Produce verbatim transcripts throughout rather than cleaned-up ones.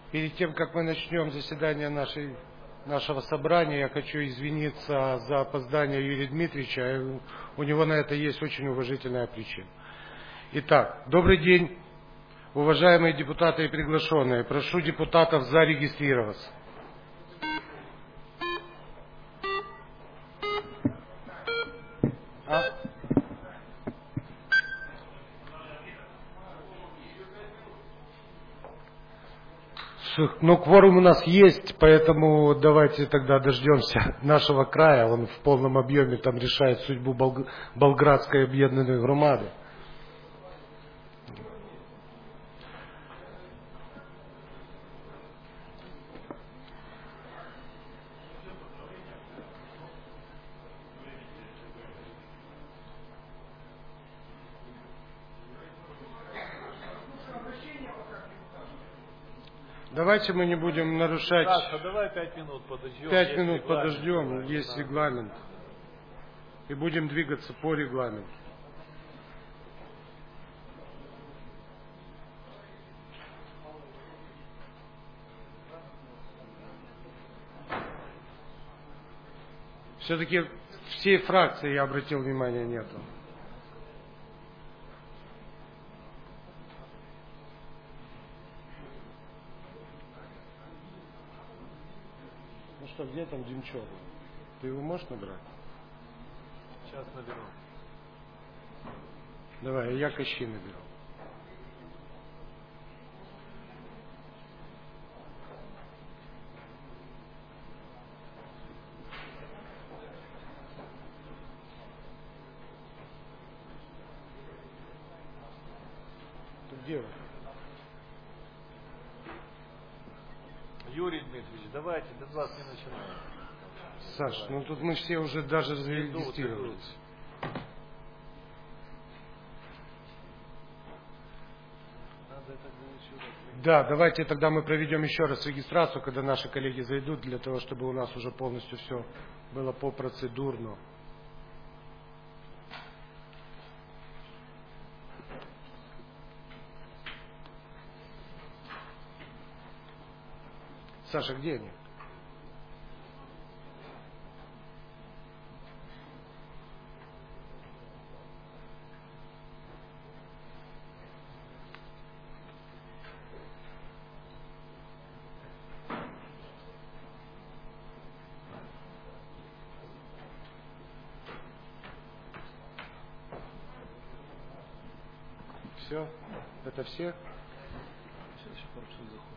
Перед тем, как мы начнем заседание нашей, нашего собрания, я хочу извиниться за опоздание Юрия Дмитриевича. У него на это есть очень уважительная причина. Итак, добрый день, уважаемые депутаты и приглашенные. Прошу депутатов зарегистрироваться. А? Ну, кворум у нас есть, поэтому давайте тогда дождемся нашего края. Он в полном объеме там решает судьбу Бол- Болградской объединенной громады. Давайте мы не будем нарушать. Саша, давай пять минут подождем. Пять минут регламент, подождем, да, есть да. регламент. И будем двигаться по регламенту. Все-таки всей фракции, я обратил внимание, нету. Ну что, где там Демчев? Ты его можешь набрать? Сейчас наберу. Давай, я Кощи наберу. Ты где вы? Юрий Дмитриевич, давайте, без вас не начинаем. Саш, Давай. ну тут мы все уже даже Идут, зарегистрировались. Надо это еще раз. Да, давайте тогда мы проведем еще раз регистрацию, когда наши коллеги зайдут, для того, чтобы у нас уже полностью все было по процедурно. Саша, где они? Все? Это все? Сейчас еще пару часов заход.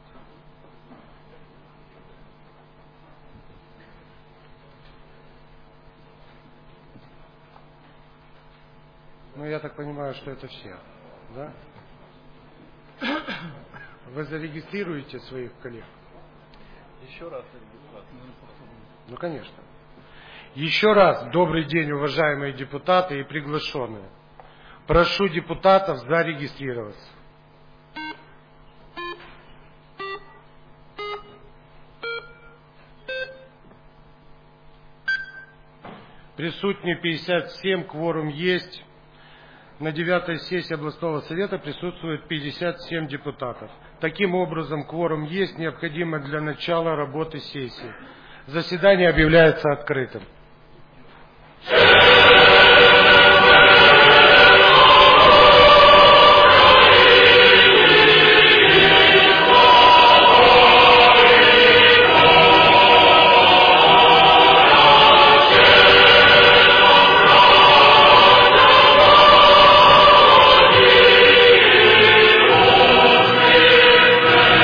Ну, я так понимаю, что это все, да? Вы зарегистрируете своих коллег? Еще раз регистрацию. Ну, конечно. Еще раз добрый день, уважаемые депутаты и приглашенные. Прошу депутатов зарегистрироваться. Присутствие пятьдесят семь, кворум есть. На девятой сессии областного совета присутствует пятьдесят семь депутатов. Таким образом, кворум есть, необходимо для начала работы сессии. Заседание объявляется открытым.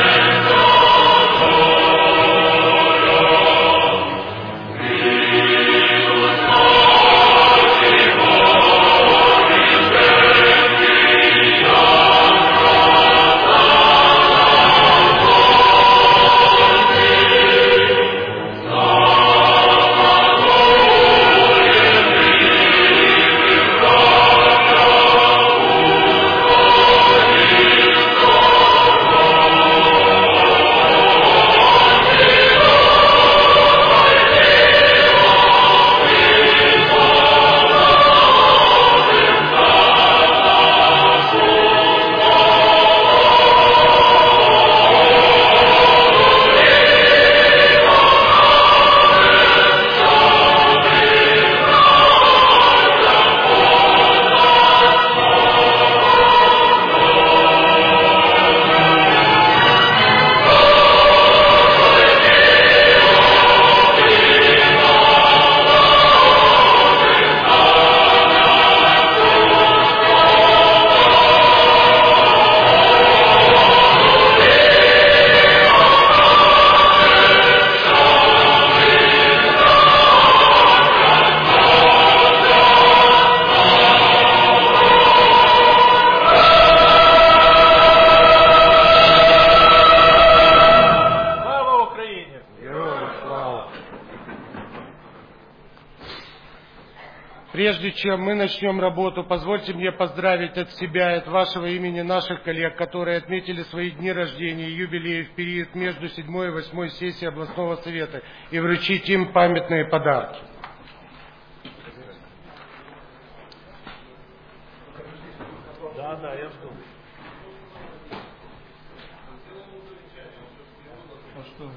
Amen. прежде чем мы начнем работу, позвольте мне поздравить от себя и от вашего имени наших коллег, которые отметили свои дни рождения и юбилеи в период между седьмой и восьмой сессией областного совета и вручить им памятные подарки. Да, да, я жду. А что?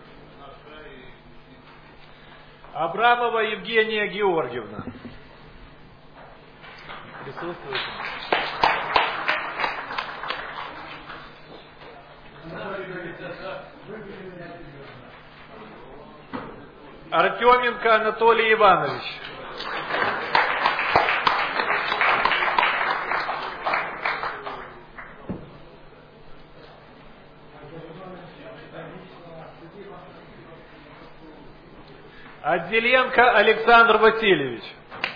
Абрамова Евгения Георгиевна. Присутствует. Артеменко Анатолий Иванович. Отделенко Александр Васильевич.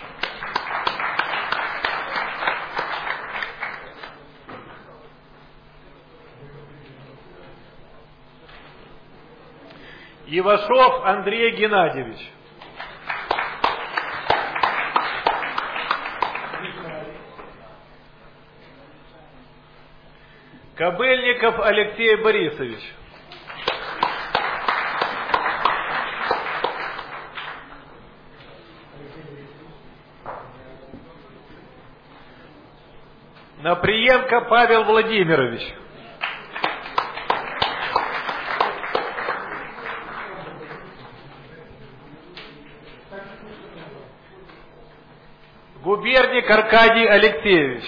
Ивашов Андрей Геннадьевич. Кобыльников Алексей Борисович. Наприенко Павел Владимирович. Губерник Аркадий Алексеевич.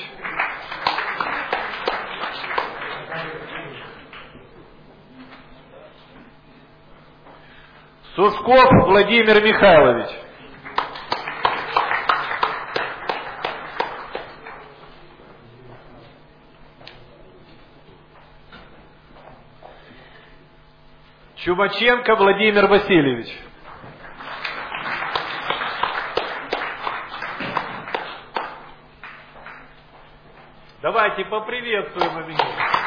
Сушков Владимир Михайлович. Чумаченко Владимир Васильевич. Давайте поприветствуем именинников.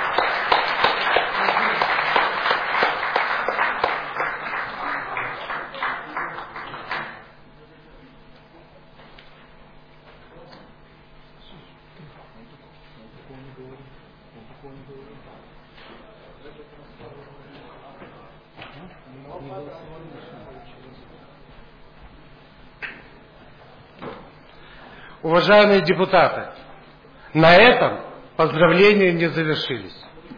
Уважаемые депутаты, на этом поздравления не завершились.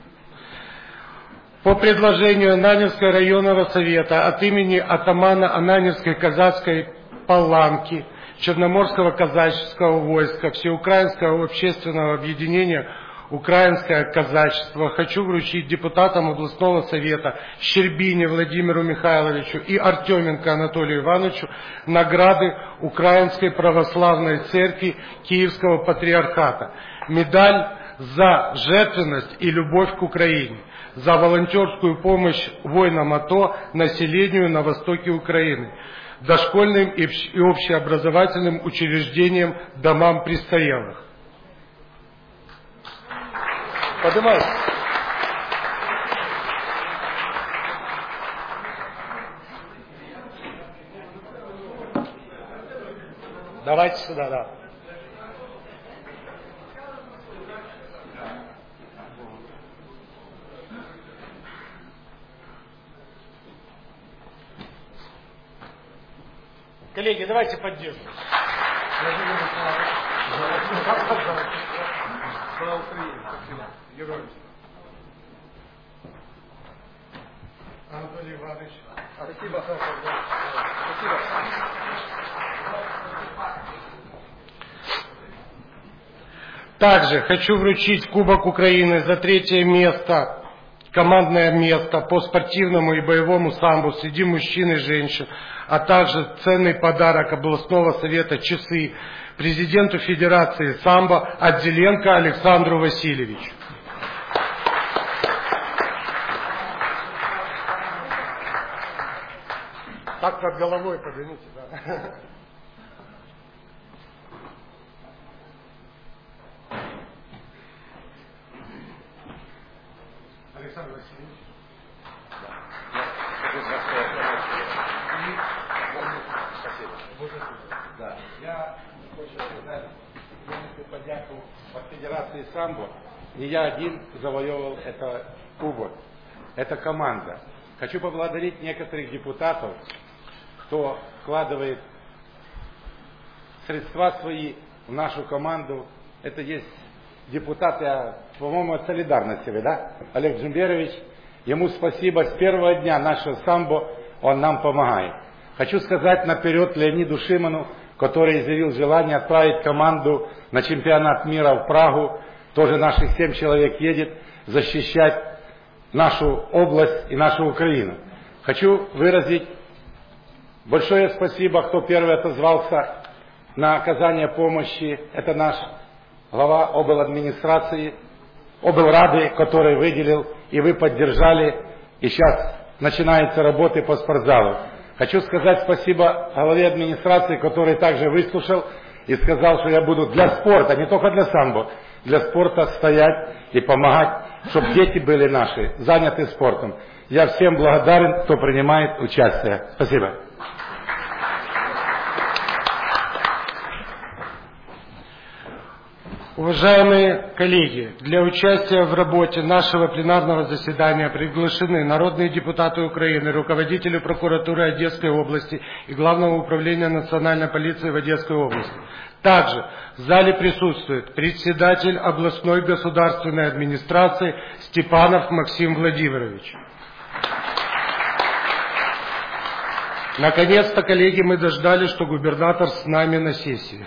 По предложению Ананьевского районного совета от имени атамана Ананьевской казацкой паланки Черноморского казаческого войска Всеукраинского общественного объединения «Украинское казачество» хочу вручить депутатам областного совета Щербине Владимиру Михайловичу и Артеменко Анатолию Ивановичу награды Украинской православной церкви Киевского патриархата, медаль за жертвенность и любовь к Украине, за волонтерскую помощь воинам АТО, населению на востоке Украины, дошкольным и общеобразовательным учреждениям, домам престарелых. Поднимайте. Давайте сюда, да. Коллеги, давайте поддержим. Слава Украине. Героям. Анатолий Иванович. Спасибо. Спасибо. Также хочу вручить Кубок Украины за третье место, командное место по спортивному и боевому самбо среди мужчин и женщин, а также ценный подарок областного совета часы президенту Федерации самбо Отделенко Александру Васильевичу. Так над головой поднимите, да. Александр Васильевич. Да. Я хочу сказать подяку от Федерации самбо. Не я один завоевывал это кубок. Это команда. Хочу поблагодарить некоторых депутатов, кто вкладывает средства свои в нашу команду. Это есть депутат, я, по-моему, от Солидарности, да? Олег Джумберович. Ему спасибо. С первого дня нашего самбо он нам помогает. Хочу сказать наперед Леониду Шиману, который изъявил желание отправить команду на чемпионат мира в Прагу. Тоже наших семь человек едет защищать нашу область и нашу Украину. Хочу выразить большое спасибо, кто первый отозвался на оказание помощи. Это наш глава обладминистрации, облрады, который выделил, и вы поддержали. И сейчас начинаются работы по спортзалу. Хочу сказать спасибо главе администрации, который также выслушал и сказал, что я буду для спорта, не только для самбо, для спорта стоять и помогать, чтобы дети были наши, заняты спортом. Я всем благодарен, кто принимает участие. Спасибо. Уважаемые коллеги, для участия в работе нашего пленарного заседания приглашены народные депутаты Украины, руководители прокуратуры Одесской области и Главного управления национальной полиции в Одесской области. Также в зале присутствует председатель областной государственной администрации Степанов Максим Владимирович. Наконец-то, коллеги, мы дождались, что губернатор с нами на сессии.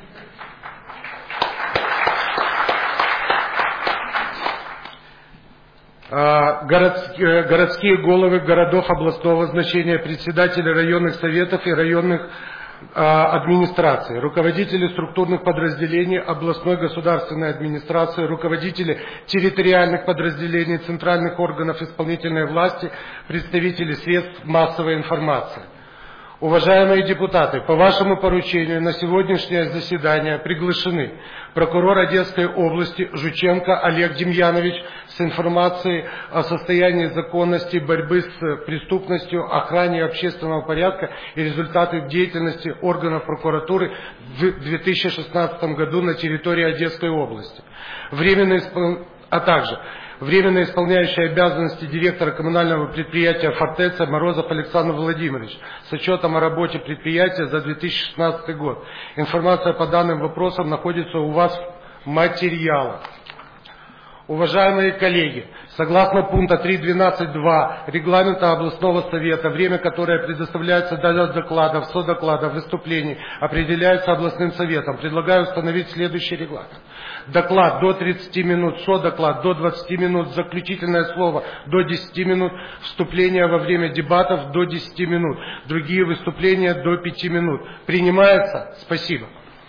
Городские, городские головы городов областного значения, председатели районных советов и районных администраций, руководители структурных подразделений областной государственной администрации, руководители территориальных подразделений центральных органов исполнительной власти, представители средств массовой информации. Уважаемые депутаты, по вашему поручению на сегодняшнее заседание приглашены прокурор Одесской области Жученко Олег Демьянович с информацией о состоянии законности, борьбы с преступностью, охране общественного порядка и результаты деятельности органов прокуратуры в две тысячи шестнадцатом году на территории Одесской области. Временно испол... а также временно исполняющий обязанности директора коммунального предприятия «Фортеца» Морозов Александр Владимирович с отчетом о работе предприятия за две тысячи шестнадцатый год. Информация по данным вопросам находится у вас в материалах. Уважаемые коллеги, согласно пункта три точка двенадцать точка два регламента областного совета, время, которое предоставляется для докладов, содокладов, выступлений, определяется областным советом. Предлагаю установить следующий регламент. Доклад до тридцати минут, содоклад до двадцати минут, заключительное слово до десяти минут, вступление во время дебатов до десяти минут, другие выступления до пяти минут. Принимается? Спасибо.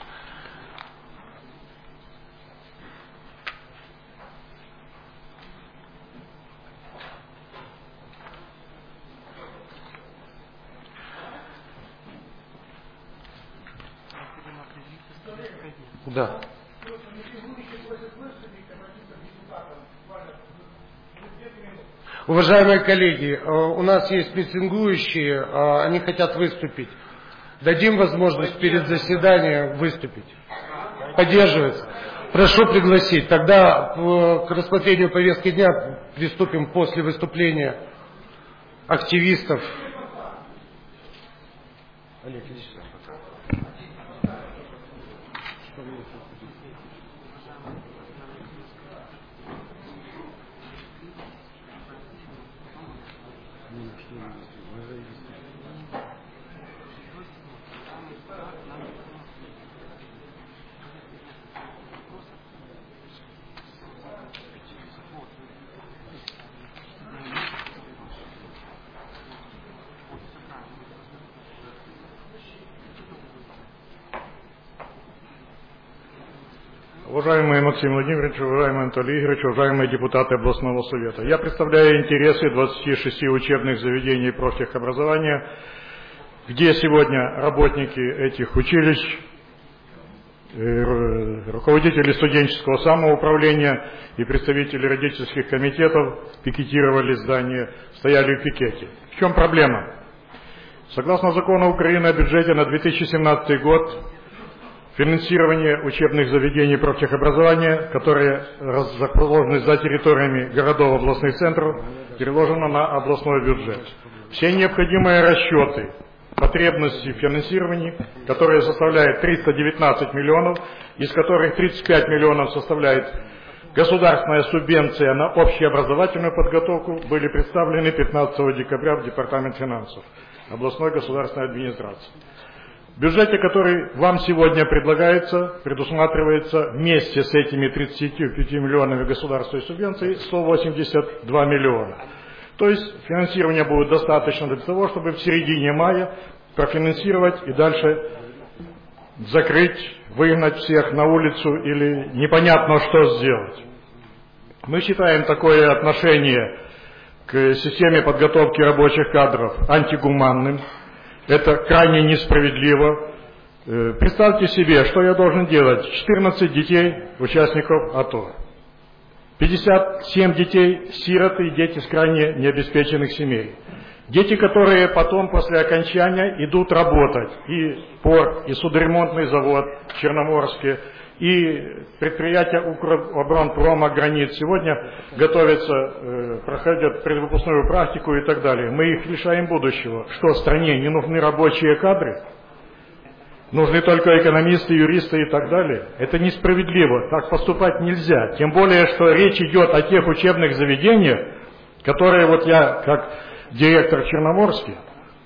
Да. Уважаемые коллеги, у нас есть митингующие, они хотят выступить. Дадим возможность перед заседанием выступить. Поддерживается. Прошу пригласить. Тогда к рассмотрению повестки дня приступим после выступления активистов. Олег, иди сюда. Уважаемый Максим Владимирович, уважаемый Анатолий Игоревич, уважаемые депутаты областного совета. Я представляю интересы двадцати шести учебных заведений профтехобразования, где сегодня работники этих училищ, руководители студенческого самоуправления и представители родительских комитетов пикетировали здание, стояли в пикете. В чем проблема? Согласно закону Украины о бюджете на две тысячи семнадцатый год, финансирование учебных заведений профтехобразования, которые расположены за территориями городов, областных центров, переложено на областной бюджет. Все необходимые расчеты потребности в финансировании, которые составляют триста девятнадцать миллионов, из которых тридцать пять миллионов составляет государственная субвенция на общеобразовательную подготовку, были представлены пятнадцатого декабря в Департамент финансов областной государственной администрации. В бюджете, который вам сегодня предлагается, предусматривается вместе с этими тридцатью пятью миллионами государственной субвенции сто восемьдесят два миллиона. То есть финансирования будет достаточно для того, чтобы в середине мая профинансировать и дальше закрыть, выгнать всех на улицу или непонятно что сделать. Мы считаем такое отношение к системе подготовки рабочих кадров антигуманным. Это крайне несправедливо. Представьте себе, что я должен делать. четырнадцать детей, участников АТО. пятьдесят семь детей, сироты, дети с крайне необеспеченных семей. Дети, которые потом после окончания идут работать. И порт, и судоремонтный завод в Черноморске, и предприятия Укроборонпрома «Гранит» сегодня готовятся, э, проходят предвыпускную практику и так далее. Мы их лишаем будущего. Что, стране не нужны рабочие кадры? Нужны только экономисты, юристы и так далее. Это несправедливо. Так поступать нельзя. Тем более, что речь идет о тех учебных заведениях, которые вот я, как директор Черноморский,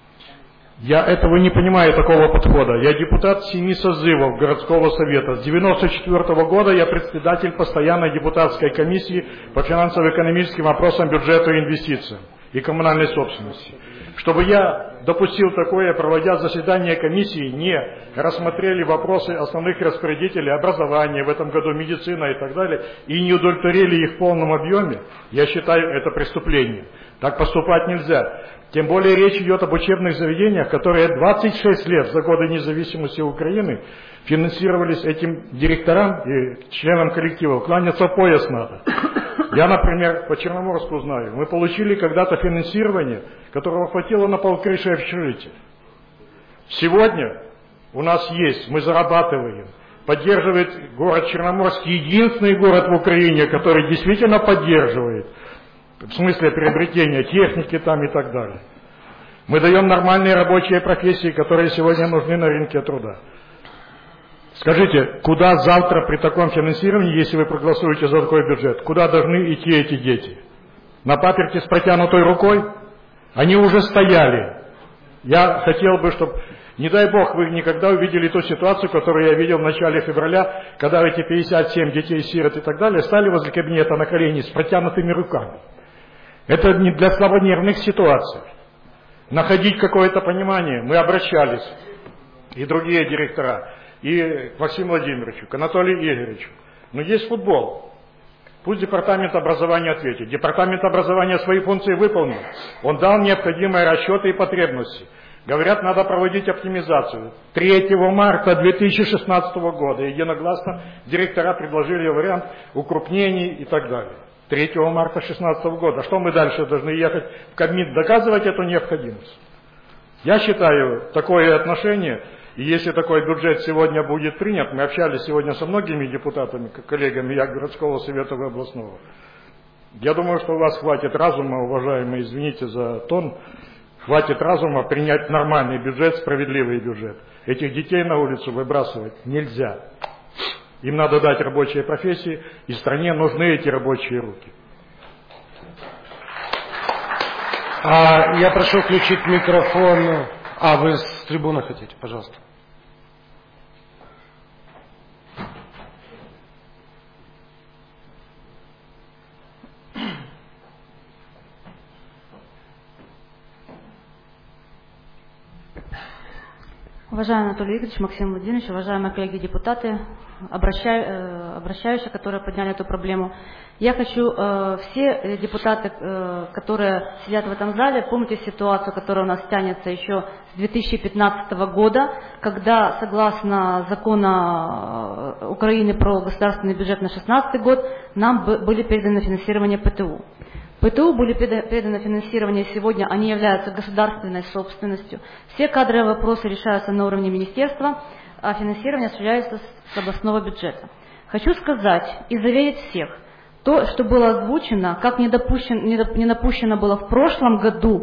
я этого не понимаю, такого подхода. Я депутат семи созывов городского совета. С девяносто четвёртого года я председатель постоянной депутатской комиссии по финансово-экономическим вопросам, бюджету и инвестициям и коммунальной собственности. Чтобы я допустил такое, проводя заседание комиссии, не рассмотрели вопросы основных распорядителей образования, в этом году медицина и так далее, и не удовлетворили их в полном объеме, я считаю это преступлением. Так поступать нельзя. Тем более речь идет об учебных заведениях, которые двадцать шесть лет за годы независимости Украины финансировались этим директорам и членам коллектива. Кланяться в пояс надо. Я, например, по Черноморску знаю, мы получили когда-то финансирование, которого хватило на полкрыши общежития. Сегодня у нас есть, мы зарабатываем, поддерживает город Черноморск, единственный город в Украине, который действительно поддерживает, в смысле приобретения техники там и так далее. Мы даем нормальные рабочие профессии, которые сегодня нужны на рынке труда. Скажите, куда завтра при таком финансировании, если вы проголосуете за такой бюджет, куда должны идти эти дети? На паперти с протянутой рукой? Они уже стояли. Я хотел бы, чтобы, не дай бог, вы никогда увидели ту ситуацию, которую я видел в начале февраля, когда эти пятьдесят семь детей, сирот и так далее стали возле кабинета на колени с протянутыми руками. Это не для слабонервных ситуаций. Находить какое-то понимание. Мы обращались, и другие директора, и к Максиму Владимировичу, к Анатолию Игоревичу. Но есть футбол. Пусть департамент образования ответит. Департамент образования свои функции выполнил. Он дал необходимые расчеты и потребности. Говорят, надо проводить оптимизацию. третьего марта две тысячи шестнадцатого года единогласно директора предложили вариант укрупнений и так далее. третьего марта две тысячи шестнадцатого года. Что мы дальше должны ехать в Кабмин доказывать эту необходимость? Я считаю, такое отношение, и если такой бюджет сегодня будет принят, мы общались сегодня со многими депутатами, коллегами, я городского совета и областного. Я думаю, что у вас хватит разума, уважаемые, извините за тон, хватит разума принять нормальный бюджет, справедливый бюджет. Этих детей на улицу выбрасывать нельзя. Им надо дать рабочие профессии, и стране нужны эти рабочие руки. А, я прошу включить микрофон. А, вы с трибуны хотите, пожалуйста. Уважаемый Анатолий Игоревич, Максим Владимирович, уважаемые коллеги-депутаты, обращаю, обращающие, которые подняли эту проблему. Я хочу, э, все депутаты, э, которые сидят в этом зале, помните ситуацию, которая у нас тянется еще с две тысячи пятнадцатого года, когда, согласно закону Украины про государственный бюджет на две тысячи шестнадцатый год, нам были переданы финансирование ПТУ. ПТУ были переданы финансирование сегодня, они являются государственной собственностью. Все кадровые вопросы решаются на уровне министерства. а финансирование осуществляется с областного бюджета. Хочу сказать и заверить всех, то, что было озвучено, как не допущено, не допущено было в прошлом году,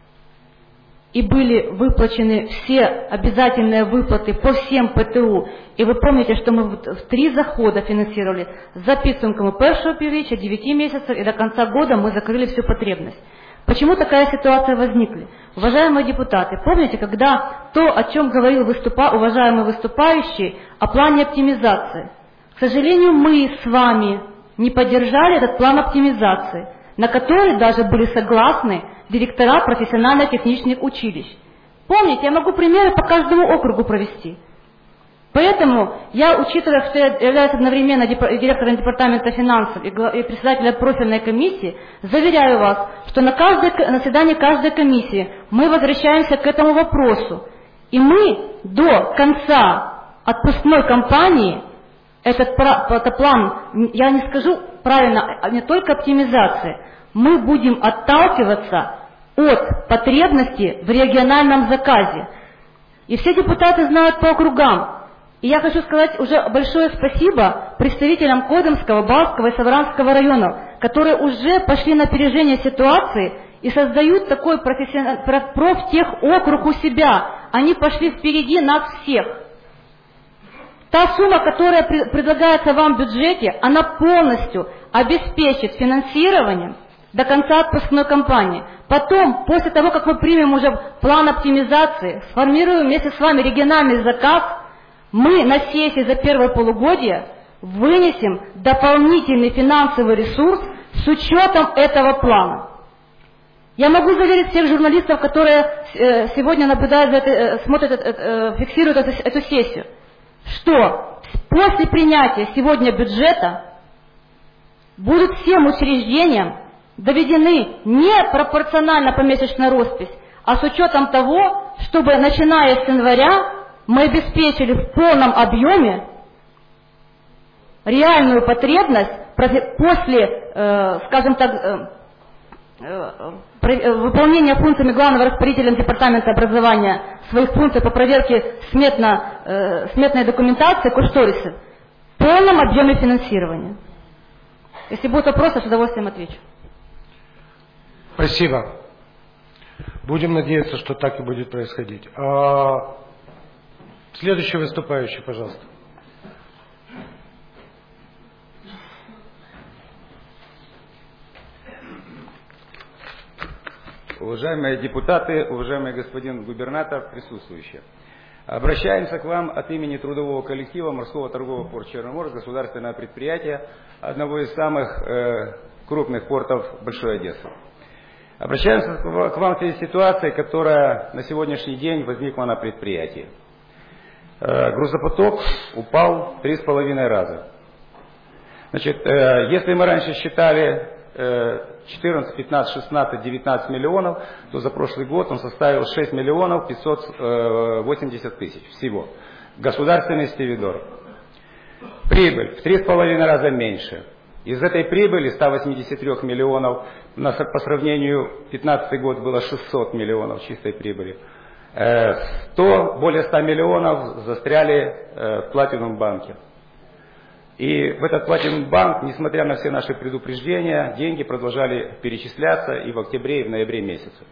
и были выплачены все обязательные выплаты по всем ПТУ. И вы помните, что мы в три захода финансировали за підсумками першого півріччя, девяти месяцев, и до конца года мы закрыли всю потребность. Почему такая ситуация возникла? Уважаемые депутаты, помните, когда то, о чем говорил выступа, уважаемый выступающий, о плане оптимизации? К сожалению, мы с вами не поддержали этот план оптимизации, на который даже были согласны директора профессионально-технических училищ. Помните, я могу примеры по каждому округу провести. Поэтому я, учитывая, что я являюсь одновременно директором департамента финансов и председателем профильной комиссии, заверяю вас, что на, каждой, на заседании каждой комиссии мы возвращаемся к этому вопросу. И мы до конца отпускной кампании этот, этот план, я не скажу правильно, не только оптимизации, мы будем отталкиваться от потребности в региональном заказе. И все депутаты знают по округам. И я хочу сказать уже большое спасибо представителям Кодемского, Балтского и Савранского районов, которые уже пошли на опережение ситуации и создают такой профтехокруг у себя. Они пошли впереди нас всех. Та сумма, которая предлагается вам в бюджете, она полностью обеспечит финансированием до конца отпускной кампании. Потом, после того, как мы примем уже план оптимизации, сформируем вместе с вами региональный заказ, мы на сессии за первое полугодие вынесем дополнительный финансовый ресурс с учетом этого плана. Я могу заверить всех журналистов, которые сегодня наблюдают, смотрят, фиксируют эту, эту сессию, что после принятия сегодня бюджета будут всем учреждениям доведены не пропорционально помесячная роспись, а с учетом того, чтобы начиная с января мы обеспечили в полном объеме реальную потребность после, э, скажем так, э, э, выполнения функциями главного распорядителя департамента образования своих функций по проверке сметно, э, сметной документации, кошторисы, в полном объеме финансирования. Если будут вопросы, с удовольствием отвечу. Спасибо. Будем надеяться, что так и будет происходить. А... Следующий выступающий, пожалуйста. Уважаемые депутаты, уважаемый господин губернатор, присутствующие. Обращаемся к вам от имени трудового коллектива Морского торгового порта Черноморск, государственного предприятия, одного из самых э, крупных портов Большой Одессы. Обращаемся к вам в связи с ситуацией, которая на сегодняшний день возникла на предприятии. Э, грузопоток упал в три с половиной раза. Значит, э, если мы раньше считали э, четырнадцать, пятнадцать, шестнадцать, девятнадцать миллионов, то за прошлый год он составил шесть миллионов пятьсот восемьдесят тысяч всего. Государственный стивидор. Прибыль в три с половиной раза меньше. Из этой прибыли ста восьмидесяти трёх миллионов, по сравнению пятнадцатый год было шестьсот миллионов чистой прибыли. сто, более ста миллионов застряли в Платинум банке. И в этот Платинум банк, несмотря на все наши предупреждения, деньги продолжали перечисляться и в октябре, и в ноябре месяце.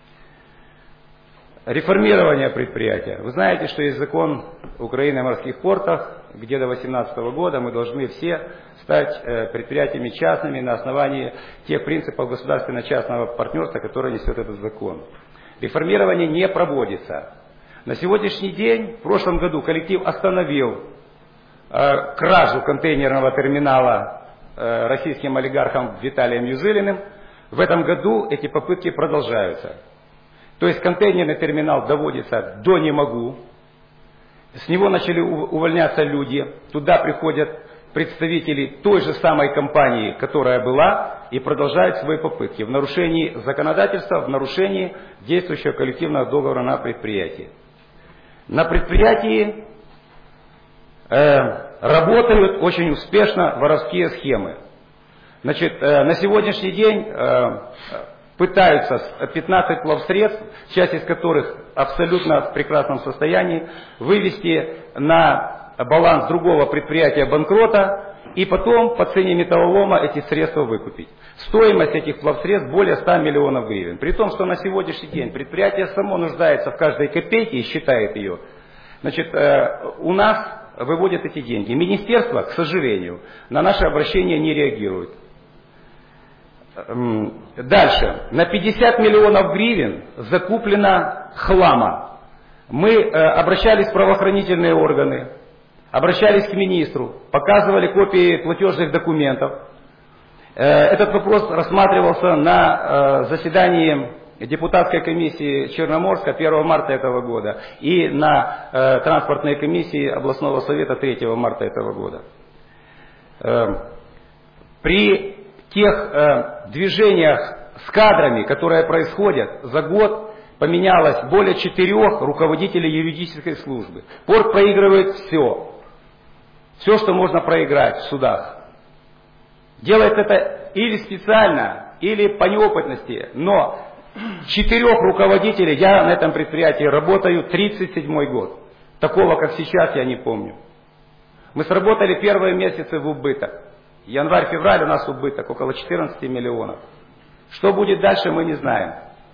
Реформирование предприятия. Вы знаете, что есть закон Украины о морских портах, где до две тысячи восемнадцатого года мы должны все стать предприятиями частными на основании тех принципов государственно-частного партнерства, которые несет этот закон. Реформирование не проводится. На сегодняшний день, в прошлом году, коллектив остановил э, кражу контейнерного терминала э, российским олигархом Виталием Юзылиным. В этом году эти попытки продолжаются. То есть контейнерный терминал доводится до «не могу». С него начали увольняться люди. Туда приходят представители той же самой компании, которая была, и продолжают свои попытки в нарушении законодательства, в нарушении действующего коллективного договора на предприятии. На предприятии э, работают очень успешно воровские схемы. Значит, э, на сегодняшний день э, пытаются пятнадцать плавсредств, часть из которых абсолютно в прекрасном состоянии, вывести на баланс другого предприятия банкрота и потом по цене металлолома эти средства выкупить. Стоимость этих плавсредств более ста миллионов гривен. При том, что на сегодняшний день предприятие само нуждается в каждой копейке и считает ее. Значит, у нас выводят эти деньги. Министерство, к сожалению, на наше обращение не реагирует. Дальше. На пятьдесят миллионов гривен закуплено хлама. Мы э, обращались в правоохранительные органы, обращались к министру, показывали копии платежных документов. Э, этот вопрос рассматривался на э, заседании депутатской комиссии Черноморска первого марта этого года и на э, транспортной комиссии областного совета третьего марта этого года. Э, при тех э, движениях с кадрами, которые происходят за год, поменялось более четырех руководителей юридической службы. Порт проигрывает все. Все, что можно проиграть в судах. Делает это или специально, или по неопытности. Но четырех руководителей, я на этом предприятии работаю тридцать седьмой год. Такого, как сейчас, я не помню. Мы сработали первые месяцы в убыток. Январь-февраль у нас убыток около четырнадцати миллионов. Что будет дальше, мы не знаем.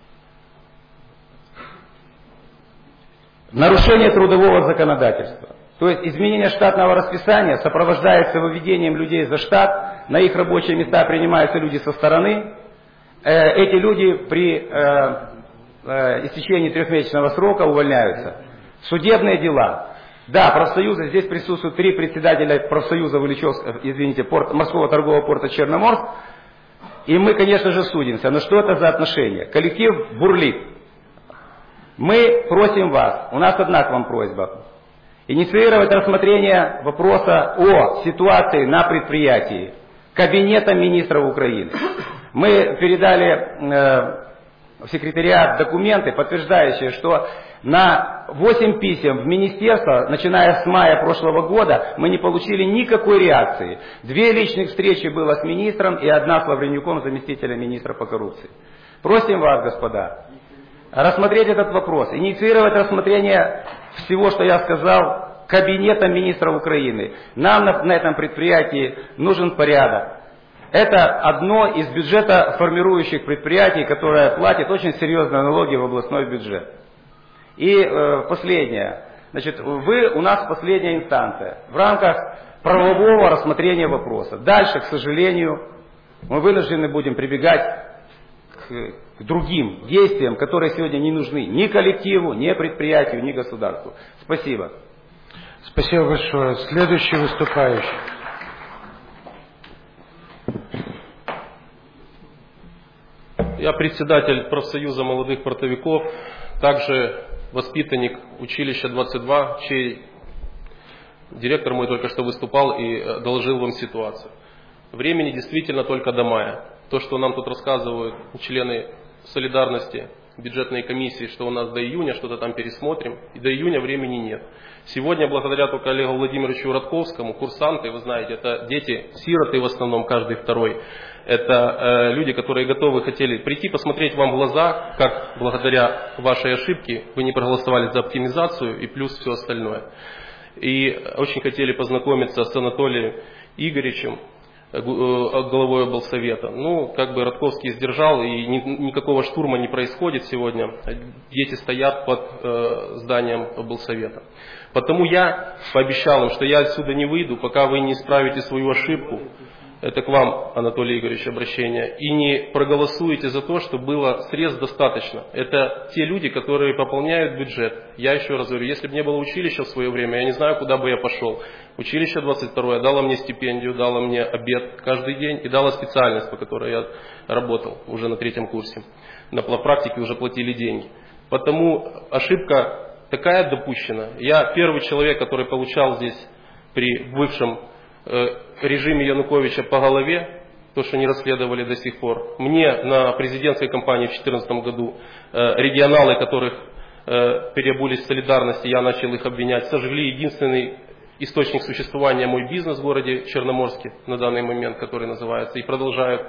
Нарушение трудового законодательства. То есть изменение штатного расписания сопровождается выведением людей за штат, на их рабочие места принимаются люди со стороны. Э, эти люди при э, э, истечении трехмесячного срока увольняются. Судебные дела. Да, профсоюзы, здесь присутствуют три председателя профсоюза Ильичевского, извините, порт, морского торгового порта Черноморск. И мы, конечно же, судимся. Но что это за отношения? Коллектив бурлит. Мы просим вас, у нас одна к вам просьба, инициировать рассмотрение вопроса о ситуации на предприятии Кабинетом министров Украины. Мы передали э, в секретариат документы, подтверждающие, что на восемь писем в министерство, начиная с мая прошлого года, мы не получили никакой реакции. Две личных встречи было с министром и одна с Лавренюком, заместителем министра по коррупции. Просим вас, господа, рассмотреть этот вопрос, инициировать рассмотрение всего, что я сказал, Кабинетом министров Украины. Нам на, на этом предприятии нужен порядок. Это одно из бюджета формирующих предприятий, которое платит очень серьезные налоги в областной бюджет. И э, последнее. Значит, вы у нас последняя инстанция в рамках правового рассмотрения вопроса. Дальше, к сожалению, мы вынуждены будем прибегать к, к другим действиям, которые сегодня не нужны ни коллективу, ни предприятию, ни государству. Спасибо. Спасибо большое. Следующий выступающий. Я председатель профсоюза молодых портовиков, также воспитанник училища двадцать два, чей директор мой только что выступал и доложил вам ситуацию. Времени действительно только до мая. То, что нам тут рассказывают члены солидарности, бюджетной комиссии, что у нас до июня что-то там пересмотрим, и до июня времени нет. Сегодня, благодаря только Олегу Владимировичу Радковскому, курсанты, вы знаете, это дети, сироты в основном, каждый второй. Это э, люди, которые готовы хотели прийти, посмотреть вам в глаза, как благодаря вашей ошибке вы не проголосовали за оптимизацию и плюс все остальное. И очень хотели познакомиться с Анатолием Игоревичем, главой облсовета. Ну, как бы Радковский сдержал, и ни, никакого штурма не происходит сегодня. Дети стоят под э, зданием облсовета. Потому я пообещал им, что я отсюда не выйду, пока вы не исправите свою ошибку. Это к вам, Анатолий Игоревич, обращение. И не проголосуете за то, что было средств достаточно. Это те люди, которые пополняют бюджет. Я еще раз говорю, если бы не было училища в свое время, я не знаю, куда бы я пошел. Училище двадцать второе дало мне стипендию, дало мне обед каждый день и дало специальность, по которой я работал уже на третьем курсе. На практике уже платили деньги. Потому ошибка такая допущена. Я первый человек, который получал здесь при бывшем режиме Януковича по голове, то, что не расследовали до сих пор. Мне на президентской кампании в две тысячи четырнадцатом году регионалы, которых переобулись в солидарности, я начал их обвинять, сожгли единственный источник существования мой бизнес в городе Черноморске на данный момент, который называется, и продолжают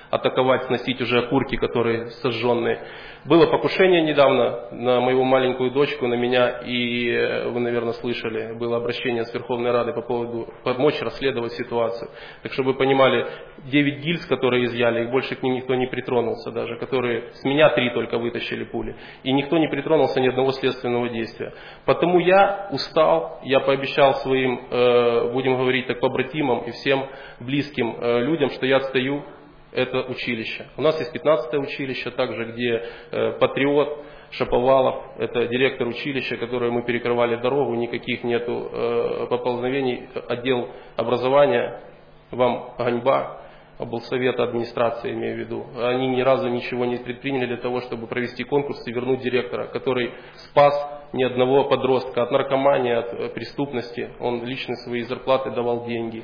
атаковать, сносить уже окурки, которые сожженные. Было покушение недавно на мою маленькую дочку, на меня, и вы, наверное, слышали, было обращение с Верховной Радой по поводу помочь расследовать ситуацию. Так чтобы вы понимали, девять гильз, которые изъяли, их больше к ним никто не притронулся даже, которые с меня три только вытащили пули. И никто не притронулся ни одного следственного действия. Потому я устал, я пообещал своим, э, будем говорить так, побратимам и всем близким э, людям, что я отстаю это училище. У нас есть пятнадцатое училище, также где э, Патриот, Шаповалов, это директор училища, которое мы перекрывали дорогу, никаких нету э, поползновений. Отдел образования, вам ганьба, облсовета, администрации, имею в виду. Они ни разу ничего не предприняли для того, чтобы провести конкурс и вернуть директора, который спас ни одного подростка от наркомании, от преступности. Он лично свои зарплаты давал деньги.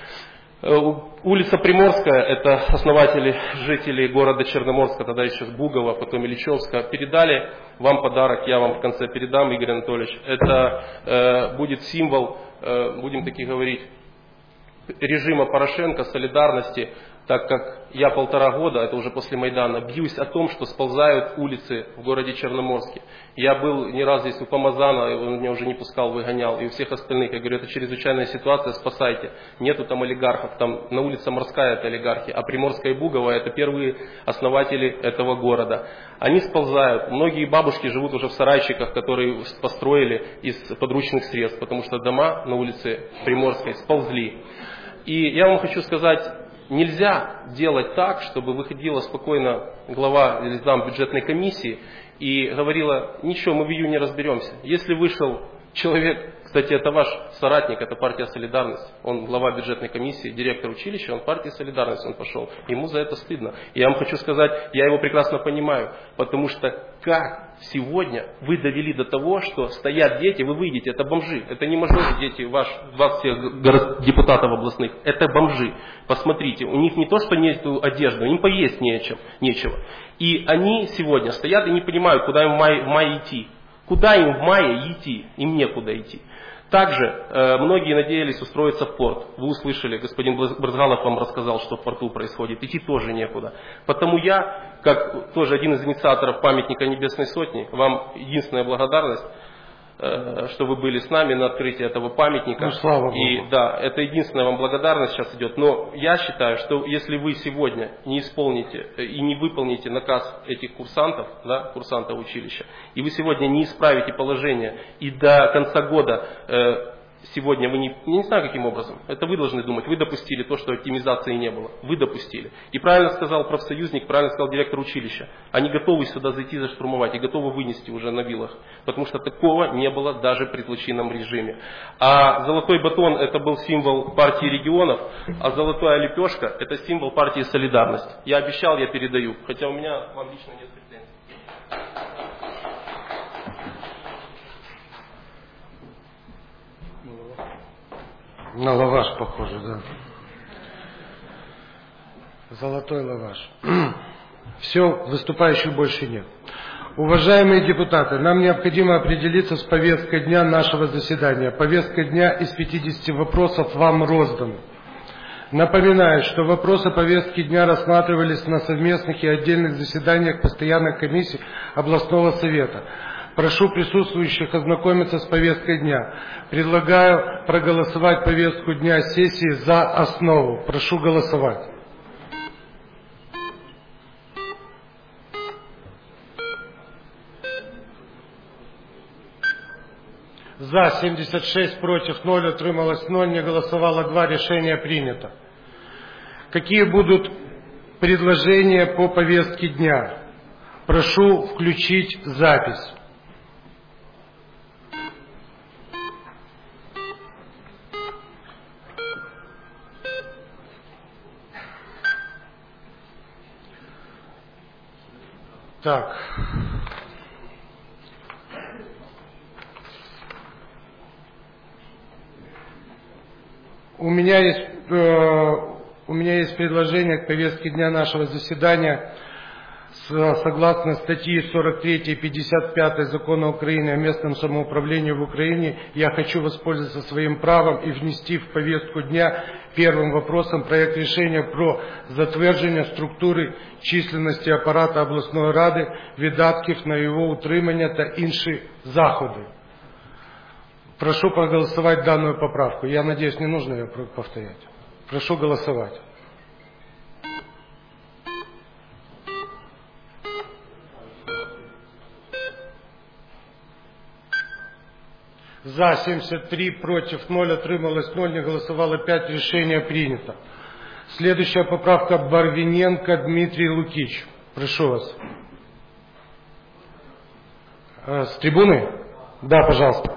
Улица Приморская, это основатели, жители города Черноморска, тогда еще с Бугова, потом Ильичевска, передали вам подарок, я вам в конце передам, Игорь Анатольевич. Это э, будет символ, э, будем таки говорить, режима Порошенко, солидарности, так как я полтора года, это уже после Майдана, бьюсь о том, что сползают улицы в городе Черноморске. Я был не раз здесь у Помазана, он меня уже не пускал, выгонял, и у всех остальных. Я говорю, это чрезвычайная ситуация, спасайте. Нету там олигархов, там на улице Морская это олигархи, а Приморская и Бугова это первые основатели этого города. Они сползают. Многие бабушки живут уже в сарайчиках, которые построили из подручных средств, потому что дома на улице Приморской сползли. И я вам хочу сказать, нельзя делать так, чтобы выходила спокойно глава или зам бюджетной комиссии и говорила, ничего, мы в июне разберемся. Если вышел человек, кстати, это ваш соратник, это партия «Солидарность», он глава бюджетной комиссии, директор училища, он партия «Солидарность», он пошел. Ему за это стыдно. Я вам хочу сказать, я его прекрасно понимаю, потому что как сегодня вы довели до того, что стоят дети, вы выйдете, это бомжи, это не мажоры дети, ваш двадцать депутатов областных, это бомжи. Посмотрите, у них не то, что нет одежды, им поесть нечем, нечего. И они сегодня стоят и не понимают, куда им в мае, в мае идти. Куда им в мае идти? Им некуда идти. Также э, многие надеялись устроиться в порт. Вы услышали, господин Брызгалов вам рассказал, что в порту происходит. Идти тоже некуда. Потому я, как тоже один из инициаторов памятника Небесной Сотни, вам единственная благодарность, э, что вы были с нами на открытии этого памятника. Ну, слава Богу. И да, это единственная вам благодарность сейчас идет. Но я считаю, что если вы сегодня не исполните и не выполните наказ этих курсантов, да, курсантов училища, и вы сегодня не исправите положение, и до конца года э, сегодня вы не, я не знаю каким образом, это вы должны думать, вы допустили то, что оптимизации не было, вы допустили. И правильно сказал профсоюзник, правильно сказал директор училища, они готовы сюда зайти, заштурмовать, и готовы вынести уже на вилах, потому что такого не было даже при злочинном режиме. А золотой батон это был символ партии регионов, а золотая лепешка это символ партии «Солидарность». Я обещал, я передаю, хотя у меня вам лично нет претензий. На лаваш похоже, да. Золотой лаваш. Все, выступающих больше нет. Уважаемые депутаты, нам необходимо определиться с повесткой дня нашего заседания. Повестка дня из пятидесяти вопросов вам роздана. Напоминаю, что вопросы повестки дня рассматривались на совместных и отдельных заседаниях постоянных комиссий областного совета. Прошу присутствующих ознакомиться с повесткой дня. Предлагаю проголосовать повестку дня сессии за основу. Прошу голосовать. За семьдесят шесть, против ноль, утрималось ноль, не голосовало два, решение принято. Какие будут предложения по повестке дня? Прошу включить запись. Так. У меня есть, э, у меня есть предложение к повестке дня нашего заседания Согласно статьи сорок три и пятьдесят пять Закона Украины о местном самоуправлении в Украине, я хочу воспользоваться своим правом и внести в повестку дня первым вопросом проект решения про затвердження структури численності апарату обласної ради, видатків на його утримання та інші заходи. Прошу проголосовать данную поправку. Я надеюсь, не нужно ее повторять. Прошу голосовать. За семьдесят три, против ноль, отрималось ноль, не голосовало пять, решение принято. Следующая поправка Барвиненко Дмитрий Лукич. Прошу вас. С трибуны? Да, пожалуйста.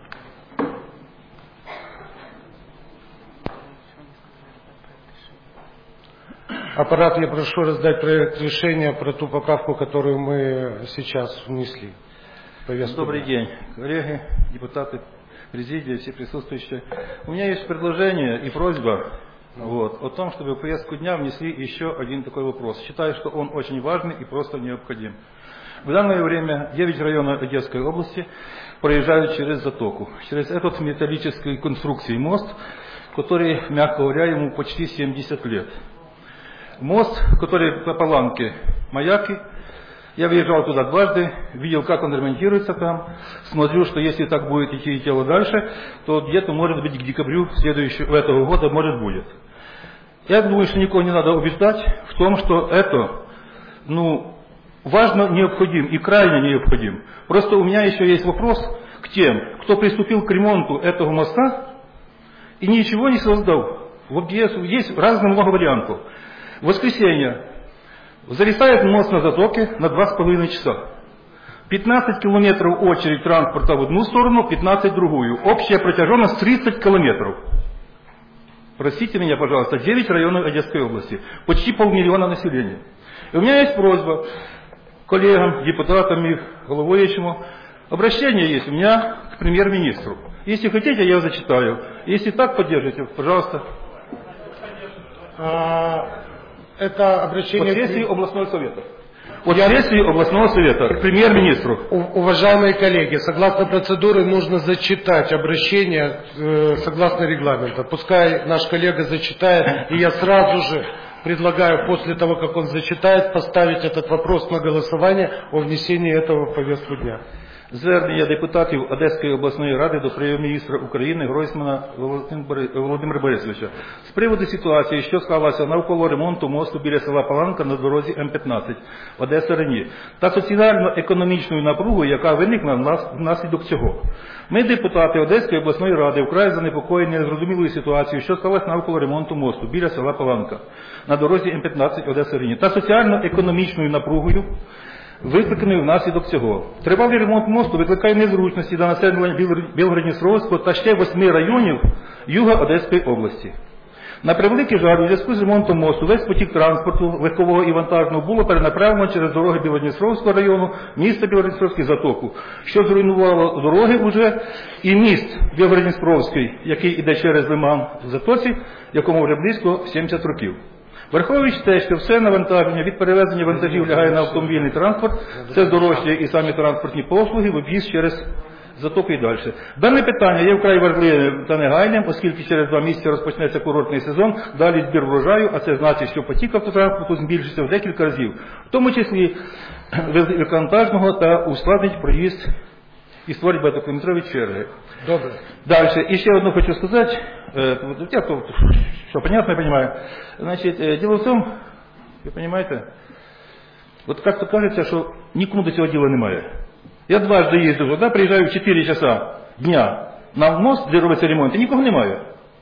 Аппарат, я прошу раздать проект решения про ту поправку, которую мы сейчас внесли. Добрый день, коллеги, депутаты, президия, все присутствующие. У меня есть предложение и просьба вот, о том, чтобы в повестку дня внесли еще один такой вопрос. Считаю, что он очень важный и просто необходим. В данное время девять районов Одесской области проезжают через затоку, через этот металлической конструкции мост, который, мягко говоря, ему почти семьдесят лет. Мост, который по Паланке Маяки. Я выезжал туда дважды, видел, как он ремонтируется там, смотрю, что если так будет идти дело дальше, то где-то, может быть, к декабрю следующего этого года, может, будет. Я думаю, что никого не надо убеждать в том, что это, ну, важно, необходим и крайне необходим. Просто у меня еще есть вопрос к тем, кто приступил к ремонту этого моста и ничего не создал. Вот есть, есть разных много вариантов. В воскресенье зависает мост на затоке на два с половиной часа. пятнадцать километров очередь транспорта в одну сторону, пятнадцать в другую. Общая протяженность тридцать километров. Простите меня, пожалуйста, девять районов Одесской области. Почти полмиллиона населения. И у меня есть просьба к коллегам, депутатам и головующему. Обращение есть у меня к премьер-министру. Если хотите, я зачитаю. Если так, поддержите, пожалуйста. Это обращение... По сессии областного совета. По сессии областного совета к премьер-министру. Уважаемые коллеги, согласно процедуре нужно зачитать обращение э, согласно регламенту. Пускай наш коллега зачитает, и я сразу же предлагаю после того, как он зачитает, поставить этот вопрос на голосование о внесении этого в повестку дня. Звернення депутатів Одеської обласної ради до прем'єр-міністра України Гройсмана Володимира Борисовича з приводу ситуації, що склалася навколо ремонту мосту біля села Паланка на дорозі М п'ятнадцять Одеса-Рені та соціально-економічною напругою, яка виникла внаслідок цього. Ми, депутати Одеської обласної ради, вкрай занепокоєні незрозумілою ситуацією, що склалася навколо ремонту мосту біля села Паланка на дорозі М п'ятнадцять Одеса-Рені та соціально-економічною напругою, викликаний внаслідок цього. Тривалий ремонт мосту викликає незручності для населення Білгород-Дністровського та ще восьми районів юга Одеської області. На превеликий жаль, у зв'язку з ремонтом мосту весь потік транспорту легкового і вантажного було перенаправлено через дороги Білгород-Дністровського району, міста Білгород-Дністровський затоку, що зруйнувало дороги уже і міст Білгород-Дністровський, який іде через Лиман в затоці, якому вже близько сімдесят років. Враховуючи те, що все навантаження від перевезення вантажів лягає на автомобільний транспорт, це здорожчує і самі транспортні послуги в об'їзд через затоки і далі. Дане питання є вкрай важливим та негайним, оскільки через два місяці розпочнеться курортний сезон, далі збір врожаю, а це значить, що потік автотранспорту збільшиться в декілька разів, в тому числі великовантажного та ускладнить проїзд і створить багатокілометрові черги. Добре. Дальше. И еще одно хочу сказать. Э, те, кто, что понятно, я понимаю. Значит, э, дело в том, вы понимаете, вот как-то кажется, что никому до цього дела немає. Я дважды ездил туда, приезжаю в четыре часа дня на мост, где робиться ремонт, и никого немає.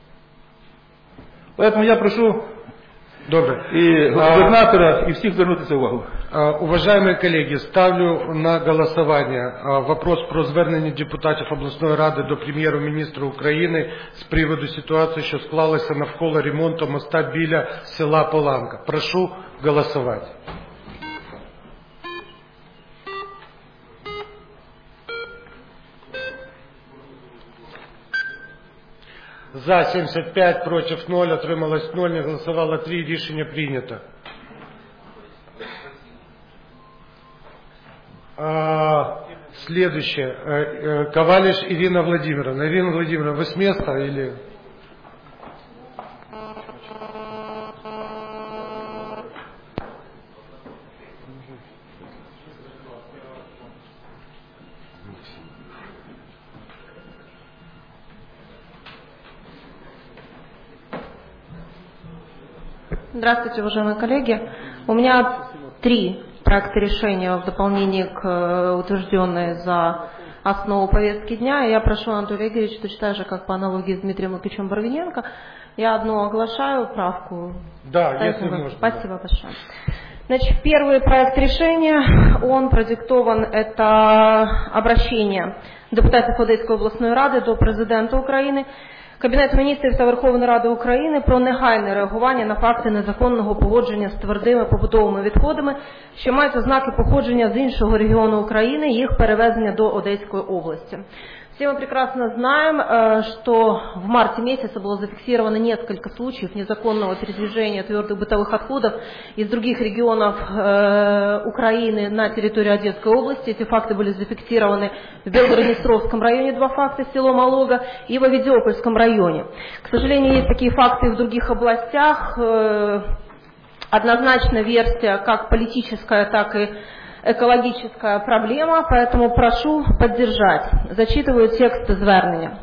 Поэтому я прошу Добре. и губернатора, и всех звернутися увагу. Уважаемые коллеги, ставлю на голосование вопрос про звернення депутатів обласної ради до прем'єр-міністра України з приводу ситуації, що склалася навколо ремонту моста біля села Паланка. Прошу голосувати. За семьдесят пять, против ноль, отрималось ноль, не голосовало три, рішення прийнято. А, следующее. Ковалиш Ирина Владимировна. Ирина Владимировна, вы с места или... Здравствуйте, уважаемые коллеги. У меня три проекта решения в дополнение к утвержденной за основу повестки дня. Я прошу Анатолия Игоревича, точно так же, как по аналогии с Дмитрием Лукичем Барвиненко, я одну оглашаю правку. Да, если можно. Спасибо большое. Значит, первый проект решения, он продиктован, это обращение депутатів Одеської обласної ради до президента України, Кабінету міністрів та Верховної Ради України про негайне реагування на факти незаконного поводження з твердими побутовими відходами, що мають ознаки походження з іншого регіону України, и их перевезення до Одесской области. Все мы прекрасно знаем, что в марте месяце было зафиксировано несколько случаев незаконного передвижения твердых бытовых отходов из других регионов Украины на территорию Одесской области. Эти факты были зафиксированы в Белгород-Днестровском районе, два факта, село Малога, и в Овидиопольском районе. К сожалению, есть такие факты и в других областях. Однозначно версия как политическая, так и экологическая проблема, поэтому прошу поддержать. Зачитываю текст звернення.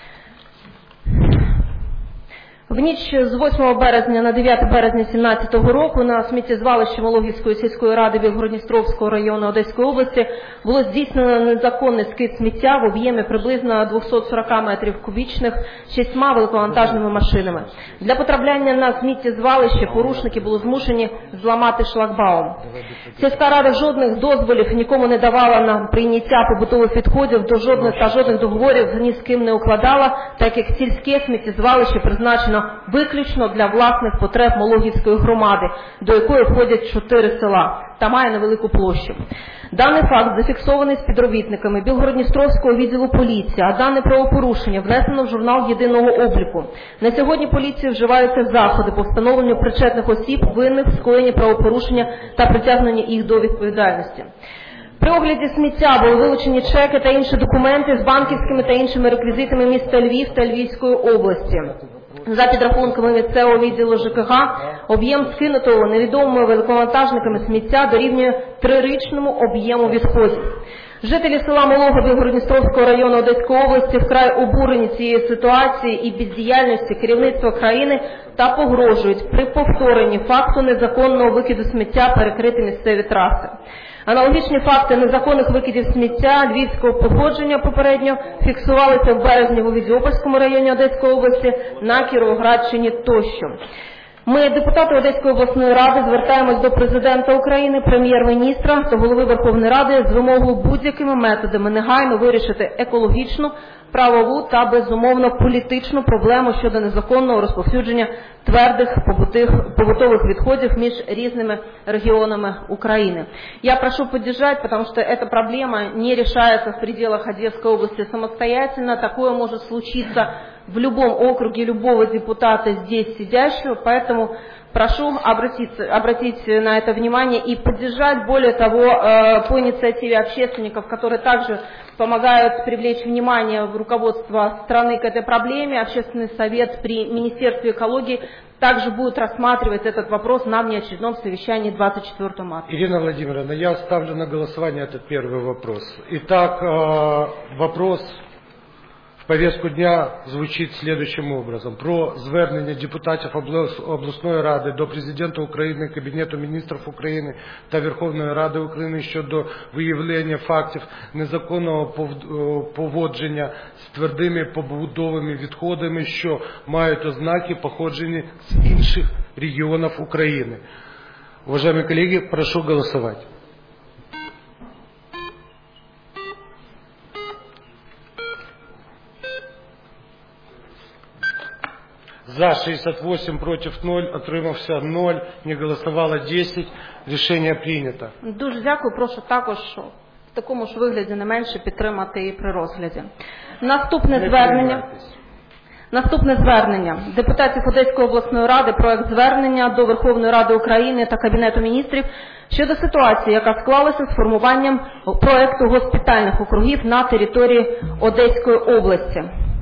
В ніч з восьмого березня на дев'яте березня дві тисячі сімнадцятого року на сміттєзвалищі Малогівської сільської ради Білгород-Дністровського району Одеської області було здійснено незаконний скид сміття в об'ємі приблизно двісті сорок метрів кубічних шістьма великовантажними машинами. Для потрапляння на сміттєзвалище порушники були змушені зламати шлагбаум. Сільська рада жодних дозволів нікому не давала на прийняття побутових відходів до жодних та жодних договорів ні з ким не укладала, так як сільське сміттєзвалище призначено виключно для власних потреб Малогівської громади, до якої входять чотири села, та має невелику площу. Даний факт зафіксований співробітниками Білгород-Дністровського відділу поліції, а дане правопорушення внесено в журнал єдиного обліку. На сьогодні поліцією вживаються заходи по встановленню причетних осіб, винних в скоєнні правопорушення та притягненню їх до відповідальності. При огляді сміття були вилучені чеки та інші документи з банківськими та іншими реквізитами міста Львів та Львівської області. За підрахунками місцевого відділу ЖКГ, об'єм скинутого невідомими великовантажниками сміття дорівнює трирічному об'єму відходів. Жителі села Малого Білгород-Дністровського району Одеської області вкрай обурені цією ситуацією і бездіяльності керівництва країни та погрожують при повторенні факту незаконного викиду сміття перекрити місцеві траси. Аналогічні факти незаконних викидів сміття львівського походження попередньо фіксувалися в березні в Овідіопольському районі Одеської області, на Кіровоградщині тощо. Ми, депутати Одеської обласної ради, звертаємось до президента України, прем'єр-міністра та голови Верховної Ради з вимогою будь-якими методами негайно вирішити екологічну, правову та, безумовно, політичну проблему щодо незаконного розповсюдження твердих побутовых відходів між різними регионами Украины. Я прошу поддержать, потому что эта проблема не решается в пределах Одесской области самостоятельно. Такое может случиться в любом округе любого депутата здесь сидящего, поэтому прошу обратиться, обратить на это внимание и поддержать, более того, по инициативе общественников, которые также помогают привлечь внимание в руководство страны к этой проблеме. Общественный совет при Министерстве экологии также будет рассматривать этот вопрос на внеочередном совещании двадцать четвёртого марта. Ирина Владимировна, я ставлю на голосование этот первый вопрос. Итак, вопрос в повестку дня звучит следующим образом. Про звернення депутатів обласної ради до президента України, Кабінету міністрів України та Верховної Ради України щодо виявлення фактів незаконного поводження з твердими побутовими відходами, що мають ознаки походження з інших регіонів України. Уважаемые коллеги, прошу голосовать. За шестьдесят восемь, против ноль, отримався ноль, не голосувало десять. Рішення прийнято. Дуже дякую, прошу також в такому ж вигляді не менше підтримати і при розгляді. Наступне звернення. Наступне звернення депутатів Одеської обласної ради, проект звернення до Верховної Ради України та Кабінету міністрів щодо ситуації, яка склалася з формуванням проекту госпітальних округів на території Одеської області.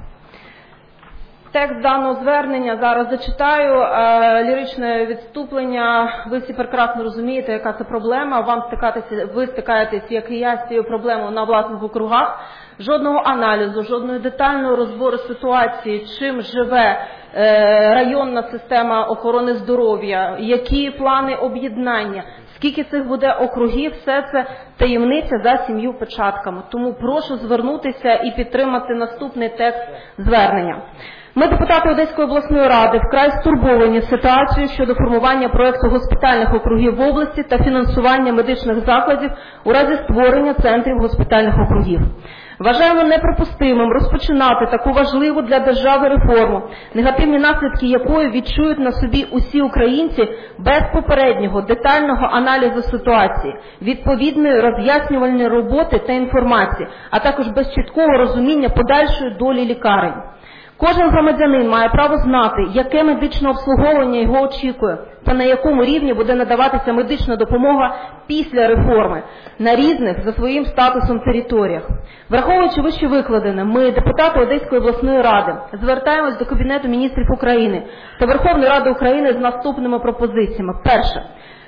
Текст даного звернення зараз зачитаю. Е, ліричне відступлення. Ви всі прекрасно розумієте, яка це проблема. Вам стикатися, ви стикаєтесь, як і я, з цією проблемою на власних округах. Жодного аналізу, жодного детального розбору ситуації, чим живе е, районна система охорони здоров'я, які плани об'єднання, скільки цих буде округів, все це таємниця за сім'ю печатками. Тому прошу звернутися і підтримати наступний текст звернення. Ми, депутати Одеської обласної ради, вкрай стурбовані ситуацією щодо формування проєкту госпітальних округів в області та фінансування медичних закладів у разі створення центрів госпітальних округів. Вважаємо неприпустимим розпочинати таку важливу для держави реформу, негативні наслідки якої відчують на собі усі українці без попереднього детального аналізу ситуації, відповідної роз'яснювальної роботи та інформації, а також без чіткого розуміння подальшої долі лікарень. Кожен громадянин має право знати, яке медичне обслуговування його очікує та на якому рівні буде надаватися медична допомога після реформи на різних за своїм статусом територіях. Враховуючи вище викладене, ми, депутати Одеської обласної ради, звертаємось до Кабінету міністрів України та Верховної Ради України з наступними пропозиціями. Перше.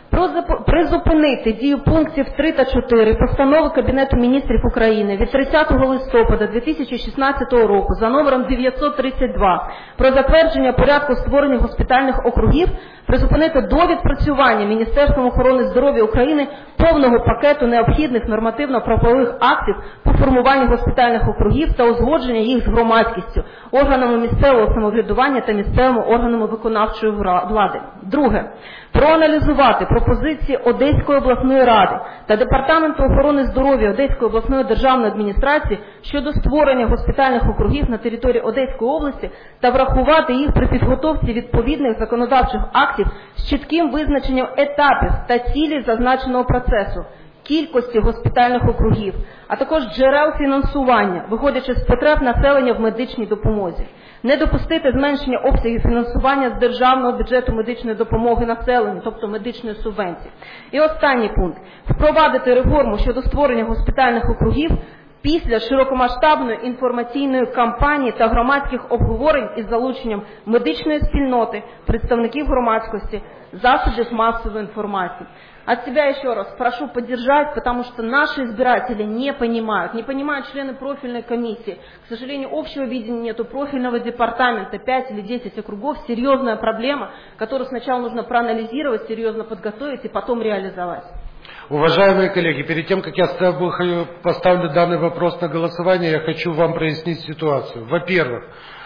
Призупинити дію пунктів три та чотири постанови Кабінету міністрів України від тридцятого листопада дві тисячі шістнадцятого року за номером дев'ятсот тридцять два про затвердження порядку створення госпітальних округів, призупинити до відпрацювання Міністерством охорони здоров'я України повного пакету необхідних нормативно-правових актів по формуванню госпітальних округів та узгодження їх з громадськістю, органами місцевого самоврядування та місцевими органами виконавчої влади. Друге. Проаналізувати пропозиції Одеської обласної ради та Департаменту охорони здоров'я Одеської обласної державної адміністрації щодо створення госпітальних округів на території Одеської області та врахувати їх при підготовці відповідних законодавчих актів з чітким визначенням етапів та цілей зазначеного процесу, кількості госпітальних округів, а також джерел фінансування, виходячи з потреб населення в медичній допомозі. Не допустити зменшення обсягів фінансування з державного бюджету медичної допомоги населенню, тобто медичної субвенції. І останній пункт. Впровадити реформу щодо створення госпітальних округів після широкомасштабної інформаційної кампанії та громадських обговорень із залученням медичної спільноти, представників громадськости, засобов массовой информации. От себя еще раз прошу поддержать, потому что наши избиратели не понимают, не понимают члены профильной комиссии. К сожалению, общего видения нету, профильного департамента, пять или десять округов, серьезная проблема, которую сначала нужно проанализировать, серьезно подготовить и потом реализовать. Уважаемые коллеги, перед тем, как я поставлю данный вопрос на голосование, я хочу вам прояснить ситуацию. Во-первых,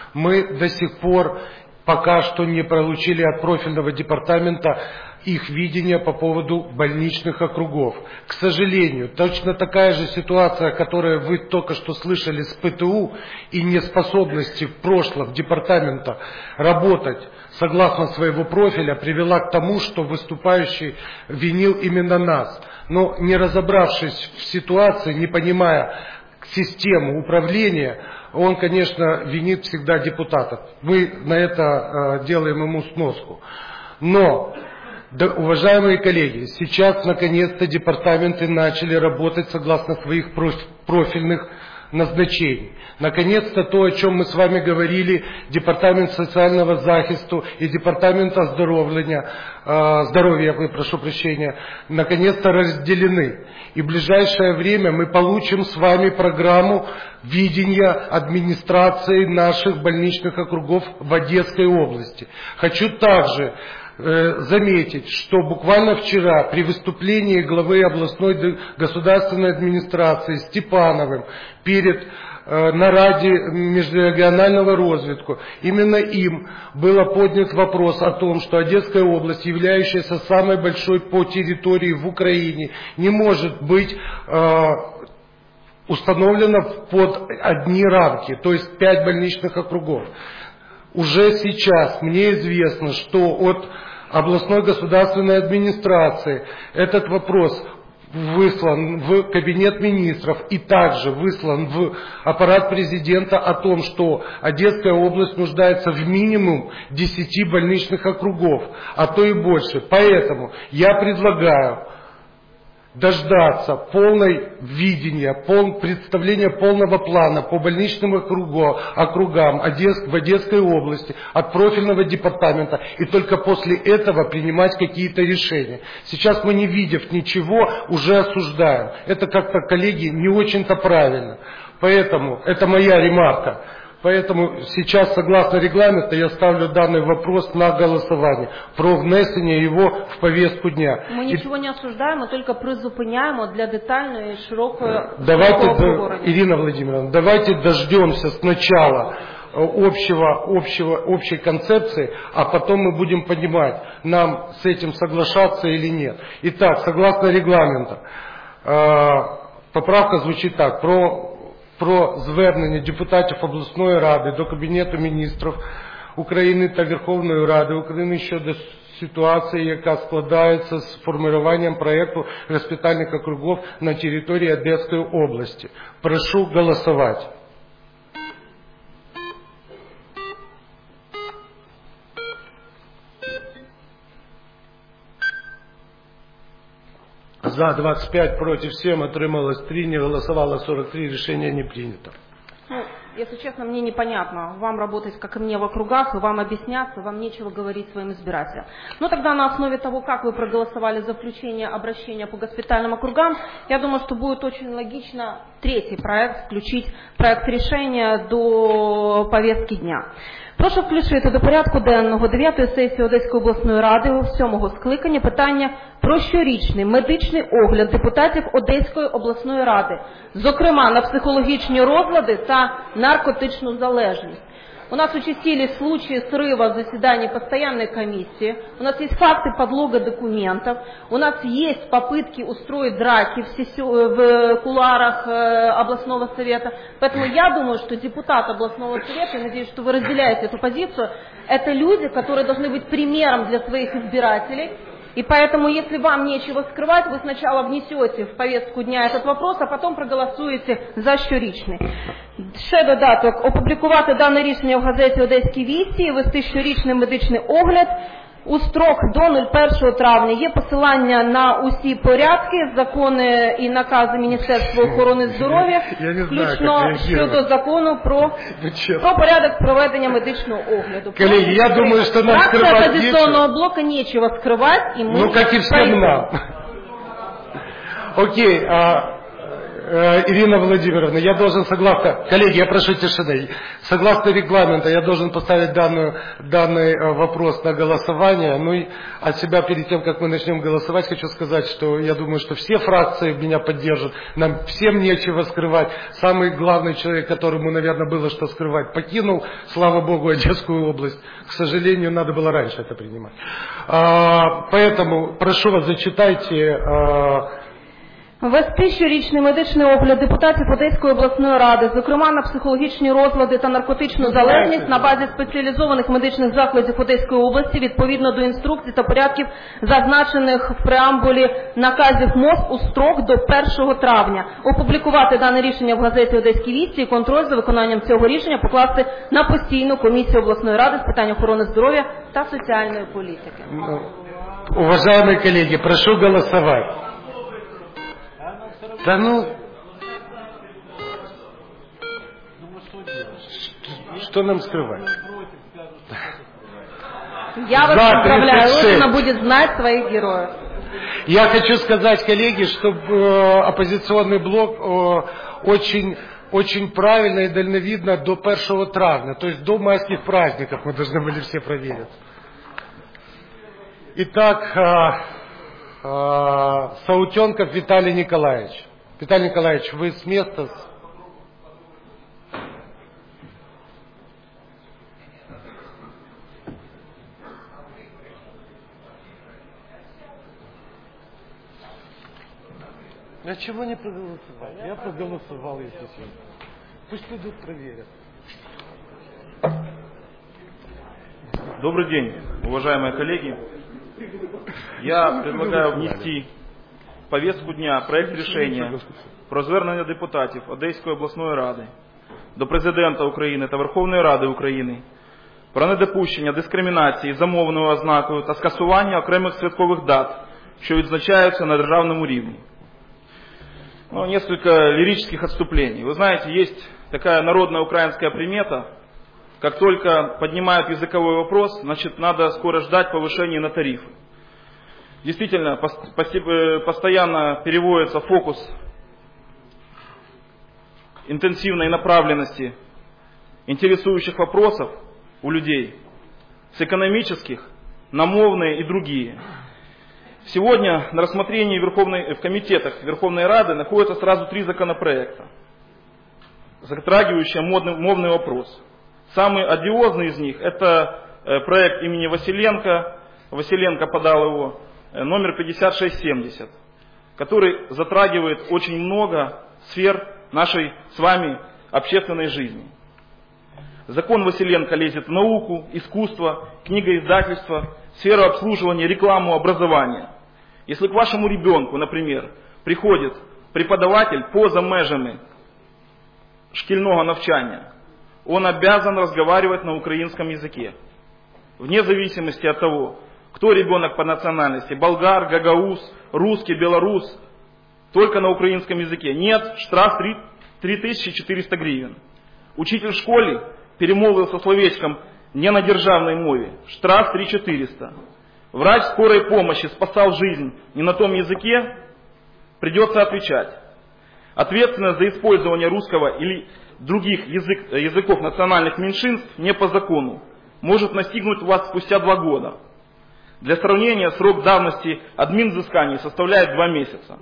мы до сих пор пока что не получили от профильного департамента их видение по поводу больничных округов. К сожалению, точно такая же ситуация, которую вы только что слышали с ПТУ и неспособности в прошлом департамента работать согласно своего профиля, привела к тому, что выступающий винил именно нас. Но не разобравшись в ситуации, не понимая систему управления, он, конечно, винит всегда депутатов. Мы на это э, делаем ему сноску. Но, да, уважаемые коллеги, сейчас наконец-то департаменты начали работать согласно своих профильных назначений. Наконец-то то, о чем мы с вами говорили, Департамент социального захисту и Департамент оздоровления, э, здоровья, я прошу прощения, наконец-то разделены. И в ближайшее время мы получим с вами программу видения администрации наших больничных округов в Одесской области. Хочу также э, заметить, что буквально вчера при выступлении главы областной государственной администрации Степановым перед на Раде межрегионального развития, именно им был поднят вопрос о том, что Одесская область, являющаяся самой большой по территории в Украине, не может быть э, установлена под одни рамки, то есть пять больничных округов. Уже сейчас мне известно, что от областной государственной администрации этот вопрос выслан в кабинет министров и также выслан в аппарат президента о том, что Одесская область нуждается в минимум десяти больничных округов, а то и больше. Поэтому я предлагаю дождаться полной видения, пол, представления полного плана по больничным округу, округам Одесс, в Одесской области от профильного департамента и только после этого принимать какие-то решения. Сейчас мы, не видев ничего, уже осуждаем. Это как-то, коллеги, не очень-то правильно. Поэтому, это моя ремарка. Поэтому сейчас, согласно регламенту, я ставлю данный вопрос на голосование про внесение его в повестку дня. Мы И... ничего не осуждаем, мы только призупиняємо для детальної, широкої Давайте, обговорення. Ирина Владимировна, давайте дождемся сначала общего, общего, общей концепции, а потом мы будем понимать, нам с этим соглашаться или нет. Итак, согласно регламенту, поправка звучит так: про про звернення депутатів обласної ради до Кабінету міністрів України та Верховної Ради України щодо ситуації, яка складається з формуванням проєкту госпітальних округів на території Одеської області. Прошу голосувати. За двадцать пять, против семь, отрималось три, не голосовало сорок три, решение не принято. Ну, если честно, мне непонятно. Вам работать, как и мне, в округах, и вам объясняться, вам нечего говорить своим избирателям. Но тогда на основе того, как вы проголосовали за включение обращения по госпитальным округам, я думаю, что будет очень логично третий проект, включить проект решения до повестки дня. Прошу включити до порядку денного дев'ятої сесії Одеської обласної ради у сьомого скликання питання про щорічний медичний огляд депутатів Одеської обласної ради, зокрема на психологічні розлади та наркотичну залежність. У нас участились случаи срыва заседаний постоянной комиссии, у нас есть факты подлога документов, у нас есть попытки устроить драки в, сессию, в кулуарах областного совета. Поэтому я думаю, что депутат областного совета, я надеюсь, что вы разделяете эту позицию, это люди, которые должны быть примером для своих избирателей. И поэтому, если вам нечего скрывать, вы сначала внесете в повестку дня этот вопрос, а потом проголосуєте за щорічний. Ще додаток: опублікувати дане рішення в газеті «Одеські вісті» і вести щорічний медичний огляд у строк до першого травня. Є посилання на усі порядки, закони і накази Міністерства охорони здоров'я, включно щодо закону про, про порядок проведення медичного огляду. Коллеги, я думаю, что нам скрывать нечего. Оппозиционного блока нечего скрывать, и мы... Ну, как и всем нам. Окей, а... Ирина Владимировна, я должен, согласно, коллеги, я прошу тишины, согласно регламенту, я должен поставить данную, данный вопрос на голосование. Ну и от себя, перед тем, как мы начнем голосовать, хочу сказать, что я думаю, что все фракции меня поддержат, нам всем нечего скрывать. Самый главный человек, которому, наверное, было что скрывать, покинул, слава богу, Одесскую область. К сожалению, надо было раньше это принимать. А, поэтому прошу вас, зачитайте... А, Вести щорічний медичний огляд депутатів Одеської обласної ради, зокрема на психологічні розлади та наркотичну залежність на базі спеціалізованих медичних закладів Одеської області відповідно до інструкцій та порядків, зазначених в преамбулі наказів МОЗ у строк до першого травня. Опублікувати дане рішення в газеті «Одеські вісті» і контроль за виконанням цього рішення покласти на постійну комісію обласної ради з питань охорони здоров'я та соціальної політики. Уважаемые коллеги, прошу голосовать. Да ну, что нам скрывать? Я вас поздравляю, Родина будет знать своих героев. Я хочу сказать, коллеги, что э, оппозиционный блок э, очень, очень правильно и дальновидно до первого травня, то есть до майских праздников мы должны были все проверить. Итак, э, э, Саутенков Виталий Николаевич. Виталий Николаевич, вы с места? Я чего не проголосовал? Я проголосовал, если честно. Пусть идут проверят. Добрый день, уважаемые коллеги. Я предлагаю внести повестку дня проект рішення про звернення депутатів Одеської обласної ради до Президента України та Верховної Ради України про недопущення дискримінації за мовною ознакою та скасування окремих святкових дат, що відзначаються на державному рівні. Ну, несколько лирических отступлений. Вы знаете, есть такая народная украинская примета: как только поднимают языковой вопрос, значит, надо скоро ждать повышения на тарифы. Действительно, постоянно переводится фокус интенсивной направленности интересующих вопросов у людей с экономических на мовные и другие. Сегодня на рассмотрении Верховной, в комитетах Верховной Рады находятся сразу три законопроекта, затрагивающие модный, мовный вопрос. Самый одиозный из них — это проект имени Василенко, Василенко подал его, номер пятьдесят шесть семьдесят, который затрагивает очень много сфер нашей с вами общественной жизни. Закон Василенко лезет в науку, искусство, книгоиздательство, сферу обслуживания, рекламу, образования. Если к вашему ребенку, например, приходит преподаватель поза межами шкільного навчання, он обязан разговаривать на украинском языке, вне зависимости от того, кто ребенок по национальности, болгар, гагауз, русский, белорус, только на украинском языке. Нет, штраф три тысячи четыреста гривен. Учитель в школе перемолвился словечком не на державной мове, штраф три тысячи четыреста. Врач скорой помощи спасал жизнь не на том языке, придется отвечать. Ответственность за использование русского или других язык, языков национальных меньшинств не по закону может настигнуть вас спустя два года. Для сравнения, срок давности админвзысканий составляет два месяца.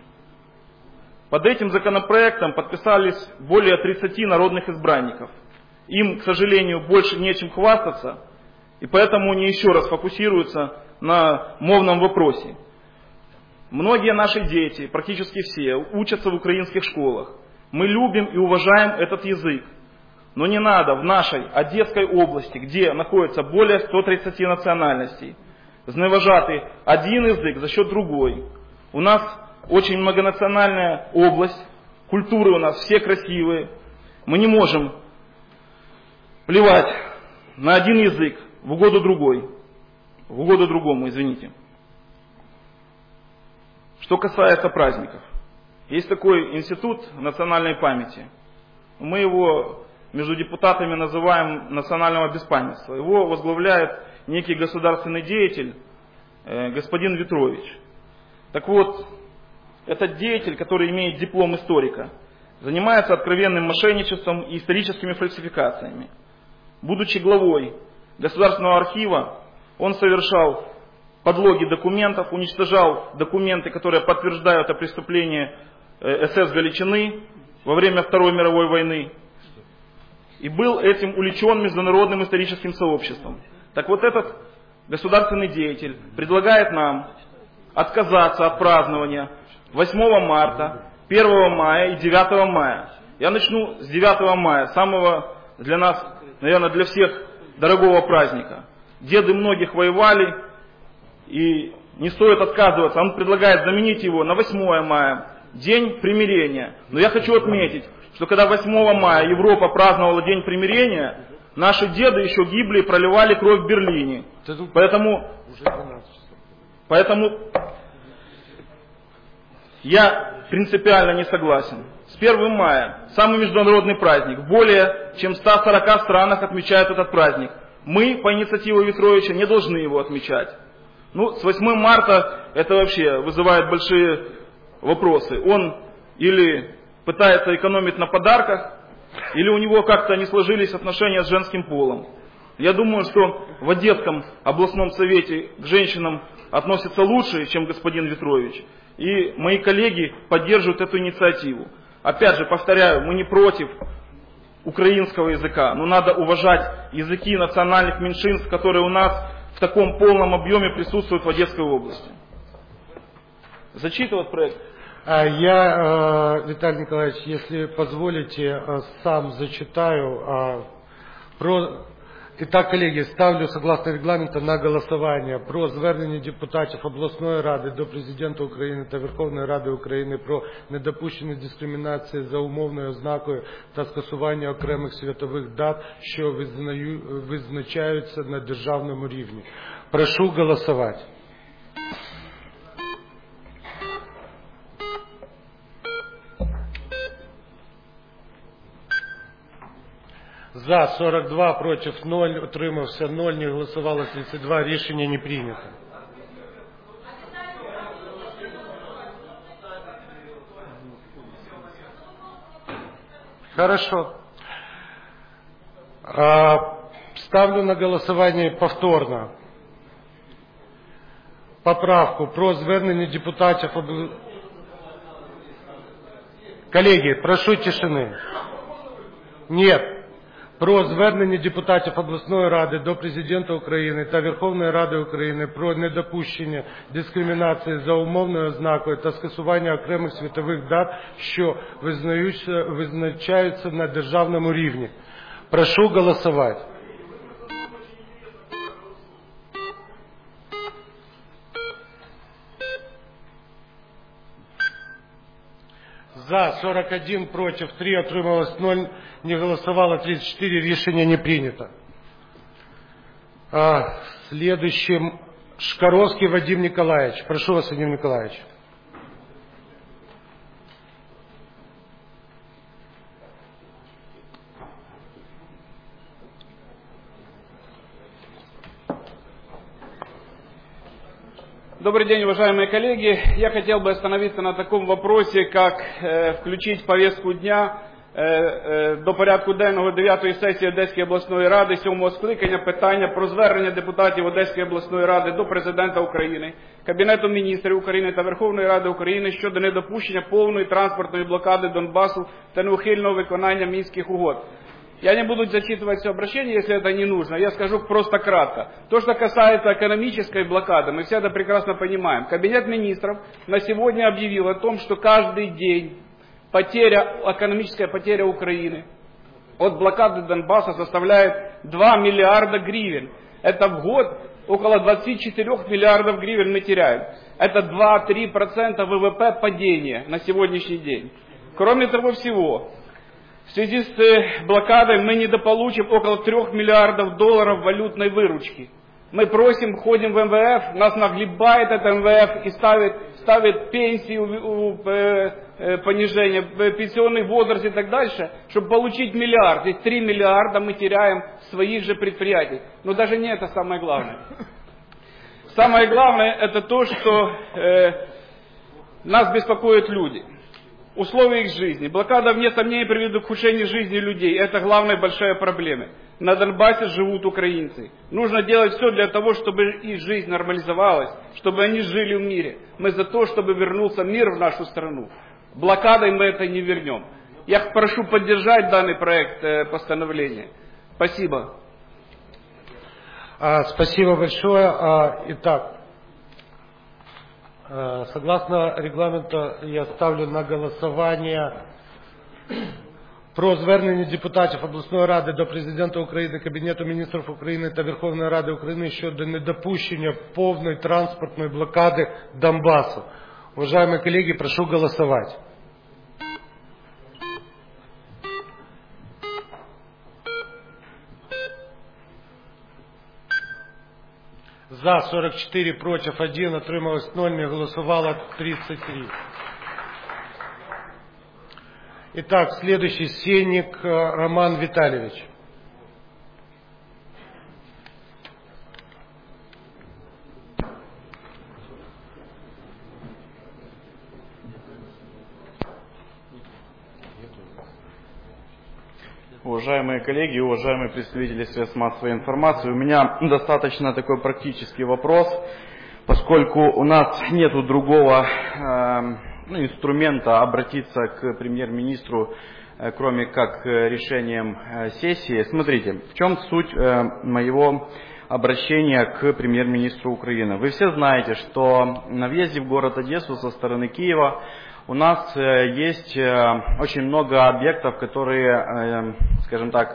Под этим законопроектом подписались более тридцати народных избранников. Им, к сожалению, больше нечем хвастаться, и поэтому они еще раз фокусируются на мовном вопросе. Многие наши дети, практически все, учатся в украинских школах. Мы любим и уважаем этот язык. Но не надо в нашей Одесской области, где находится более ста тридцати национальностей, зневажати один язык за счет другой. У нас очень многонациональная область, культуры у нас все красивые. Мы не можем плевать на один язык в угоду другой, в угоду другому, извините. Что касается праздников. Есть такой институт национальной памяти. Мы его между депутатами называем национального беспамятства. Его возглавляет некий государственный деятель, э, господин Ветрович. Так вот, этот деятель, который имеет диплом историка, занимается откровенным мошенничеством и историческими фальсификациями. Будучи главой Государственного архива, он совершал подлоги документов, уничтожал документы, которые подтверждают о преступлении эс эс Галичины во время Второй мировой войны. И был этим увлечен международным историческим сообществом. Так вот, этот государственный деятель предлагает нам отказаться от празднования восьмого марта, первого мая и девятого мая. Я начну с девятого мая, самого для нас, наверное, для всех дорогого праздника. Деды многих воевали, и не стоит отказываться. Он предлагает заменить его на восьмое мая, День примирения. Но я хочу отметить, что когда восьмого мая Европа праздновала День примирения, наши деды еще гибли и проливали кровь в Берлине. Поэтому, поэтому я принципиально не согласен. С первого мая, самый международный праздник, в более чем ста сорока странах отмечают этот праздник. Мы, по инициативе Ветровича, не должны его отмечать. Ну, с восьмого марта это вообще вызывает большие вопросы. Он или пытается экономить на подарках, или у него как-то не сложились отношения с женским полом. Я думаю, что в Одесском областном совете к женщинам относятся лучше, чем господин Ветрович. И мои коллеги поддерживают эту инициативу. Опять же, повторяю, мы не против украинского языка, но надо уважать языки национальных меньшинств, которые у нас в таком полном объеме присутствуют в Одесской области. Зачитывать проект? Я, Виталий Николаевич, если позволите, сам зачитаю про Итак, колеги, ставлю согласно регламенту на голосування про звернення депутатів обласної ради до президента України та Верховної Ради України про недопущення дискримінації за умовною ознакою та скасування окремих святових дат, що визнаю, визначаються на державному рівні. Прошу голосувати. За сорок два, против ноль, утримався ноль, не голосовало тридцать два, рішення не прийнято. Хорошо. А, ставлю на голосування повторно поправку про звернення депутатів. Колеги, прошу тишини. Нет. Про звернення депутатів обласної ради до президента України та Верховної Ради України про недопущення дискримінації за умовною ознакою та скасування окремих світових дат, що визначаються на державному рівні. Прошу голосувати. За сорок один, против три, отрималось ноль, не голосовало тридцать четыре, решение не принято. А, следующим Шкаровский Вадим Николаевич. Прошу вас, Вадим Николаевич. Добрый день, уважаемые коллеги. Я хотел бы остановиться на таком вопросе, как э, включить в повестку дня э, э, до порядку денного дев'ятої сесії Одеської обласної ради сьомого скликання питання про звернення депутатів Одеської обласної ради до Президента України, Кабінету міністрів України та Верховної Ради України щодо недопущення повної транспортної блокади Донбасу та неухильного виконання Мінських угод. Я не буду зачитывать все обращение, если это не нужно. Я скажу просто кратко. То, что касается экономической блокады, мы все это прекрасно понимаем. Кабинет министров на сегодня объявил о том, что каждый день потеря, экономическая потеря Украины от блокады Донбасса составляет два миллиарда гривен. Это в год около двадцать четыре миллиардов гривен мы теряем. Это два-три процента ВВП падения на сегодняшний день. Кроме того всего, в связи с блокадой мы недополучим около трех миллиардов долларов валютной выручки. Мы просим, ходим в эм вэ эф, нас наглибает это эм вэ эф и ставит, ставит пенсии, понижение, пенсионный возраст и так дальше, чтобы получить миллиард. Здесь три миллиарда мы теряем своих же предприятий. Но даже не это самое главное. Самое главное это то, что э, нас беспокоят люди. Условия их жизни. Блокада, вне сомнений, приведет к ухудшению жизни людей. Это главная большая проблема. На Донбассе живут украинцы. Нужно делать все для того, чтобы их жизнь нормализовалась, чтобы они жили в мире. Мы за то, чтобы вернулся мир в нашу страну. Блокадой мы это не вернем. Я прошу поддержать данный проект постановления. Спасибо. А, спасибо большое. А, итак. Согласно регламенту я ставлю на голосування про звернення депутатів обласної ради до Президента України, Кабінету міністрів України та Верховної Ради України щодо недопущення повної транспортної блокади Донбасу. Уважаемые коллеги, прошу голосовать. За сорок четыре, против один, отрималось ноль, не голосовало тридцать три. Итак, следующий Сенник Роман Витальевич. Уважаемые коллеги, уважаемые представители средств массовой информации, у меня достаточно такой практический вопрос, поскольку у нас нет другого э, ну, инструмента обратиться к премьер-министру, э, кроме как решением э, сессии. Смотрите, в чем суть э, моего обращения к премьер-министру Украины. Вы все знаете, что на въезде в город Одессу со стороны Киева у нас есть очень много объектов, которые, скажем так,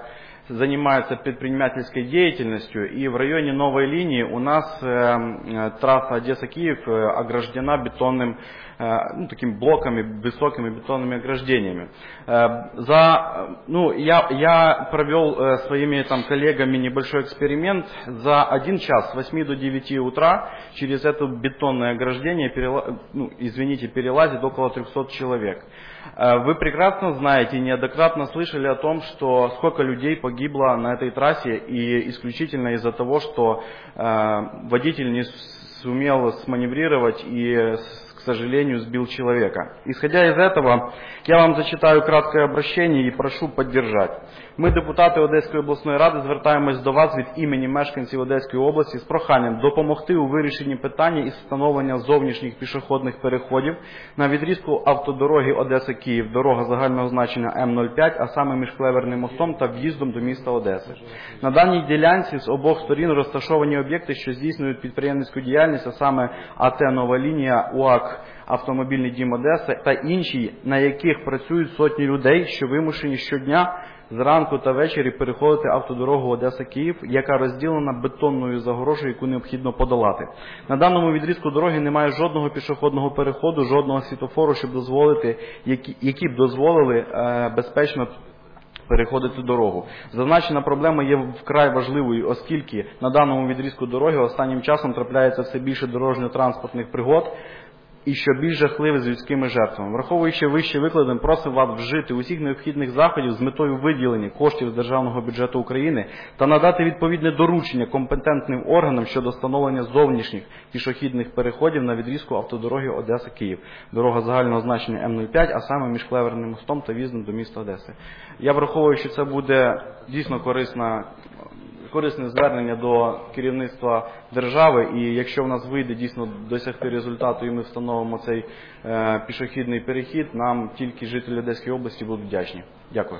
занимаются предпринимательской деятельностью, и в районе новой линии у нас э, трасса Одесса-Киев ограждена бетонным, э, ну, такими блоками, высокими бетонными ограждениями. Э, за, ну, я, я провел э, своими там, коллегами небольшой эксперимент. За один час с восьми до девяти утра через это бетонное ограждение, перела, ну, извините, перелазит около трехсот человек. Вы прекрасно знаете, неоднократно слышали о том, что сколько людей погибло на этой трассе, и исключительно из-за того, что э, водитель не сумел сманеврировать и, к сожалению, сбил человека. Исходя из этого, я вам зачитаю краткое обращение і прошу поддержать. Ми, депутати Одеської обласної ради, звертаємось до вас від імені мешканців Одеської області з проханням допомогти у вирішенні питання із встановлення зовнішніх пішохідних переходів на відрізку автодороги Одеса-Київ, дорога загального значення М нуль п'ять, а саме між Клеверним мостом та в'їздом до міста Одеси. На даній ділянці з обох сторін розташовані об'єкти, що здійснюють підприємницьку діяльність, а саме АТ «Нова лінія», УАК «Автомобільний дім Одеси» та інші, на яких працюють сотні людей, що вимушені щодня зранку та ввечері переходити автодорогу Одеса-Київ, яка розділена бетонною загорожею, яку необхідно подолати. На даному відрізку дороги немає жодного пішохідного переходу, жодного світлофору, щоб дозволити, які, які б дозволили е, безпечно переходити дорогу. Зазначена проблема є вкрай важливою, оскільки на даному відрізку дороги останнім часом трапляється все більше дорожньо-транспортних пригод, і що більш жахливе з людськими жертвами. Враховуючи вище викладене, просив вас вжити усіх необхідних заходів з метою виділення коштів з Державного бюджету України та надати відповідне доручення компетентним органам щодо встановлення зовнішніх пішохідних переходів на відрізку автодороги Одеса-Київ. Дорога загального значення М нуль п'ять, а саме між Клеверним мостом та в'їздом до міста Одеси. Я враховую, що це буде дійсно корисна корисне звернення до керівництва держави, і якщо в нас вийде дійсно досягти результату і ми встановимо цей е, пішохідний перехід, нам тільки жителі Одеської області будуть вдячні. Дякую.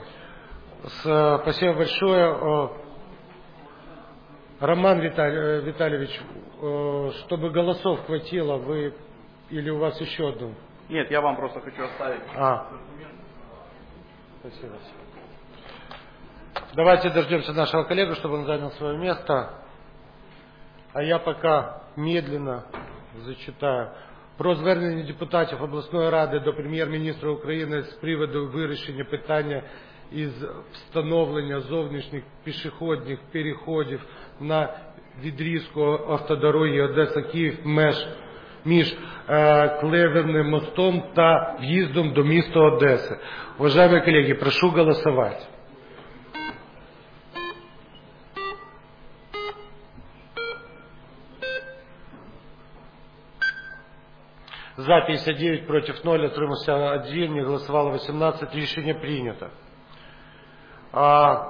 Спасибо большое. Роман Виталий, Витальевич, чтобы голосов хватило, вы или у вас еще одну? Нет, я вам просто хочу оставить. А. Спасибо. Давайте дождемся нашего коллегу, чтобы он занял свое место. А я пока медленно зачитаю. Про звернення депутатів обласної ради до прем'єр-міністра України з приводу вирішення питання із встановлення зовнішніх пішохідних переходів на відрізку автодороги Одеса-Київ меж між е, Клеверним мостом та в'їздом до міста Одеси. Уважаемые коллеги, прошу голосовать. За пятьдесят девять, против ноль, отримався один, не голосовало восемнадцать, решение принято. А,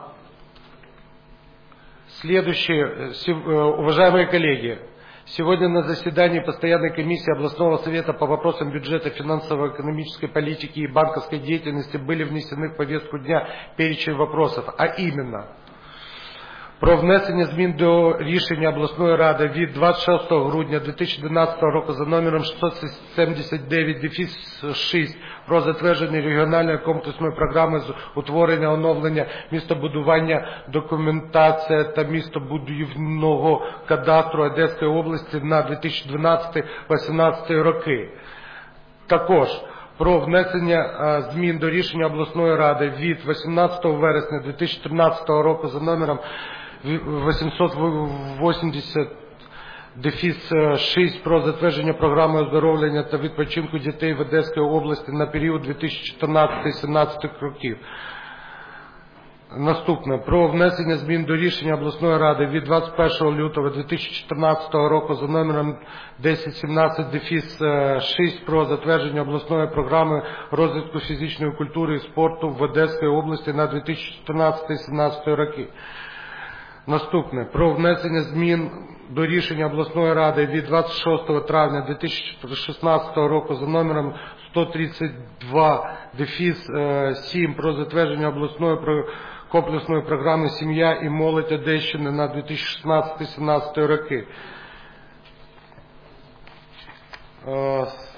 следующее, уважаемые коллеги, сегодня на заседании Постоянной комиссии областного совета по вопросам бюджета, финансово-экономической политики и банковской деятельности были внесены в повестку дня перечень вопросов, а именно про внесення змін до рішення обласної ради від двадцять шостого грудня дві тисячі дванадцятого року за номером шістсот сімдесят дев'ять шість про затвердження регіональної комплексної програми з утворення, оновлення, містобудування, документація та містобудівного кадастру Одеської області на дві тисячі дванадцятий - дві тисячі вісімнадцятий роки. Також про внесення змін до рішення обласної ради від вісімнадцятого вересня дві тисячі тринадцятого року за номером вісімсот вісімдесят шість про затвердження програми оздоровлення та відпочинку дітей в Одеській області на період дві тисячі чотирнадцятий - дві тисячі сімнадцятий років. Наступне. Про внесення змін до рішення обласної ради від двадцять першого лютого дві тисячі чотирнадцятого року за номером десять сімнадцять шість про затвердження обласної програми розвитку фізичної культури і спорту в Одеській області на дві тисячі чотирнадцятий - дві тисячі сімнадцятий роки. Наступне. Про внесення змін до рішення обласної ради від двадцять шостого травня дві тисячі шістнадцятого року за номером сто тридцять два сім про затвердження обласної комплексної програми «Сім'я і молодь Одещини» на дві тисячі шістнадцятий - дві тисячі сімнадцятий роки.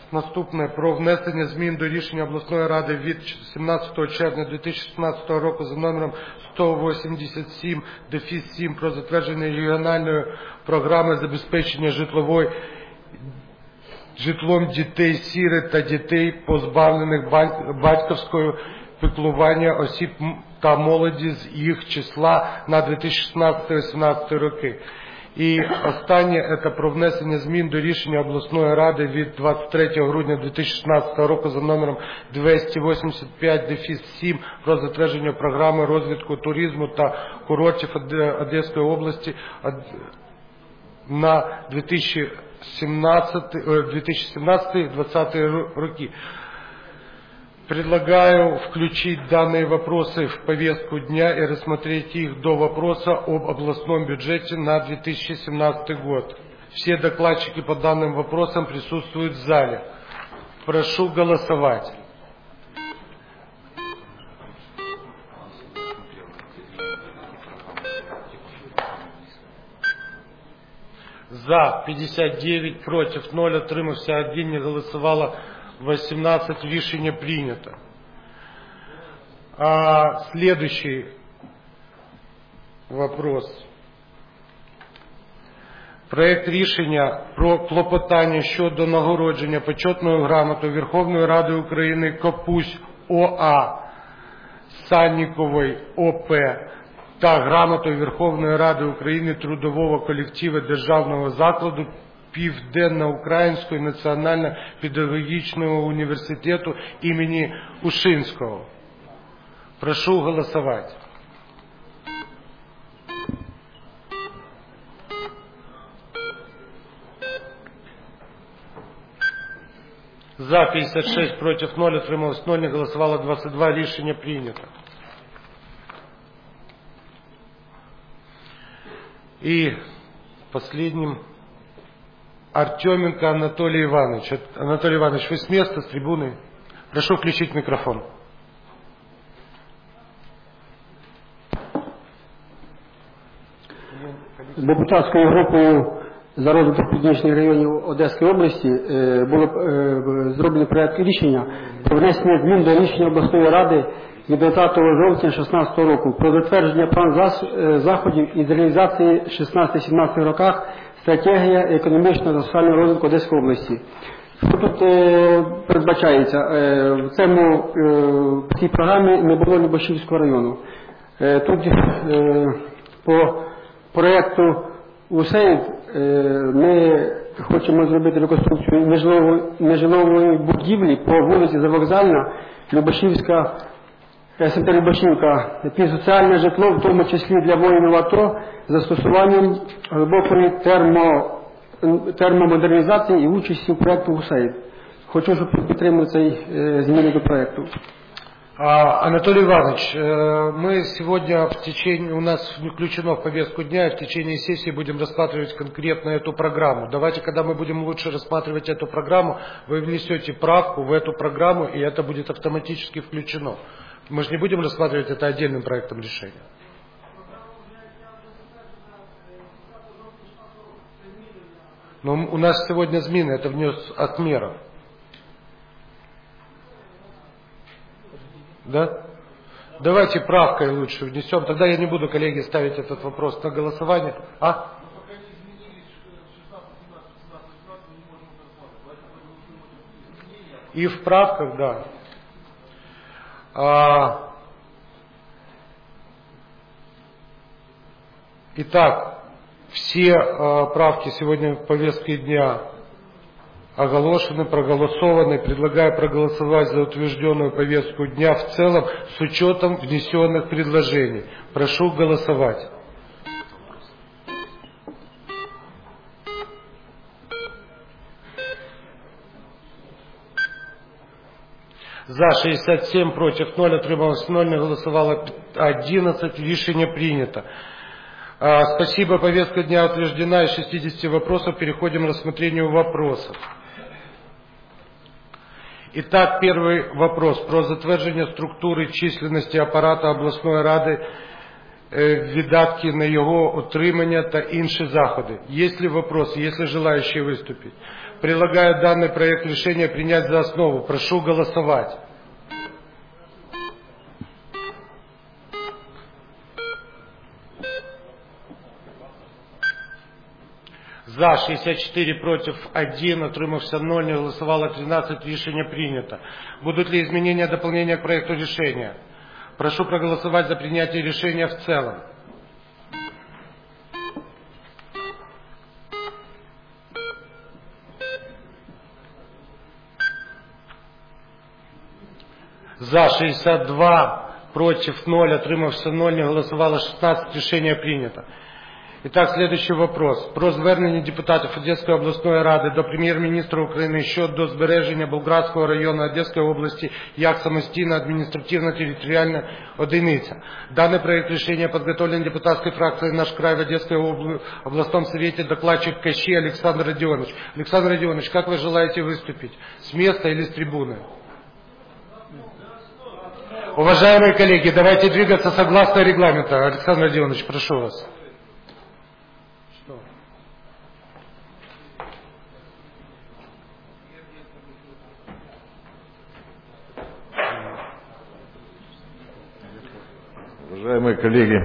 Наступне про внесення змін до рішення обласної ради від сімнадцятого червня дві тисячі шістнадцятого року за номером сто вісімдесят сім сім про затвердження регіональної програми забезпечення житлової житлом дітей сиріт та дітей, позбавлених батьківського піклування осіб та молоді з їх числа на дві тисячі шістнадцятий - дві тисячі вісімнадцятий роки. І останнє – це про внесення змін до рішення обласної ради від двадцять третього грудня дві тисячі шістнадцятого року за номером двісті вісімдесят п'ять сім про затвердження програми розвитку туризму та курортів Одеської області на дві тисячі сімнадцятий - дві тисячі двадцятий роки. Предлагаю включить данные вопросы в повестку дня и рассмотреть их до вопроса об областном бюджете на две тысячи семнадцатый год. Все докладчики по данным вопросам присутствуют в зале. Прошу голосовать. За пятьдесят девять, против ноль, отримався один, не голосовало восемнадцать, решение принято. А следующий вопрос. Проект рішення про клопотання щодо нагородження почетною грамотою Верховної Ради України Копусь ОА, Саннікової ОП та грамотою Верховної Ради України трудового колективу Державного закладу Південно-Українського національно-педагогічного університету імені Ушинського. Прошу голосовать. За пятьдесят шесть, против ноль, отрималось ноль, не голосовало двадцать два, решение принято. И последним Артеменко Анатолий Иванович. Анатолий Иванович, вы с места, с трибуны? Прошу включить микрофон. Депутатською групою за розвиток північних районів Одеської області було зроблено проект рішення про внесення змін до рішення обласної ради від двадцятого жовтня дві тисячі шістнадцятого року про затвердження плану заходів із реалізації в шістнадцятого-сімнадцятого роках стратегія економічного та соціального розвитку Одеської області. Що тут е, передбачається? Е, в цьому е, в цій програмі не було Любашівського району. Е, тут е, по проєкту УСЕЙД е, ми хочемо зробити реконструкцію нежилової, нежилової будівлі по вулиці Завокзальна, Любашівська, СМТ Любашівка, під соціальне житло, в тому числі для воїнів АТО, застосуванням глибокої термо, термомодернізації і участі в проєкту УСЕЙД. Хочу, щоб підтримали цей е, зміни до проєкту. Анатолий Иванович, мы сегодня в течение, у нас включено в повестку дня, и в течение сессии будем рассматривать конкретно эту программу. Давайте, когда мы будем лучше рассматривать эту программу, вы внесете правку в эту программу, и это будет автоматически включено. Мы же не будем рассматривать это отдельным проектом решения. Но у нас сегодня змины, это внес Атмеров. Да? Давайте правкой лучше внесем. Тогда я не буду, коллеги, ставить этот вопрос на голосование. А? И в правках, да. А... Итак, все а, правки сегодня в повестке дня оголошены, проголосованы. Предлагаю проголосовать за утвержденную повестку дня в целом с учетом внесенных предложений. Прошу голосовать. За шестьдесят семь, против ноль, отрималось ноль, не голосовало одиннадцать, решение принято. Спасибо, повестка дня утверждена, из шестидесяти вопросов переходим к рассмотрению вопросов. Итак, первый вопрос про затвердження структури численності апарату обласної ради, видатки на його утримання та інші заходи. Есть ли вопросы, есть ли желающие выступить? Предлагаю данный проект решения принять за основу. Прошу голосовать. За шестьдесят четыре, против один, утримався ноль, не голосовало тринадцать, решение принято. Будут ли изменения, дополнения к проекту решения? Прошу проголосовать за принятие решения в целом. За шестьдесят два, против ноль, утримався ноль, не голосовало шістнадцять, решение принято. Итак, следующий вопрос. Про звернення депутатів Одеської обласної ради до прем'єр-міністра України щодо збереження Болградського району Одеської області як самостійна адміністративно-територіальна одиниця. Данный проект решения подготовлен депутатской фракцией «Наш край» в Одесской областном совете, докладчик Кащей Александр Родионович. Александр Родионович, как вы желаете выступить? С места или с трибуны? Уважаемые коллеги, давайте двигаться согласно регламенту. Александр Родионович, прошу вас. Уважаемые коллеги,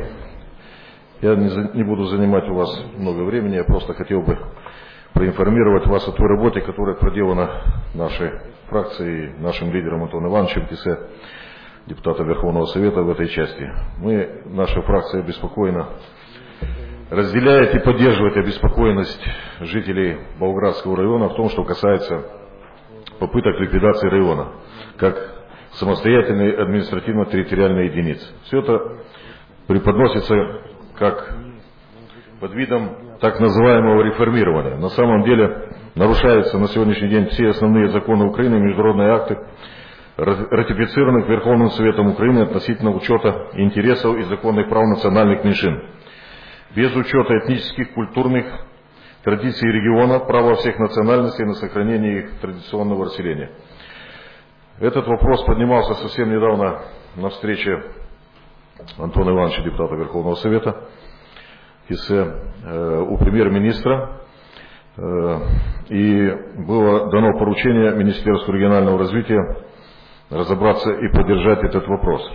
я не, за, не буду занимать у вас много времени, я просто хотел бы проинформировать вас о той работе, которая проделана нашей фракцией, нашим лидером Антоном Ивановичем Кисе, депутата Верховного Совета в этой части. Мы, наша фракция, обеспокоена, разделяет и поддерживает обеспокоенность жителей Болградского района в том, что касается попыток ликвидации района, как самостоятельной административно-территориальной единицы. Все это преподносится как под видом так называемого реформирования. На самом деле нарушаются на сегодняшний день все основные законы Украины и международные акты, ратифицированных Верховным Советом Украины относительно учета интересов и законных прав национальных меньшин. Без учета этнических, культурных традиций региона, права всех национальностей на сохранение их традиционного расселения. Этот вопрос поднимался совсем недавно на встрече Антона Ивановича, депутата Верховного Совета, Кисе, э, у премьер-министра. Э, и было дано поручение Министерству регионального развития разобраться и поддержать этот вопрос.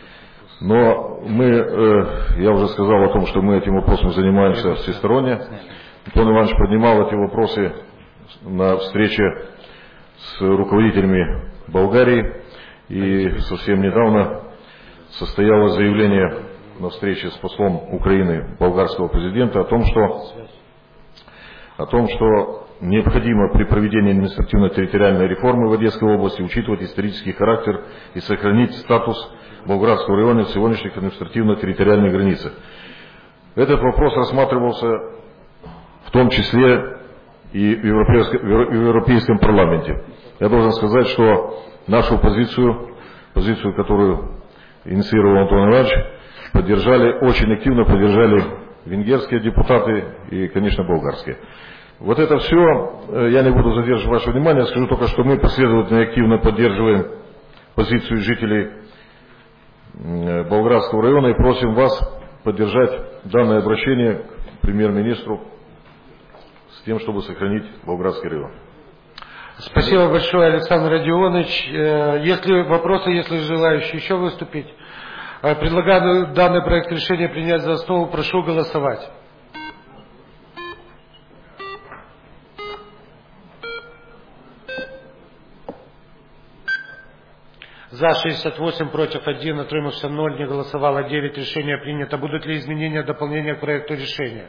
Но мы, э, я уже сказал о том, что мы этим вопросом занимаемся всесторонне. Антон Иванович поднимал эти вопросы на встрече с руководителями Болгарии, и совсем недавно состоялось заявление на встрече с послом Украины, болгарского президента, о том, что, о том, что необходимо при проведении административно-территориальной реформы в Одесской области учитывать исторический характер и сохранить статус Болградского района в сегодняшних административно-территориальных границах. Этот вопрос рассматривался в том числе и в Европейском, в Европейском парламенте. Я должен сказать, что нашу позицию, позицию, которую инициировал Антон Иванович, поддержали, очень активно поддержали венгерские депутаты и, конечно, болгарские. Вот это все, я не буду задерживать ваше внимание, скажу только, что мы последовательно и активно поддерживаем позицию жителей Болградского района и просим вас поддержать данное обращение к премьер-министру с тем, чтобы сохранить Болградский район. Спасибо большое, Александр Родионович. Если вопросы, если желающие еще выступить, предлагаю данный проект решения принять за основу. Прошу голосовать. За шестьдесят восемь, против один, утримався ноль, не голосовало девять, решение принято. Будут ли изменения, дополнения к проекту решения?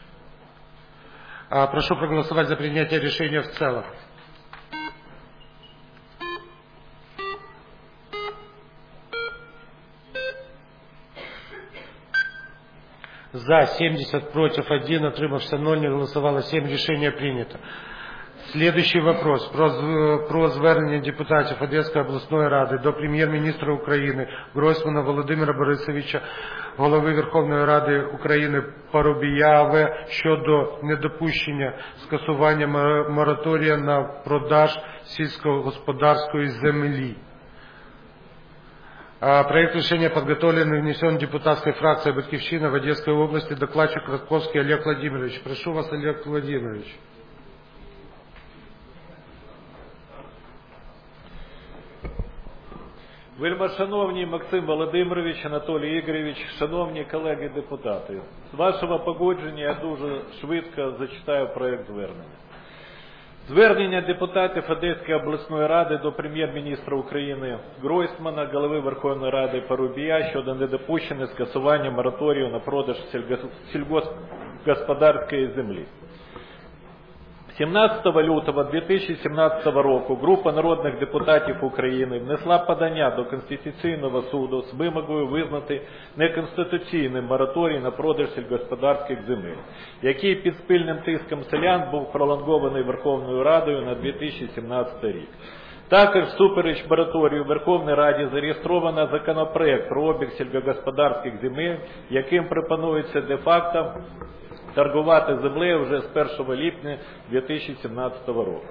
Прошу проголосовать за принятие решения в целом. За семьдесят, против один, утримався ноль, не голосовало семь, решение принято. Следующий вопрос про, про звернення депутатів Одеської обласної ради до прем'єр-міністра України Гройсмана Володимира Борисовича, голови Верховної Ради України Парубія АВ щодо недопущення скасування мораторія на продаж сільськогосподарської землі. Проект решения подготовлен и внесен депутатской фракцией «Батьківщина» в Одесской области. Докладчик Ростковский Олег Владимирович. Прошу вас, Олег Владимирович. Вельмишановний Максим Володимирович, Анатолій Ігорович, шановні колеги-депутати, з вашого погодження я дуже швидко зачитаю проект звернення. Звернення депутатів Одеської обласної ради до прем'єр-міністра України Гройсмана, голови Верховної Ради Парубія щодо недопущення скасування мораторію на продаж сільгоспгосподарської землі. сімнадцятого лютого дві тисячі сімнадцятого року група народних депутатів України внесла подання до Конституційного суду з вимогою визнати неконституційним мораторій на продаж сільськогосподарських земель, який під спільним тиском селян був пролонгований Верховною Радою на дві тисячі сімнадцятий рік. Також всупереч мораторію в Верховній Раді зареєстровано законопроект про обіг сільськогосподарських земель, яким пропонується де-факто торгувати землею вже з першого липня дві тисячі сімнадцятого року.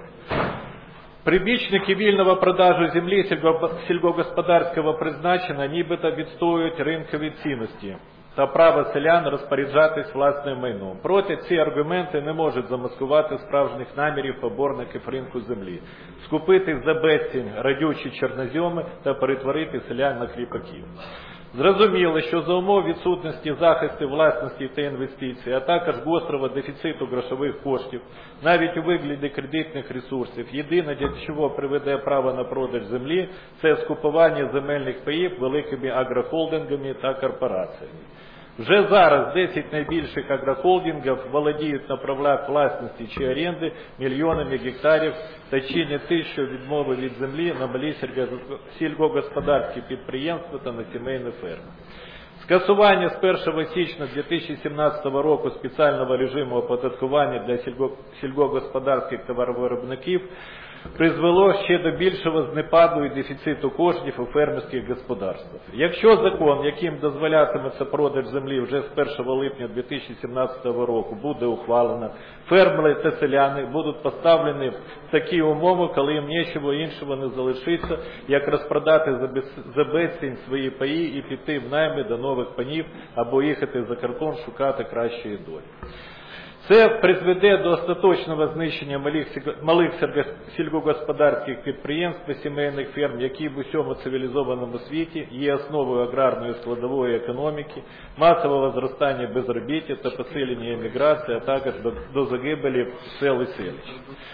Прибічники вільного продажу землі сільськогосподарського призначення нібито відстоюють ринкові цінності та право селян розпоряджатись власним майном. Проте ці аргументи не можуть замаскувати справжніх намірів поборників ринку землі, скупити за безцінь радючі чорноземи та перетворити селян на кріпаків. Зрозуміло, що за умов відсутності захисту власності та інвестицій, а також гострого дефіциту грошових коштів, навіть у вигляді кредитних ресурсів, єдине, для чого приведе право на продаж землі, це скупування земельних паїв великими агрохолдингами та корпораціями. Вже зараз десять найбільших агрохолдингів володіють на правах власності чи оренди мільйонами гектарів та чинять тисячу відмови від землі на малі сільськогосподарські підприємства та на сімейні ферми. Скасування з першого січня дві тисячі сімнадцятого року спеціального режиму оподаткування для сільськогосподарських товаровиробників призвело ще до більшого знепаду і дефіциту коштів у фермерських господарствах. Якщо закон, яким дозволятиметься продаж землі вже з першого липня дві тисячі сімнадцятого року буде ухвалено, фермери та селяни будуть поставлені в такі умови, коли їм нічого іншого не залишиться, як розпродати за безцінь свої паї і піти в найми до нових панів або їхати за кордон шукати кращої долі. Це призведе до остаточного знищення малих, малих сільськогосподарських підприємств та сімейних ферм, які в усьому цивілізованому світі є основою аграрної складової економіки, масового зростання безробіття та посилення еміграції, а також до, до загибелі сел і селищ.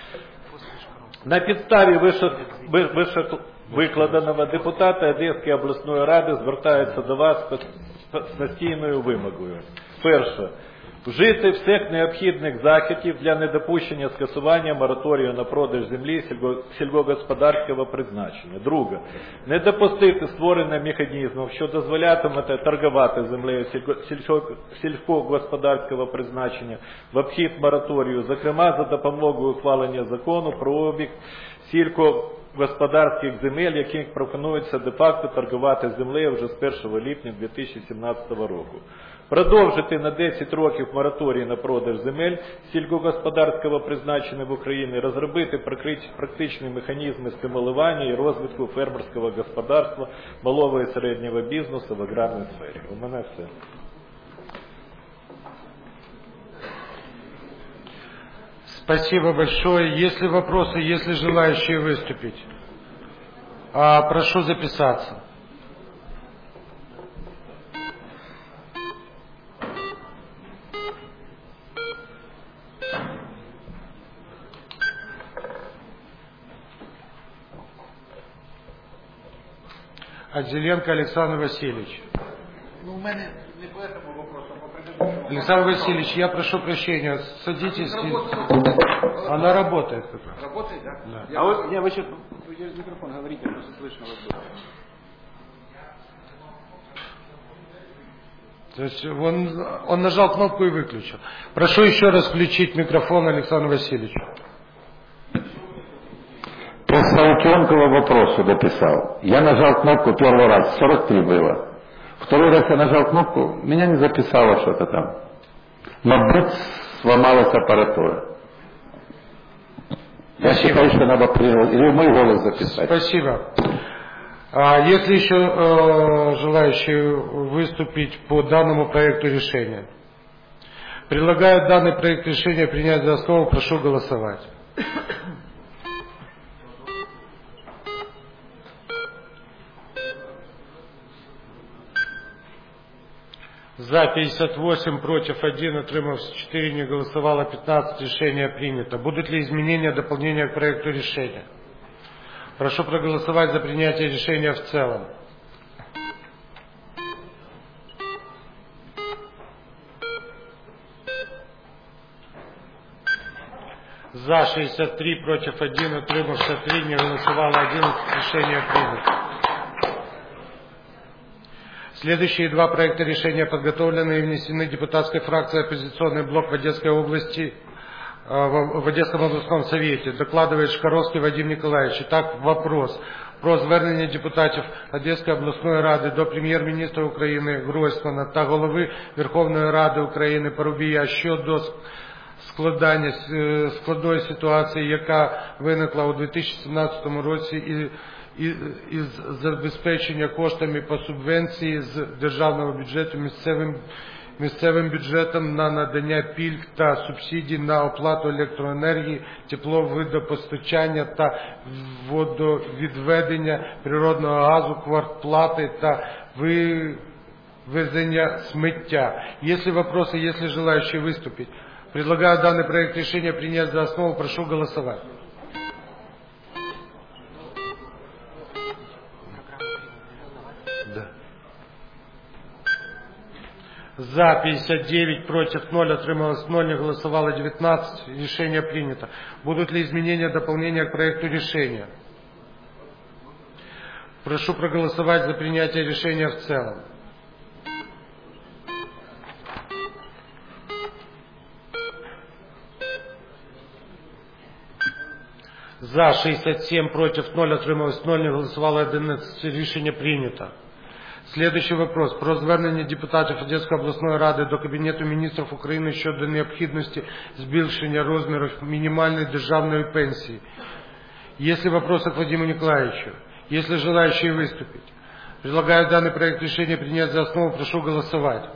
На підставі вище, вище викладеного депутати Одеської обласної ради звертаються до вас з постійною вимогою. Перше. Вжити всіх необхідних заходів для недопущення скасування мораторію на продаж землі сільськогосподарського призначення. Друге. Не допустити створення механізмів, що дозволятимуть торгувати землею сільськогосподарського призначення в обхід мораторію, зокрема за допомогою ухвалення закону про обіг сільськогосподарських земель, яким пропонується де-факто торгувати землею вже з першого липня дві тисячі сімнадцятого року. Продовжити на десять років мораторій на продаж земель сільськогосподарського призначення в Україні, розробити практичні механізми стимулювання і розвитку фермерського господарства, малого і середнього бізнесу в аграрній сфері. У мене все. Спасибо большое. Если вопросы, если желающие выступить, прошу записаться. Отзеленко Александр Васильевич. Ну, у меня не по этому вопросу, а по предыдущему. Александр Васильевич, я прошу прощения, садитесь. Она работает. Работает, да? Да. А вот, не, вы сейчас через микрофон говорите, просто слышно вас будет. То есть он, он нажал кнопку и выключил. Прошу еще раз включить микрофон Александру Васильевичу. По Саутенкову вопросу дописал. Я нажал кнопку первый раз, сорок три было. Второй раз я нажал кнопку, меня не записало что-то там. Мабуть, сломалась аппаратура. Я Спасибо. считаю, что надо или мой голос записать. Спасибо. А если еще э, желающие выступить по данному проекту решения? Предлагаю данный проект решения принять за основу, прошу голосовать. За пятьдесят восемь, против один, утримався четыре, не голосовало пятнадцать. Решение принято. Будут ли изменения, дополнения к проекту решения? Прошу проголосовать за принятие решения в целом. За шестьдесят три, против один, утримався три, не голосовало одиннадцать. Решение принято. Следующие два проекта решения подготовлены и внесены депутатской фракцией «Оппозиционный блок» в Одесской области, в Одесском областном совете. Докладывает Шкаровский Вадим Николаевич. Итак, вопрос про звернення депутатів Одеської обласної ради до прем'єр-міністра України Гройсмана та голови Верховної Ради України Парубія щодо складання складної ситуації, яка виникла у дві тисячі сімнадцятому році і із забезпечення коштами по субвенції з державного бюджету місцевим місцевим бюджетом на надання пільг та субсидій на оплату електроенергії, тепловидопостачання та водовідведення, природного газу, квартплати та вывезения смыття. Если вопросы, если желающие выступить, предлагаю данный проект решения принять за основу. Прошу голосовать. За пятьдесят девять, против ноль, отрималось ноль, не голосовало девятнадцать. Решение принято. Будут ли изменения, дополнения к проекту решения? Прошу проголосовать за принятие решения в целом. За шестьдесят семь, против ноль, отрималось ноль, не голосовало одиннадцать. Решение принято. Следующий вопрос. Про звернення депутатів Одеської обласної ради до Кабінету міністрів України щодо необхідності збільшення розмірів мінімальної державної пенсії. Есть ли вопросы к Вадиму Николаевичу? Есть ли желающие выступить? Предлагаю данный проект решения принять за основу. Прошу голосовать.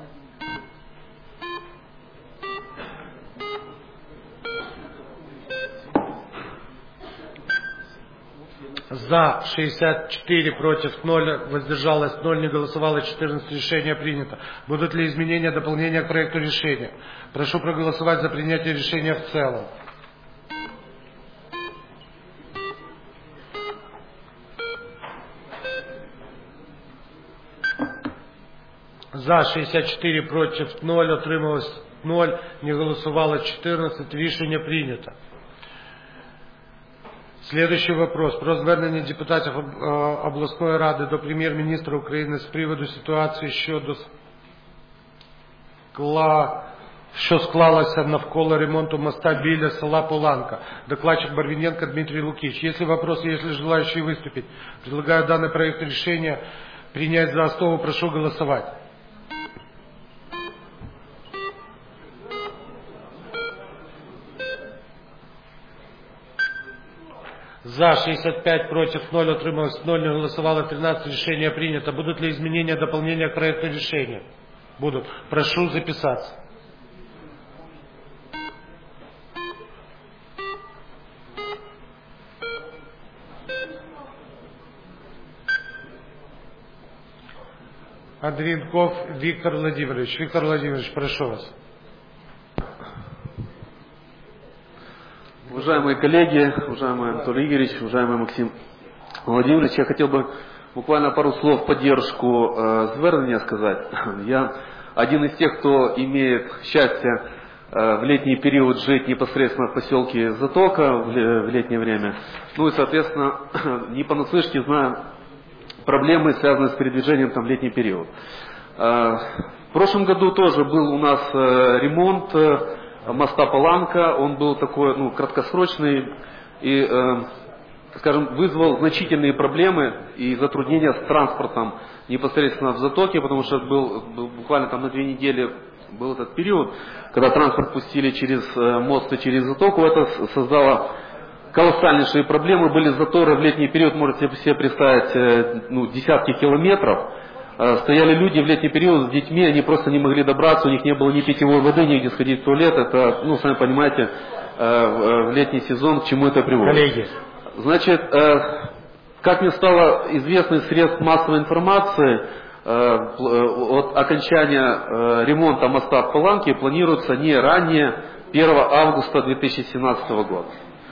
За шестьдесят четыре, против ноль, воздержалось ноль, не голосовало четырнадцать. Решение принято. Будут ли изменения, дополнения к проекту решения? Прошу проголосовать за принятие решения в целом. За шестьдесят четыре, против ноль, утрималось ноль, не голосовало четырнадцать. Решение принято. Следующий вопрос. Про звернення депутатів обласної ради до прем'єр-міністра України з приводу ситуації, щодо скла... що склалася навколо ремонту моста біля села Поланка. Докладчик Барвиненко Дмитрий Лукич. Если вопросы, если желающие выступить, предлагаю данный проект решения принять за основу. Прошу голосовать. За шестьдесят пять, против ноль, утрималось ноль, не голосовало тринадцать. Решение принято. Будут ли изменения, дополнения к проекту решения? Будут. Прошу записаться. Андренков Виктор Владимирович. Виктор Владимирович, прошу вас. Уважаемые коллеги, уважаемый Анатолий Игоревич, уважаемый Максим Владимирович, я хотел бы буквально пару слов в поддержку э, звернения сказать. Я один из тех, кто имеет счастье э, в летний период жить непосредственно в поселке Затока в, в летнее время. Ну и, соответственно, не понаслышке знаю проблемы, связанные с передвижением там в летний период. Э, в прошлом году тоже был у нас э, ремонт э, моста Поланка, он был такой, ну, краткосрочный и, э, скажем, вызвал значительные проблемы и затруднения с транспортом непосредственно в Затоке, потому что был, был буквально там на две недели был этот период, когда транспорт пустили через э, мост и через Затоку. Это создало колоссальнейшие проблемы, были заторы в летний период, можете себе представить, э, ну, десятки километров. Стояли люди в летний период с детьми, они просто не могли добраться, у них не было ни питьевой воды, ни где сходить в туалет. Это, ну, сами понимаете, в летний сезон к чему это приводит. Коллеги. Значит, как мне стало известно из средств массовой информации, от окончания ремонта моста в Паланке планируется не ранее первого августа две тысячи семнадцатого года.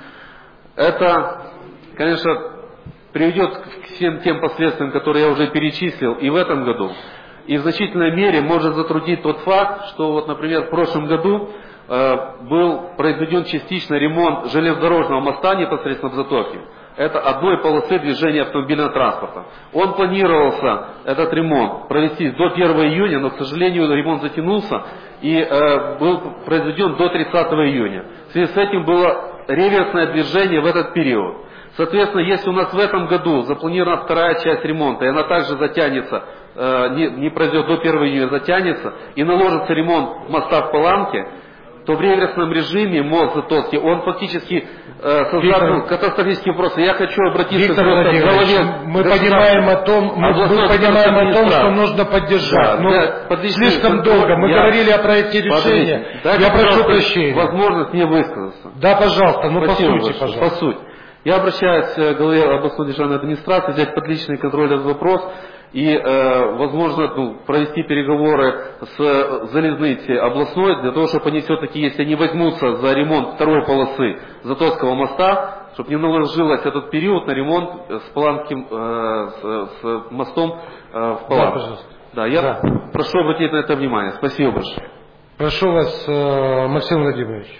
Это, конечно, приведет к всем тем последствиям, которые я уже перечислил и в этом году. И в значительной мере может затруднить тот факт, что, вот, например, в прошлом году э, был произведен частично ремонт железнодорожного моста непосредственно в Затоке. Это одной полосы движения автомобильного транспорта. Он планировался, этот ремонт, провести до первого июня, но, к сожалению, ремонт затянулся и э, был произведен до тридцатого июня. В связи с этим было реверсное движение в этот период. Соответственно, если у нас в этом году запланирована вторая часть ремонта, и она также затянется, э, не, не произойдет до первого июня, затянется, и наложится ремонт моста в Паланке, то в реверсном режиме мост Затоцкий, он фактически э, создал катастрофические вопросы. Я хочу обратиться Виктор к Владимирович, мы понимаем о том, мы, мы понимаем о том, что нужно поддержать. Да, но слишком долго. Мы я, говорили о проекте решения. Дайте, я прошу прощения. Возможность мне высказаться. Да, пожалуйста, ну Спасибо по сути, большое. пожалуйста. По сути. Я обращаюсь к главе областной державной администрации, взять под личный контроль этот вопрос и, э, возможно, ну, провести переговоры с залезницей областной, для того, чтобы они все-таки, если они возьмутся за ремонт второй полосы Затоцкого моста, чтобы не наложилось этот период на ремонт с, Паланским, э, с, с мостом э, в Паланке. Да, пожалуйста. Да, я да. прошу обратить на это внимание. Спасибо большое. Прошу вас, э, Максим Владимирович.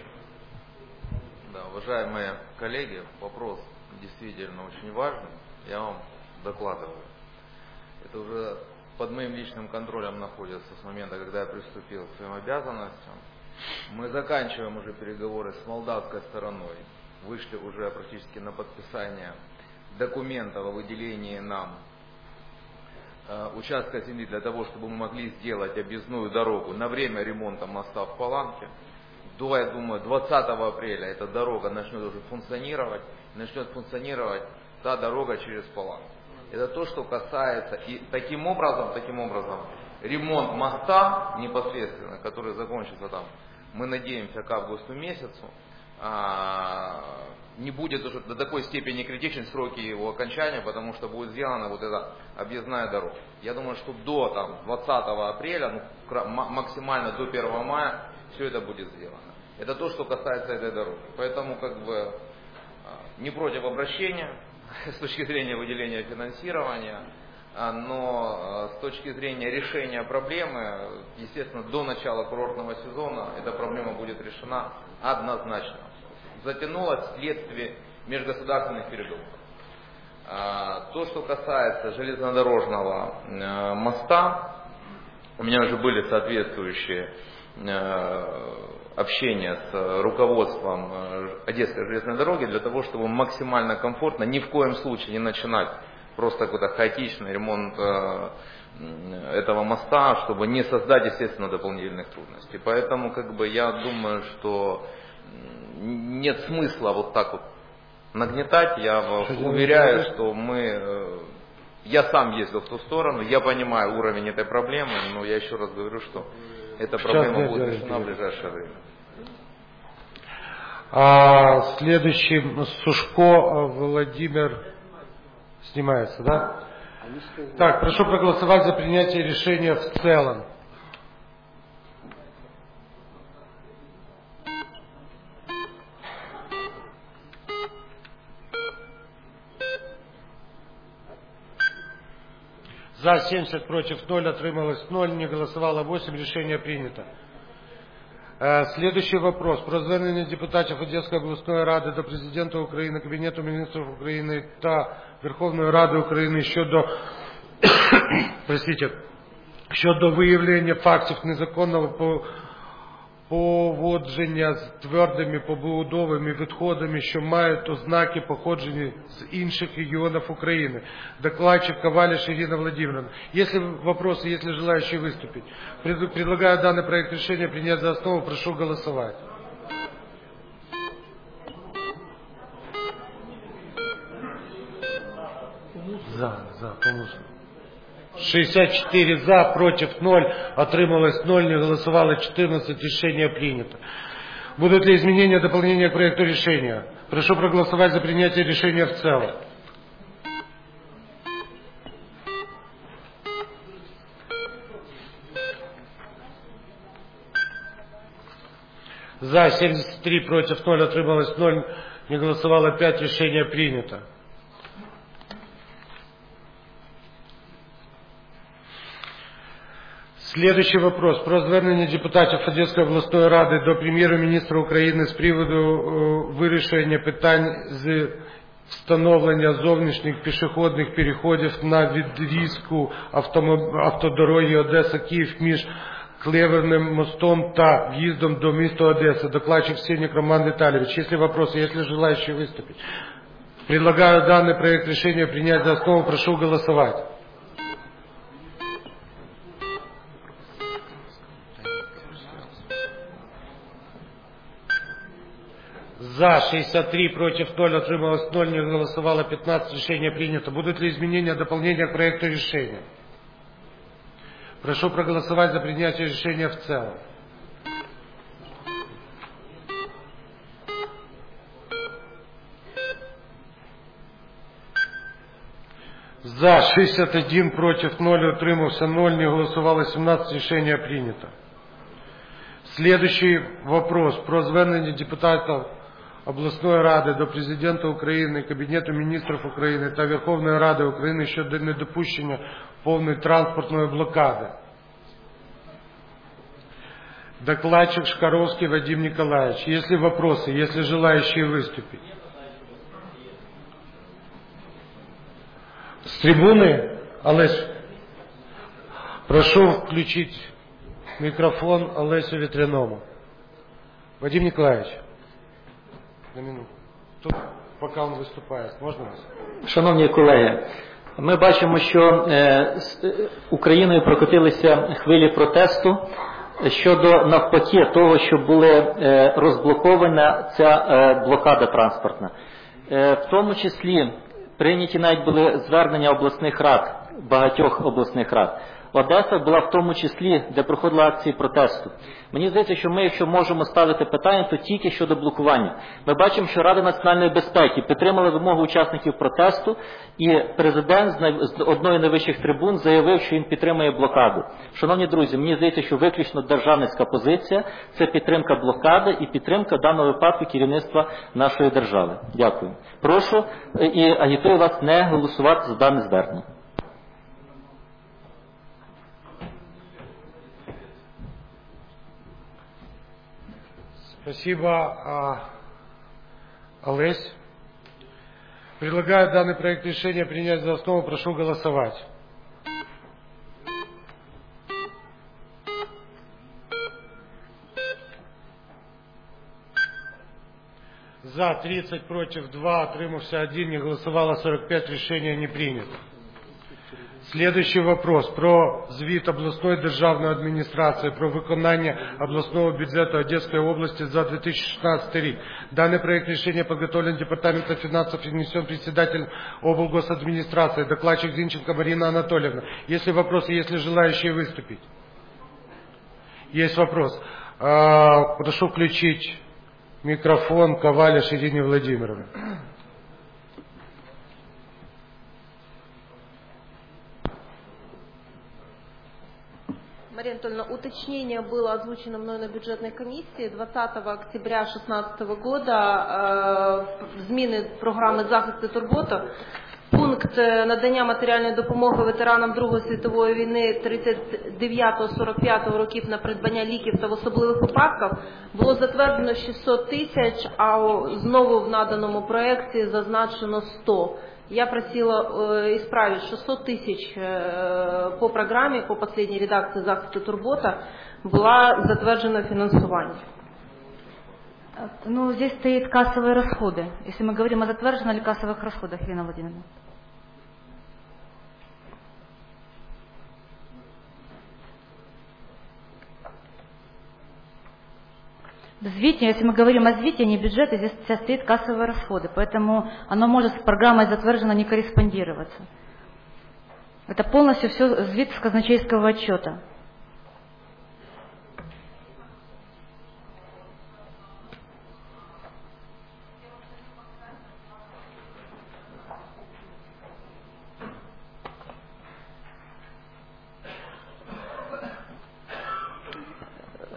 Да, уважаемые коллеги, вопрос действительно очень важный. Я вам докладываю. Это уже под моим личным контролем находится с момента, когда я приступил к своим обязанностям. Мы заканчиваем уже переговоры с молдавской стороной. Вышли уже практически на подписание документов о выделении нам э, участка земли для того, чтобы мы могли сделать объездную дорогу на время ремонта моста в Паланке. До, я думаю, двадцатого апреля эта дорога начнет уже функционировать. Начнет функционировать та дорога через Паланку. Это то, что касается, и таким образом, таким образом, ремонт моста непосредственно, который закончится там, мы надеемся, к августу месяцу, а, не будет уже до такой степени критичен сроки его окончания, потому что будет сделана вот эта объездная дорога. Я думаю, что до там, двадцатого апреля, ну, максимально до первого мая, все это будет сделано. Это то, что касается этой дороги. Поэтому как бы не против обращения с точки зрения выделения финансирования, но с точки зрения решения проблемы, естественно, до начала курортного сезона эта проблема будет решена однозначно. Затянулось вследствие межгосударственных переговоров. То, что касается железнодорожного моста, у меня уже были соответствующие общения с руководством Одесской железной дороги для того, чтобы максимально комфортно, ни в коем случае не начинать просто какой-то хаотичный ремонт этого моста, чтобы не создать, естественно, дополнительных трудностей. Поэтому как бы я думаю, что нет смысла вот так вот нагнетать. Я вас уверяю, что мы... Я сам ездил в ту сторону, я понимаю уровень этой проблемы, но я еще раз говорю, что эта проблема будет решена в ближайшее время. А следующий Сушко Владимир снимается, да? Так, прошу проголосовать за принятие решения в целом. За семьдесят, против ноль, отрималось ноль, не голосовало восемь, решение принято. Следующий вопрос. Про звернення депутатів Одеської обласної ради до Президента України, Кабінету міністрів України та Верховної Ради України щодо, простите, щодо виявлення фактів незаконного поводження з твердими побудовими відходами, що мають ознаки походження з інших регіонів України. Докладчик Ковалиш Ирина Владимировна. Если вопросы, если желающие выступить, предлагаю данный проект решения принять за основу, прошу голосовать. За, за, поможем. шестьдесят четыре за, против ноль, отрималось ноль, не голосовало четырнадцать, решение принято. Будут ли изменения, дополнения к проекту решения? Прошу проголосовать за принятие решения в целом. За семьдесят три, против ноль, отрималось ноль, не голосовало пять, решение принято. Следующий вопрос. Про звернення депутатів Одеської обласної ради до прем'єр-міністра України з приводу вирішення питань з встановлення зовнішніх пішохідних переходів на відрізку автодороги Одеса-Київ між Клеверним мостом та в'їздом до міста Одеса. Докладчик Сенник Роман Витальевич. Если вопросы, если желающие выступить. Предлагаю данный проект решения принять за основу. Прошу голосовать. За шестьдесят три, против ноль, отрималось ноль, не голосовало пятнадцать, решение принято. Будут ли изменения, дополнения к проекту решения? Прошу проголосовать за принятие решения в целом. За шестьдесят один, против ноль, утримався ноль, не голосовало семнадцать, решение принято. Следующий вопрос про звернення депутатів обласної ради до Президента України, Кабінету міністрів України та Верховної Ради України щодо недопущення повної транспортної блокади. Докладчик Шкаровский Вадим Николаевич. Есть ли вопросы, есть ли желающие выступить? С трибуны? Олесь, прошу включить микрофон Олесю Ветряному. Вадим Николаевич, на минуту. Тут, пока он виступає, можна вас? Шановні колеги, ми бачимо, що е, Україною прокотилися хвилі протесту щодо навпаки того, що була е, розблокована ця е, блокада транспортна. Е, в тому числі прийняті навіть були звернення обласних рад, багатьох обласних рад. Одеса була в тому числі, де проходили акції протесту. Мені здається, що ми, якщо можемо ставити питання, то тільки щодо блокування. Ми бачимо, що Рада національної безпеки підтримала вимогу учасників протесту, і президент з одної з найвищих трибун заявив, що він підтримує блокаду. Шановні друзі, мені здається, що виключно державницька позиція – це підтримка блокади і підтримка в даному випадку керівництва нашої держави. Дякую. Прошу і агітую вас не голосувати за дане звернення. Спасибо, Олесь. Предлагаю данный проект решения принять за основу. Прошу голосовать. За тридцать, против два, отримався один, не голосовало сорок пять, решение не принято. Следующий вопрос про звіт обласної державної адміністрації про виконання обласного бюджету Одеської області за две тысячи шестнадцатый рік. Данный проект решения подготовлен Департаментом финансов и внесен председатель облгосадминистрации, докладчик Зинченко Марина Анатольевна. Есть ли вопросы, есть ли желающие выступить? Есть вопрос. Прошу включить микрофон Ковалиш Ирине Владимировне. Мария Анатольевна, уточнение было озвучено мной на бюджетной комиссии двадцатого октября две тысячи шестнадцатого года э, зміни програми захисту турбота. Пункт надання матеріальної допомоги ветеранам Другої світової війни тридцять дев'ятого сорок п'ятого років на придбання ліків та в особливих випадках було затверджено шістсот тисяч, а знову в наданому проєкті зазначено сто. Я просила э, исправить шестьсот тысяч э, по программе, по последней редакции захисту турбота, была затвержена финансирование. Ну, здесь стоит кассовые расходы. Если мы говорим о затверженных или кассовых расходах, Ирина Владимировна. В звите, если мы говорим о звите, не бюджете, здесь стоит кассовые расходы, поэтому оно может с программой затвержено не корреспондироваться. Это полностью все звит с казначейского отчета.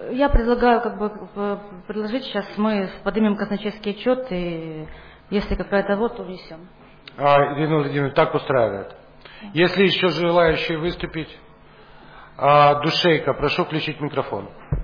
Я предлагаю как бы предложить, сейчас мы поднимем казначейский отчет, и если какая-то вот, то внесем. А, Ирина Владимировна, так устраивает. Если еще желающие выступить, а, Душейко, прошу включить микрофон.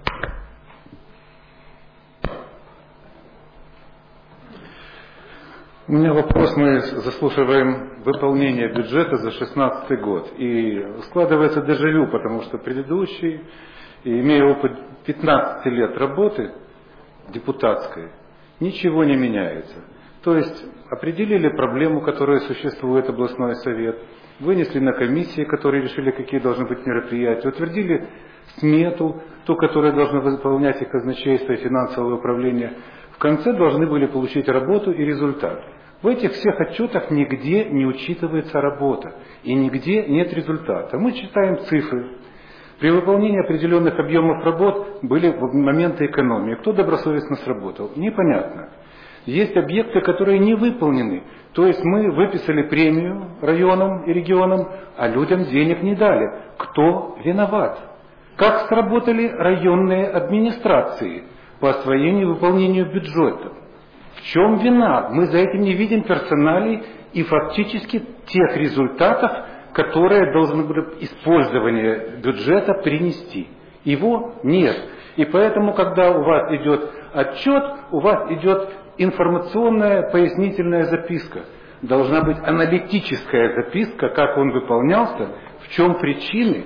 У меня вопрос, мы заслушиваем выполнение бюджета за шестнадцатый год. И складывается дежавю, потому что предыдущий, имея опыт пятнадцати лет работы депутатской, ничего не меняется. То есть определили проблему, которая существует, областной совет, вынесли на комиссии, которые решили, какие должны быть мероприятия, утвердили смету, ту, которая должна выполнять и казначейство, и финансовое управление. В конце должны были получить работу и результат. В этих всех отчетах нигде не учитывается работа, и нигде нет результата. Мы читаем цифры. При выполнении определенных объемов работ были моменты экономии. Кто добросовестно сработал? Непонятно. Есть объекты, которые не выполнены. То есть мы выписали премию районам и регионам, а людям денег не дали. Кто виноват? Как сработали районные администрации по освоению и выполнению бюджета? В чем вина? Мы за этим не видим персоналей и фактически тех результатов, которые должны были использование бюджета принести. Его нет. И поэтому, когда у вас идет отчет, у вас идет информационная пояснительная записка. Должна быть аналитическая записка, как он выполнялся, в чем причины,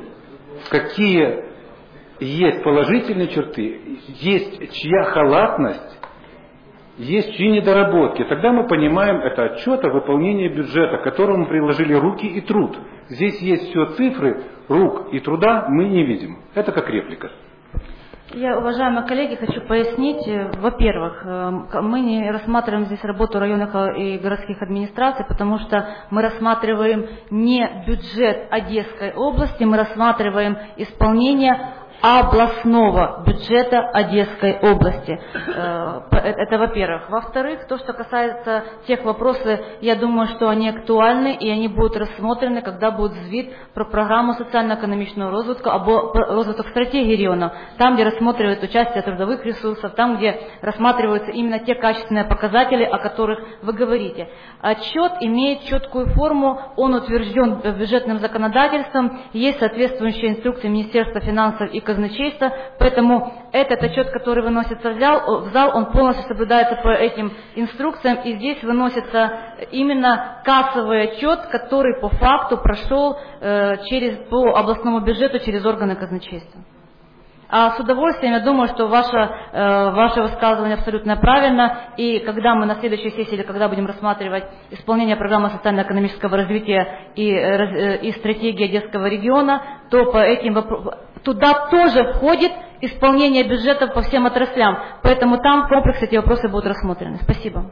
какие есть положительные черты, есть чья халатность, есть чьи недоработки. Тогда мы понимаем, это отчет о выполнении бюджета, к которому приложили руки и труд. Здесь есть все цифры, рук и труда мы не видим. Это как реплика. Я, уважаемые коллеги, хочу пояснить. Во-первых, мы не рассматриваем здесь работу районных и городских администраций, потому что мы рассматриваем не бюджет Одесской области, мы рассматриваем исполнение областного бюджета Одесской области. Это во-первых. Во-вторых, то, что касается тех вопросов, я думаю, что они актуальны и они будут рассмотрены, когда будет звіт про программу социально-экономичного розвитку або розвиток стратегии региона, там, где рассматривают участие трудовых ресурсов, там, где рассматриваются именно те качественные показатели, о которых вы говорите. Отчет имеет четкую форму, он утвержден бюджетным законодательством, есть соответствующие инструкции Министерства финансов и казначейства, поэтому этот отчет, который выносится в зал, в зал, он полностью соблюдается по этим инструкциям, и здесь выносится именно кассовый отчет, который по факту прошел э, через, по областному бюджету через органы казначейства. А с удовольствием, я думаю, что ваше, э, ваше высказывание абсолютно правильно, и когда мы на следующей сессии, или когда будем рассматривать исполнение программы социально-экономического развития и, э, и стратегии Одесского региона, то по этим вопросам туда тоже входит исполнение бюджета по всем отраслям, поэтому там в комплексе эти вопросы будут рассмотрены. Спасибо.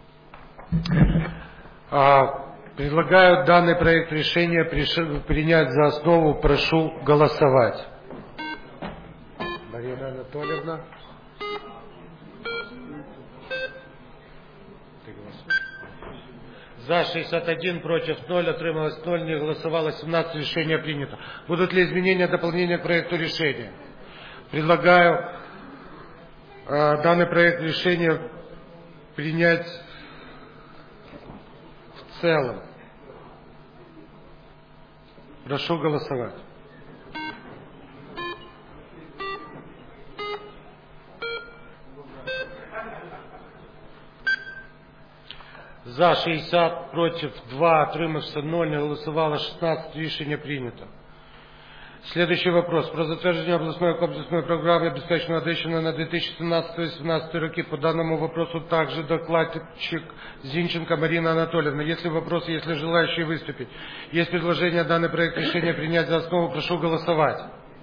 А, предлагаю данный проект решения принять за основу. Прошу голосовать. Марина Анатольевна. За шестьдесят один, против ноль, отрималось ноль, не голосовало семнадцать, решение принято. Будут ли изменения, дополнения к проекту решения? Предлагаю э, данный проект решения принять в целом. Прошу голосовать. За шестьдесят, против два, отримався ноль, не голосовало шестнадцать, решение принято. Следующий вопрос. Про затвердження обласної комплексної програми обеспечення Одещини на две тысячи семнадцатый — две тысячи восемнадцатый роки. По данному вопросу также докладчик Зинченко Марина Анатольевна. Если вопросы, если желающие выступить. Есть предложение данный проект решения принять за основу. Прошу голосовать.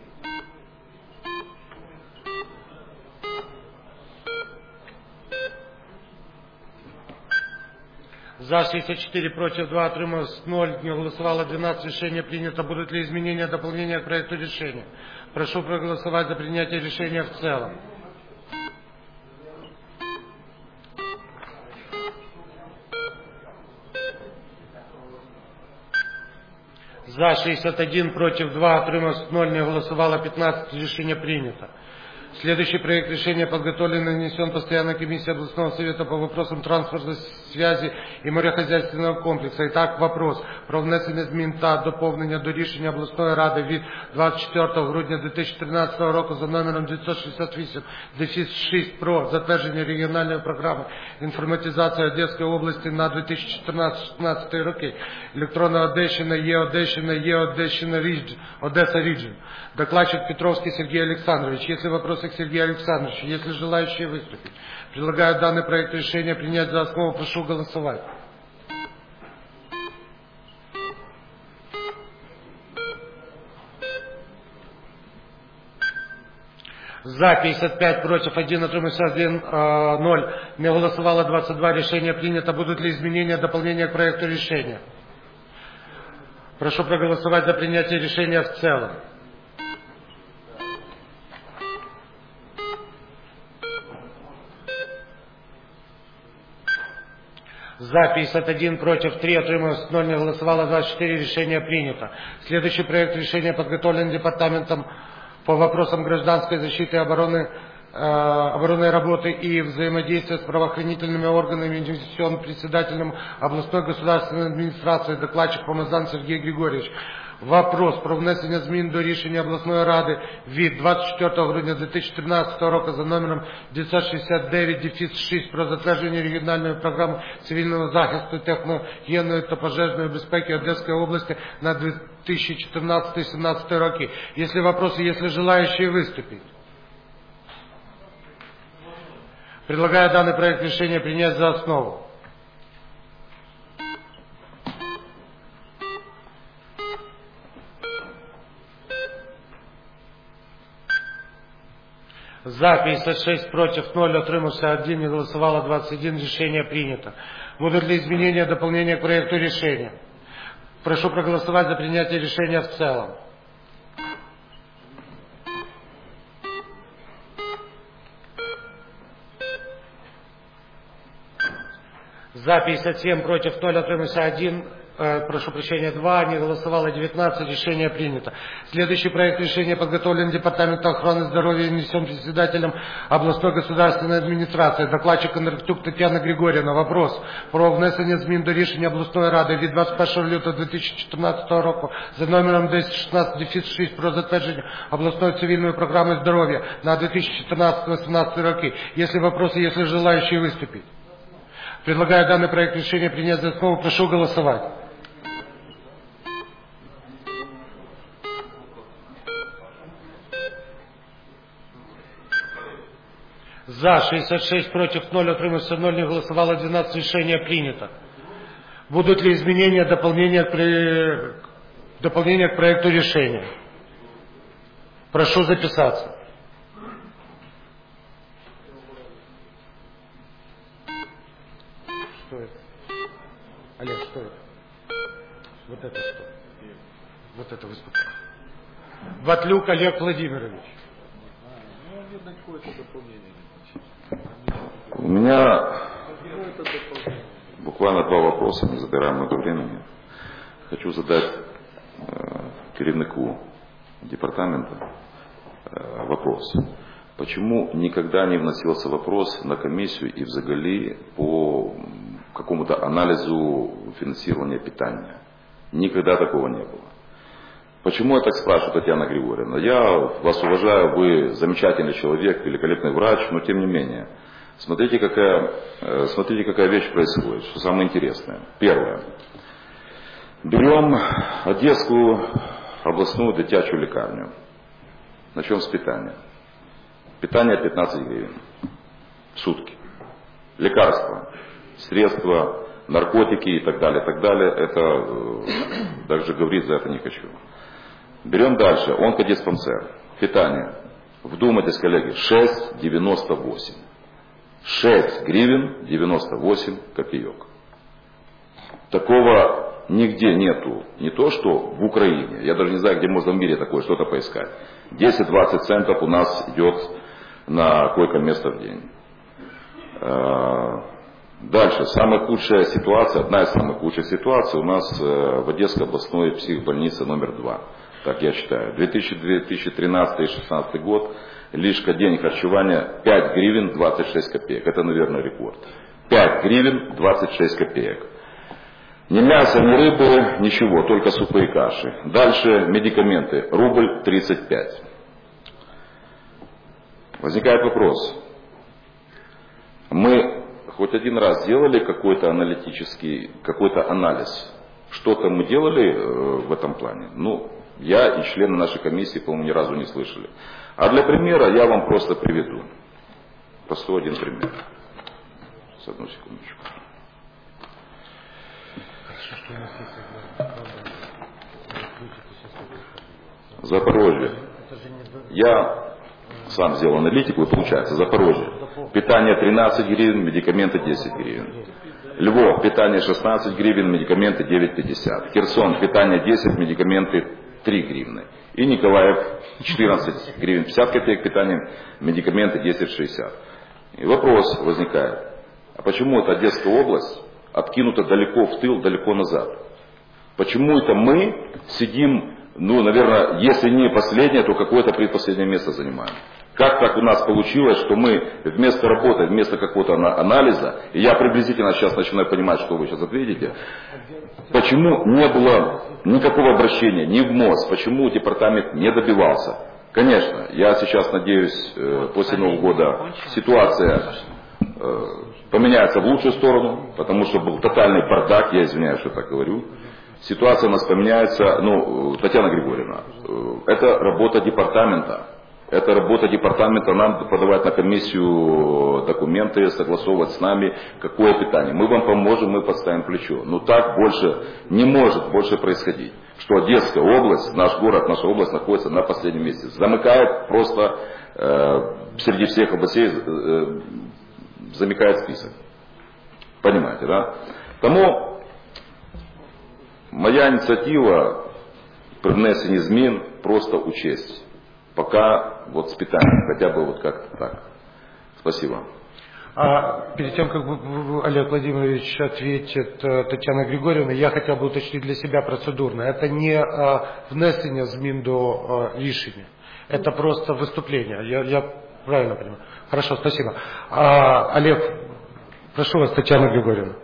За шестьдесят четыре, против два, отрималось ноль, не голосовало двенадцать, решение принято. Будут ли изменения, дополнения к проекту решения? Прошу проголосовать за принятие решения в целом. За шестьдесят один, против два, отрималось ноль, не голосовало пятнадцать, решение принято. Следующий проект решения подготовлен и внесен постоянной комиссией областного совета по вопросам транспортной связи и морехозяйственного комплекса. Итак, вопрос про внесення змін та доповнення до рішення обласної ради від двадцять четвертого грудня дві тисячі тринадцятого року за номером дев'ятсот шістдесят вісім шість про затвердження регіональної програми інформатизації Одеської області на дві тисячі чотирнадцятий шістнадцятий роки. Електронна Одещина, Є Одещина, Є Одещина, Одесса Ріджин. Докладчик Петровский Сергей Александрович. Если вопросы к Сергею Александровичу, если желающие выступить, предлагаю данный проект решения принять за основу. Прошу голосовать. За пятьдесят пять, против один, утримався один, ноль. Не голосовало двадцать два. Решение принято. Будут ли изменения, дополнения к проекту решения? Прошу проголосовать за принятие решения в целом. За пятьдесят один, против три, утримався ноль, не голосовало двадцать четыре. Решение принято. Следующий проект решения подготовлен департаментом по вопросам гражданской защиты и обороны, э, оборонной работы и взаимодействия с правоохранительными органами, внесен председателем областной государственной администрации, докладчик Помазан Сергей Григорьевич. Вопрос про внесення змін до рішення обласної ради від двадцять четвертого грудня дві тисячі тринадцятого року за номером дев'ятсот шістдесят дев'ять шість про затвердження регіональної програми цивільного захисту, техногенної та пожежної безпеки Одеської области на дві тисячі чотирнадцятий сімнадцятий роки. Если вопросы, если желающие выступить. Предлагаю данный проект решения принять за основу. За пятьдесят шесть, против ноль, утримався один, не голосовало двадцать один. Решение принято. Будут ли изменения, дополнения к проекту решения? Прошу проголосовать за принятие решения в целом. За пятьдесят семь, против ноль, утримався один. Прошу прощения, два, не голосовало девятнадцать, решение принято. Следующий проект решения подготовлен Департаментом охраны здоровья и внесен председателем областной государственной администрации. Докладчик Кондратюк Татьяна Григорьевна. Вопрос про внесення змін до рішення обласної ради від двадцять першого лютого дві тисячі чотирнадцятого року за номером десять шістнадцять шість про затвердження областной цивильной программы здоровья на дві тисячі чотирнадцятий восемнадцатий роки. Если вопросы, если желающие выступить. Предлагаю данный проект решения принять за основу. Прошу голосовать. За шестьдесят шесть, против ноль, утримався ноль, не голосовало двенадцать. Решение принято. Будут ли изменения, дополнения к, дополнения к проекту решения? Прошу записаться. Что это? Олег, что это? Вот это что? Вот это выступление. Ватлюк Олег Владимирович. У меня буквально два вопроса, не забираем много времени. Хочу задать э, керівнику департамента э, вопрос. Почему никогда не вносился вопрос на комиссию и взагалі по какому-то анализу финансирования питания? Никогда такого не было. Почему я так спрашиваю, Татьяна Григорьевна? Я вас уважаю, вы замечательный человек, великолепный врач, но тем не менее. Смотрите, какая, смотрите, какая вещь происходит, что самое интересное. Первое. Берем Одесскую областную дитячую лекарню. Начнем с питания. Питание пятнадцать гривен в сутки. Лекарства, средства, наркотики и так далее, так далее. Это даже говорить за это не хочу. Берем дальше. Онкодиспансер. Питание. Вдумайтесь, коллеги, шесть девяносто восемь. шесть гривен девяносто восемь копеек. Такого нигде нету. Не то, что в Украине. Я даже не знаю, где можно в мире такое что-то поискать. десять-двадцать центов у нас идет на койко-место в день. Дальше. Самая худшая ситуация, одна из самых худших ситуаций у нас в Одесской областной психбольнице номер два. Так я считаю. две тысячи тринадцатый — две тысячи шестнадцатый год. лишь день харчевания пять гривен двадцать шесть копеек. Это, наверное, рекорд. пять гривен двадцать шесть копеек. Ни мяса, ни рыбы, ничего, только супы и каши. Дальше медикаменты. Рубль тридцать пять. Возникает вопрос. Мы хоть один раз делали какой-то аналитический, какой-то анализ? Что-то мы делали в этом плане? Ну, я и члены нашей комиссии, по-моему, ни разу не слышали. А для примера я вам просто приведу. Простой один пример. С одну секундочку. Запорожье. Я сам сделал аналитику, и получается, Запорожье. Питание тринадцать гривен, медикаменты десять гривен. Львов, питание шестнадцать гривен, медикаменты девять пятьдесят. Херсон, питание десять, медикаменты три гривны. И Николаев, четырнадцать гривен пятьдесят копеек, питание, медикаменты десять шестьдесят. И вопрос возникает, а почему эта Одесская область откинута далеко в тыл, далеко назад? Почему это мы сидим, ну, наверное, если не последнее, то какое-то предпоследнее место занимаем? Как так у нас получилось, что мы вместо работы, вместо какого-то анализа, и я приблизительно сейчас начинаю понимать, что вы сейчас ответите, почему не было никакого обращения ни в МОЗ, почему департамент не добивался? Конечно, я сейчас надеюсь, после Нового года ситуация поменяется в лучшую сторону, потому что был тотальный бардак, я извиняюсь, что так говорю. Ситуация у нас поменяется, ну, Татьяна Григорьевна, это работа департамента. Это работа департамента, нам подавать на комиссию документы, согласовывать с нами, какое питание. Мы вам поможем, мы подставим плечо. Но так больше не может больше происходить. Что Одесская область, наш город, наша область находится на последнем месте. Замыкает просто э, среди всех областей, э, замыкает список. Понимаете, да? Тому моя инициатива при внесении змін просто учесть. Пока вот с питанием, хотя бы вот как-то так. Спасибо. А перед тем, как Олег Владимирович ответит Татьяна Григорьевна, я хотел бы уточнить для себя процедурно. Это не а, внесение змін до а, рішення. Это просто выступление. Я, я правильно понимаю? Хорошо, спасибо. А, Олег, прошу вас, Татьяна Григорьевна.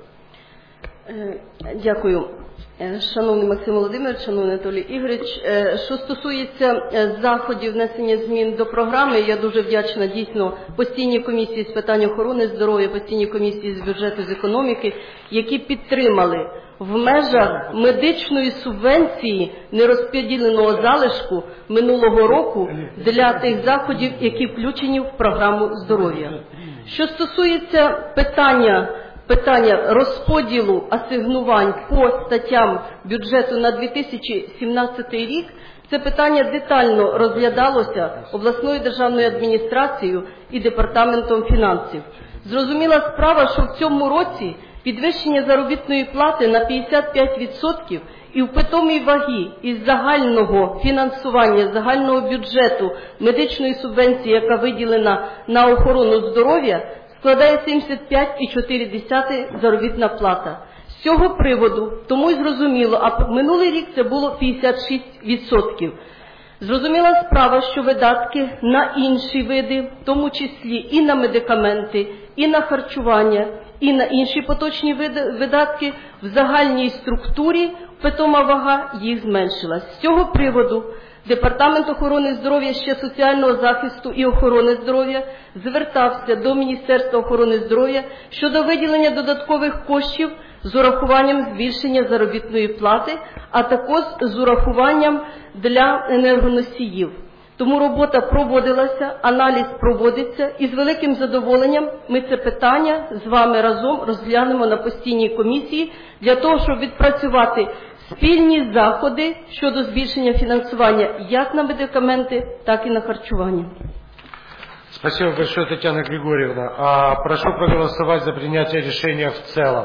Дякую. Шановний Максим Володимирович, шановний Анатолій Ігорович, що стосується заходів внесення змін до програми, я дуже вдячна дійсно постійній комісії з питань охорони здоров'я, постійній комісії з бюджету, з економіки, які підтримали в межах медичної субвенції нерозподіленого залишку минулого року для тих заходів, які включені в програму здоров'я. Що стосується питання Питання розподілу асигнувань по статтям бюджету на дві тисячі сімнадцятий рік, це питання детально розглядалося обласною державною адміністрацією і департаментом фінансів. Зрозуміла справа, що в цьому році підвищення заробітної плати на п'ятдесят п'ять відсотків і в питомій вагі із загального фінансування, загального бюджету медичної субвенції, яка виділена на охорону здоров'я, складає сімдесят п'ять цілих чотири десятих заробітна плата. З цього приводу, тому й зрозуміло, а минулий рік це було п'ятдесят шість відсотків. Зрозуміла справа, що видатки на інші види, в тому числі і на медикаменти, і на харчування, і на інші поточні видатки, в загальній структурі питома вага їх зменшилась. З цього приводу Департамент охорони здоров'я, ще соціального захисту і охорони здоров'я звертався до Міністерства охорони здоров'я щодо виділення додаткових коштів з урахуванням збільшення заробітної плати, а також з урахуванням для енергоносіїв. Тому робота проводилася, аналіз проводиться, і з великим задоволенням ми це питання з вами разом розглянемо на постійній комісії для того, щоб відпрацювати спільні заходи щодо збільшення фінансування як на медикаменти, так і на харчування. Спасибо большое, Татьяна Григорьевна. А прошу проголосовать за принятие решения в целом.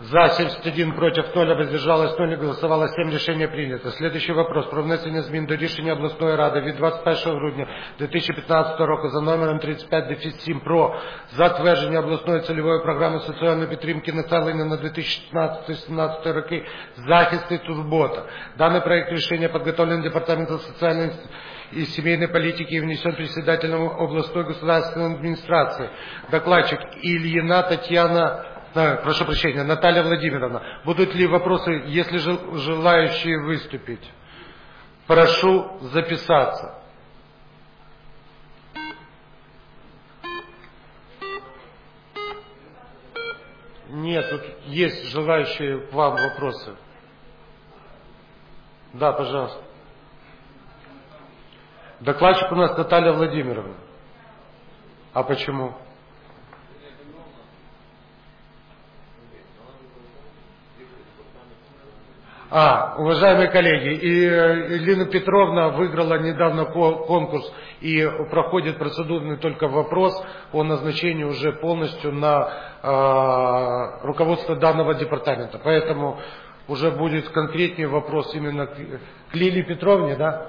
За семьдесят один, против ноль, воздержалось ноль, голосовало семь, решение принято. Следующий вопрос про внесення змін до рішення обласної ради від двадцять першого грудня дві тисячі п'ятнадцятого року за номером тридцять п'ять сім про затвердження обласної цільової програми соціальної підтримки населення на дві тисячі шістнадцятий - дві тисячі сімнадцятий роки, захист і турбота. Даний проект рішення підготовлен Департаментом соціальної и семейной политики и внесен председателем областной государственной администрации. Докладчик Ильина Татьяна, а, прошу прощения, Наталья Владимировна. Будут ли вопросы, если желающие выступить? Прошу записаться. Нет, тут есть желающие к вам вопросы. Да, пожалуйста. Докладчик у нас Наталья Владимировна. А почему? А, уважаемые коллеги, и Елена Петровна выиграла недавно конкурс и проходит процедурный только вопрос о назначении уже полностью на э, руководство данного департамента. Поэтому уже будет конкретнее вопрос именно к, к Лилии Петровне, да?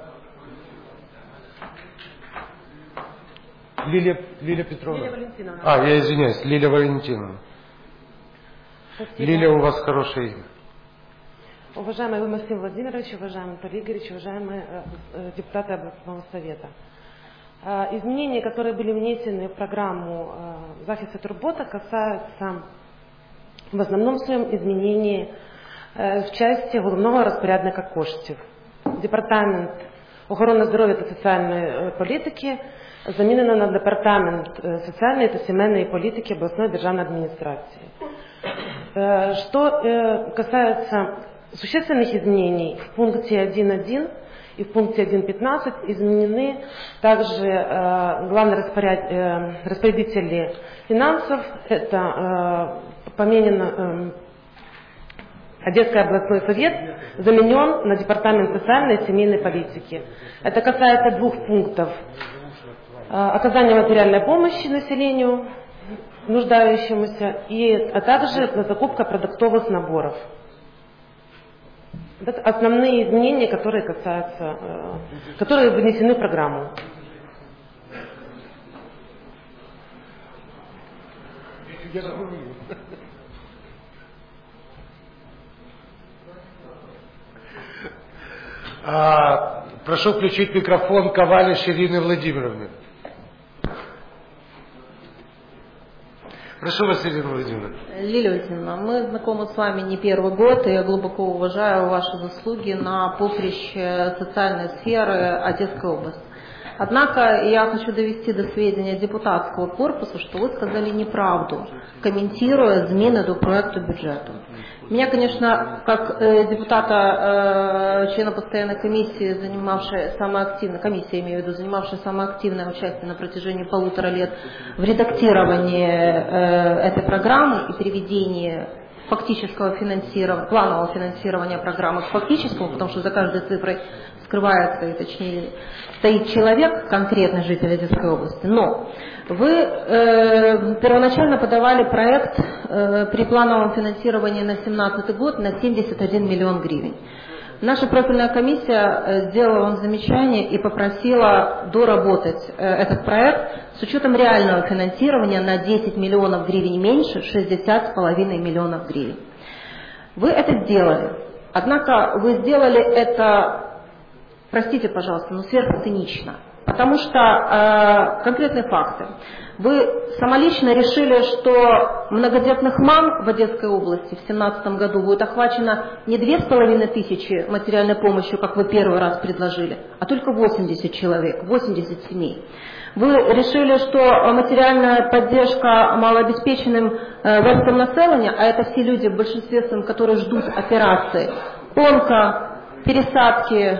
Лилия, Лилия Петровна. Лилия Валентиновна. А, я извиняюсь, Лилия Валентиновна. Спасибо. Лилия, у вас хорошее имя. Уважаемый Максим Владимирович, уважаемый Анатолий Игоревич, уважаемые э, депутаты областного совета. Э, изменения, которые были внесены в программу э, «Захист и турбота», касаются в основном своем изменении э, в части головного розпорядника коштів. Департамент охорони здоров'я та соціальної політики замінено на Департамент социальной и семейной политики областной державной администрации. Э, что э, касается существенных изменений, в пункте один точка один и в пункте один точка пятнадцать изменены также э, главные распоряд... э, распорядители финансов. Это э, поменено э, Одесский областной совет заменен на Департамент социальной и семейной политики. Это касается двух пунктов. Э, оказания материальной помощи населению, нуждающемуся, и, а также закупка продуктовых наборов. Это основные изменения, которые касаются, которые внесены в программу. А, прошу включить микрофон Ковалиш Ирины Владимировны. Прошу вас, Ирина Владимировна. Лилия Владимировна, мы знакомы с вами не первый год, и я глубоко уважаю ваши заслуги на поприще социальной сферы Одесской области. Однако я хочу довести до сведения депутатского корпуса, что вы сказали неправду, комментируя зміни до проекту бюджета. Меня, конечно, как э, депутата, э, члена постоянной комиссии, занимавшей самое активное, комиссия, имею в виду, занимавшая самое активное участие на протяжении полутора лет в редактировании э, этой программы и переведении фактического финансирования, планового финансирования программы к фактическому, потому что за каждой цифрой скрывается, и точнее стоит человек, конкретный житель Одесской области. Но вы э, первоначально подавали проект э, при плановом финансировании на две тысячи семнадцатый год на семьдесят один миллион гривен. Наша профильная комиссия сделала вам замечание и попросила доработать э, этот проект с учетом реального финансирования на десять миллионов гривен меньше, шестьдесят с половиной миллионов гривен. Вы это сделали. Однако вы сделали это, простите, пожалуйста, но сверхцинично. Потому что э, конкретные факты. Вы самолично решили, что многодетных мам в Одесской области в две тысячи семнадцатом году будет охвачено не две с половиной тысячи материальной помощью, как вы первый раз предложили, а только восемьдесят человек, восемьдесят семей. Вы решили, что материальная поддержка малообеспеченным э, верствам населения, а это все люди, в большинстве своем, которые ждут операции, онко, пересадки,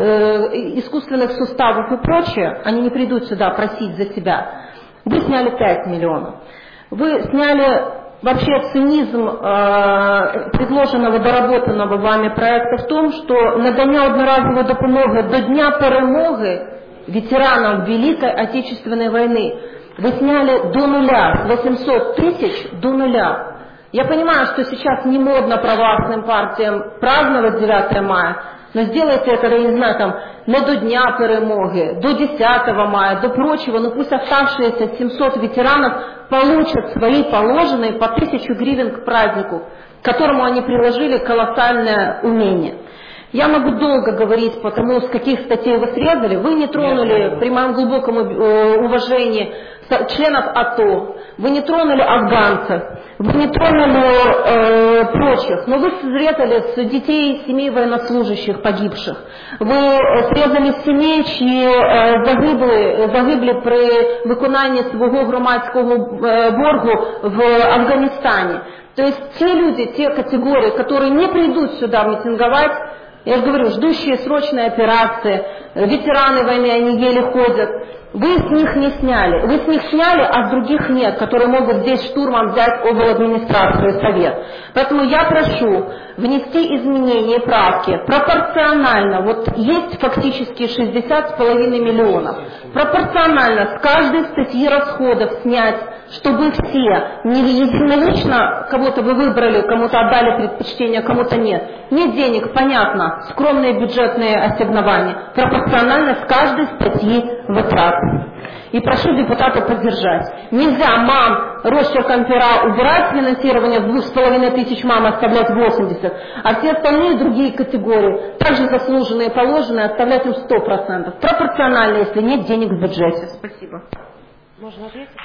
э, искусственных суставов и прочее, они не придут сюда просить за себя. Вы сняли пять миллионов. Вы сняли вообще цинизм э, предложенного, доработанного вами проекта в том, что надання одноразової допомоги до Дня перемоги ветеранам Великой Отечественной войны вы сняли до нуля, восемьсот тысяч до нуля. Я понимаю, что сейчас не модно православным партиям праздновать девятое мая, но сделайте это, я не знаю, там, но до Дня Перемоги, до десятого мая, до прочего, ну пусть оставшиеся семьсот ветеранов получат свои положенные по тысячу гривен к празднику, к которому они приложили колоссальное умение. Я могу долго говорить по тому, с каких статей вы срезали. Вы не тронули, при моем глубоком уважении, членов АТО, вы не тронули афганцев, вы не тронули э, прочих, но вы срезали с детей семей военнослужащих погибших. Вы срезали з сімей, чиї е, загибли, загибли при виконанні свого громадського е, боргу в Афганистані. То есть те люди, те категории, которые не придут сюда митинговать, я же говорю, ждущие срочной операции, ветераны войны, они еле ходят, вы с них не сняли. Вы с них сняли, а с других нет, которые могут здесь штурмом взять обладминистрацию и совет. Поэтому я прошу внести изменения и правки пропорционально. Вот есть фактически шестьдесят с половиной миллионов. Пропорционально с каждой статьи расходов снять, чтобы все, не единолично кого-то вы выбрали, кому-то отдали предпочтение, кому-то нет. Нет денег, понятно, скромные бюджетные ассигнования. Пропорционально с каждой статьи вытрат. И прошу депутата поддержать. Нельзя мам росчерком пера убирать финансирование с двух с половиной тысяч мам, оставлять восемьдесят, а все остальные другие категории, также заслуженные и положенные, оставлять им сто процентов. Пропорционально, если нет денег в бюджете. Спасибо. Можно ответить?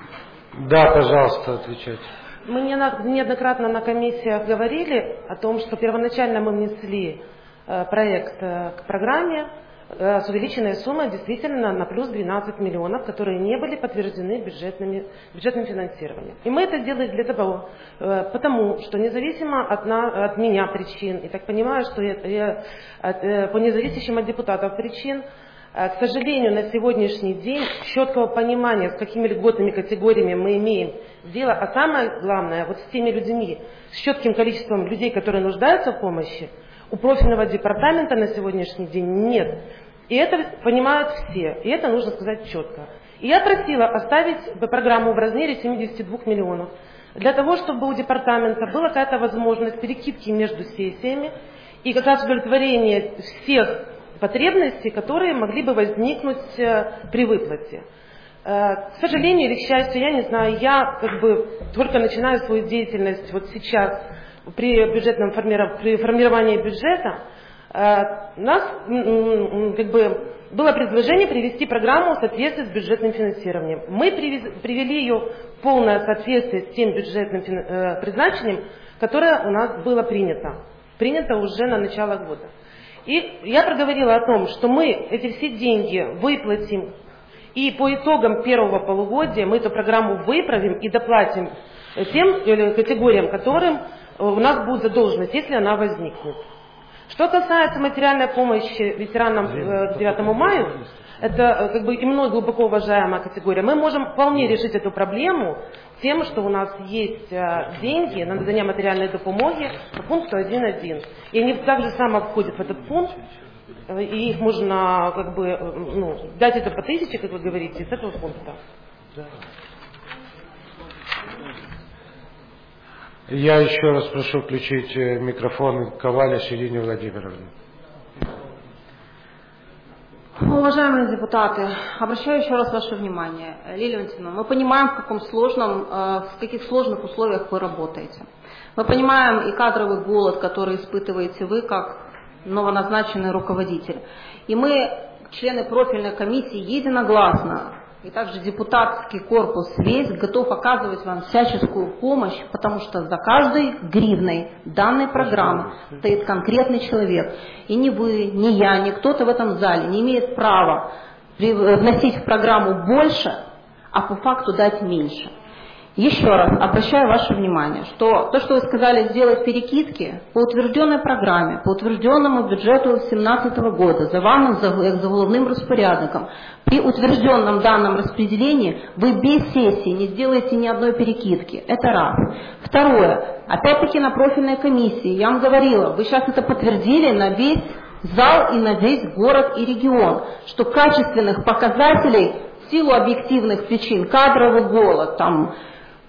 Да, пожалуйста, отвечайте. Мы неоднократно на комиссиях говорили о том, что первоначально мы внесли проект к программе с увеличенной суммой действительно на плюс двенадцать миллионов, которые не были подтверждены бюджетными, бюджетным финансированием. И мы это сделали для того, потому что независимо от, на, от меня причин, и так понимаю, что я, я от, по независящим от депутатов причин, к сожалению, на сегодняшний день четкого понимания, с какими льготными категориями мы имеем дело, а самое главное, вот с теми людьми, с четким количеством людей, которые нуждаются в помощи, у профильного департамента на сегодняшний день нет. И это понимают все, и это нужно сказать четко. И я просила оставить программу в размере семидесяти двух миллионов, для того, чтобы у департамента была какая-то возможность перекидки между сессиями и как раз удовлетворение всех потребностей, которые могли бы возникнуть при выплате. К сожалению или к счастью, я не знаю, я как бы только начинаю свою деятельность вот сейчас при бюджетном формиров... при формировании бюджета. У нас как бы было предложение привести программу в соответствии с бюджетным финансированием. Мы привели ее в полное соответствие с тем бюджетным призначением, которое у нас было принято. Принято уже на начало года. И я проговорила о том, что мы эти все деньги выплатим, и по итогам первого полугодия мы эту программу выправим и доплатим тем категориям, которым у нас будет задолженность, если она возникнет. Что касается материальной помощи ветеранам к девятому мая, это как бы и мной глубоко уважаемая категория. Мы можем вполне решить эту проблему тем, что у нас есть деньги на надання материальной допомоги по пункту один точка один. И они также само входят в этот пункт, и их можно как бы ну, дать это по тысяче, как вы говорите, с этого пункта. Я еще раз прошу включить микрофон Ковалиш Ирине Владимировне. Уважаемые депутаты, обращаю еще раз ваше внимание. Лилия Валентиновна, мы понимаем, в, каком сложном, в каких сложных условиях вы работаете. Мы понимаем и кадровый голод, который испытываете вы, как новоназначенный руководитель. И мы, члены профильной комиссии, единогласно, и также депутатский корпус весь готов оказывать вам всяческую помощь, потому что за каждой гривной данной программы стоит конкретный человек. И ни вы, ни я, ни кто-то в этом зале не имеет права вносить в программу больше, а по факту дать меньше. Еще раз обращаю ваше внимание, что то, что вы сказали сделать перекидки по утвержденной программе, по утвержденному бюджету две тысячи семнадцатого года, за вами, за головным распорядником, при утвержденном данном распределении вы без сессии не сделаете ни одной перекидки. Это раз. Второе. Опять-таки на профильной комиссии, я вам говорила, вы сейчас это подтвердили на весь зал и на весь город и регион, что качественных показателей в силу объективных причин, кадровый голод, там,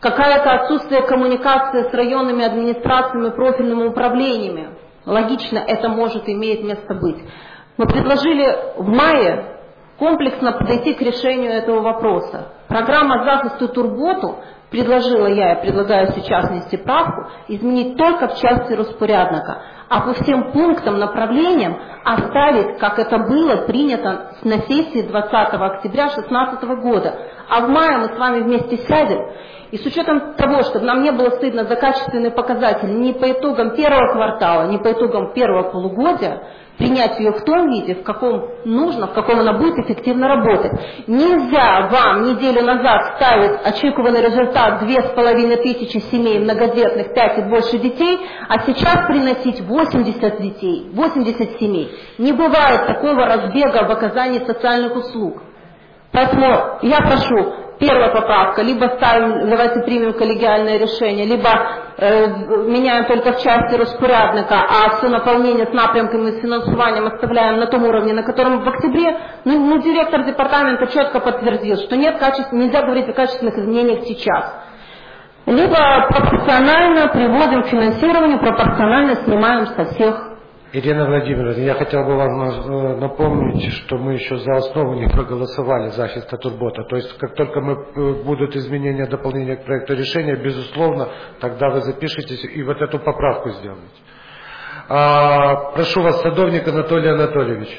какое-то отсутствие коммуникации с районными администрациями, профильными управлениями. Логично, это может иметь место быть. Мы предложили в мае комплексно подойти к решению этого вопроса. Программа «Захисту турботу» предложила я, и предлагаю сейчас внести правку, изменить только в части распорядника, а по всем пунктам, направлениям оставить, как это было принято на сессии двадцатого октября две тысячи шестнадцатого года. А в мае мы с вами вместе сядем, и с учетом того, чтобы нам не было стыдно за качественный показатель ни по итогам первого квартала, ни по итогам первого полугодия, принять ее в том виде, в каком нужно, в каком она будет эффективно работать. Нельзя вам неделю назад ставить очікуваний результат две с половиной тысячи семей многодетных, пять и больше детей, а сейчас приносить восемьдесят детей, восемьдесят семей. Не бывает такого разбега в оказании социальных услуг. Поэтому я прошу, первая поправка, либо ставим, давайте примем коллегиальное решение, либо э, меняем только в части распорядника, а все наполнение с напрямками и с финансированием оставляем на том уровне, на котором в октябре, ну, ну директор департамента четко подтвердил, что нет качеств, нельзя говорить о качественных изменениях сейчас. Либо пропорционально приводим к финансированию, пропорционально снимаем со всех. Ирина Владимировна, я хотел бы вам напомнить, что мы еще за основу не проголосовали захиста турбота. То есть, как только мы, будут изменения, дополнения к проекту решения, безусловно, тогда вы запишетесь и вот эту поправку сделаете. А, прошу вас, Садовник Анатолий Анатольевич.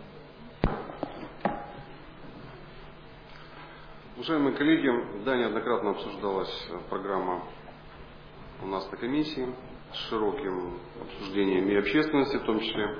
Уважаемые коллеги, да, неоднократно обсуждалась программа у нас на комиссии с широким обсуждением и общественности в том числе.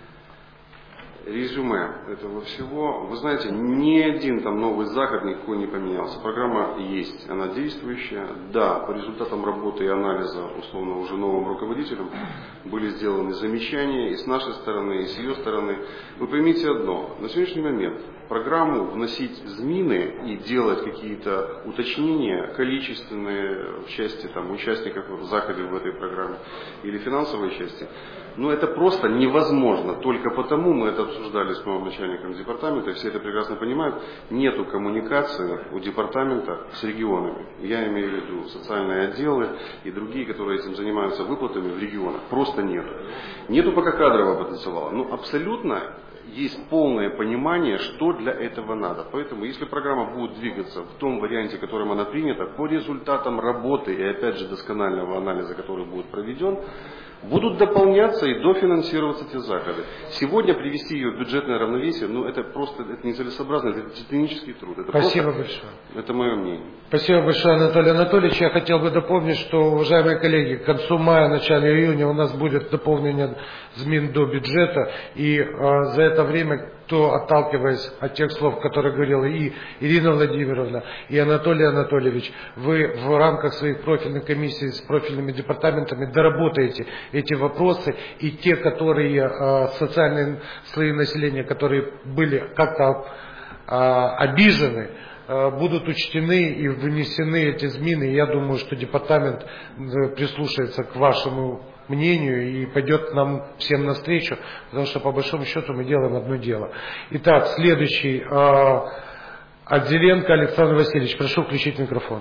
Резюме этого всего. Вы знаете, ни один там новый заход никакой не поменялся. Программа есть, она действующая. Да, по результатам работы и анализа, условно, уже новым руководителем были сделаны замечания и с нашей стороны, и с ее стороны. Вы поймите одно, на сегодняшний момент программу вносить змины и делать какие-то уточнения количественные в части там, участников в заходе в этой программе или финансовой части, ну это просто невозможно. Только потому, мы это обсуждали с новым начальником департамента, и все это прекрасно понимают, нету коммуникации у департамента с регионами. Я имею в виду социальные отделы и другие, которые этим занимаются выплатами в регионах. Просто нету. Нету пока кадрового потенциала. Ну абсолютно есть полное понимание, что для этого надо. Поэтому, если программа будет двигаться в том варианте, которым она принята, по результатам работы и, опять же, досконального анализа, который будет проведен, будут дополняться и дофинансироваться те заходы. Сегодня привести ее в бюджетное равновесие, ну это просто это нецелесообразно, это титанический труд. Это Спасибо просто, большое. Это мое мнение. Спасибо большое, Анатолий Анатольевич. Я хотел бы дополнить, что, уважаемые коллеги, к концу мая, начале июня у нас будет дополнение змин до бюджета, и э, за это время, кто, отталкиваясь от тех слов, которые говорила и Ирина Владимировна, и Анатолий Анатольевич, вы в рамках своих профильных комиссий с профильными департаментами доработаете эти вопросы, и те, которые э, социальные слои населения, которые были как-то э, обижены, будут учтены и вынесены эти змины. Я думаю, что департамент прислушается к вашему мнению и пойдет к нам всем навстречу, потому что по большому счету мы делаем одно дело. Итак, следующий. Отзеленко Александр Васильевич. Прошу включить микрофон.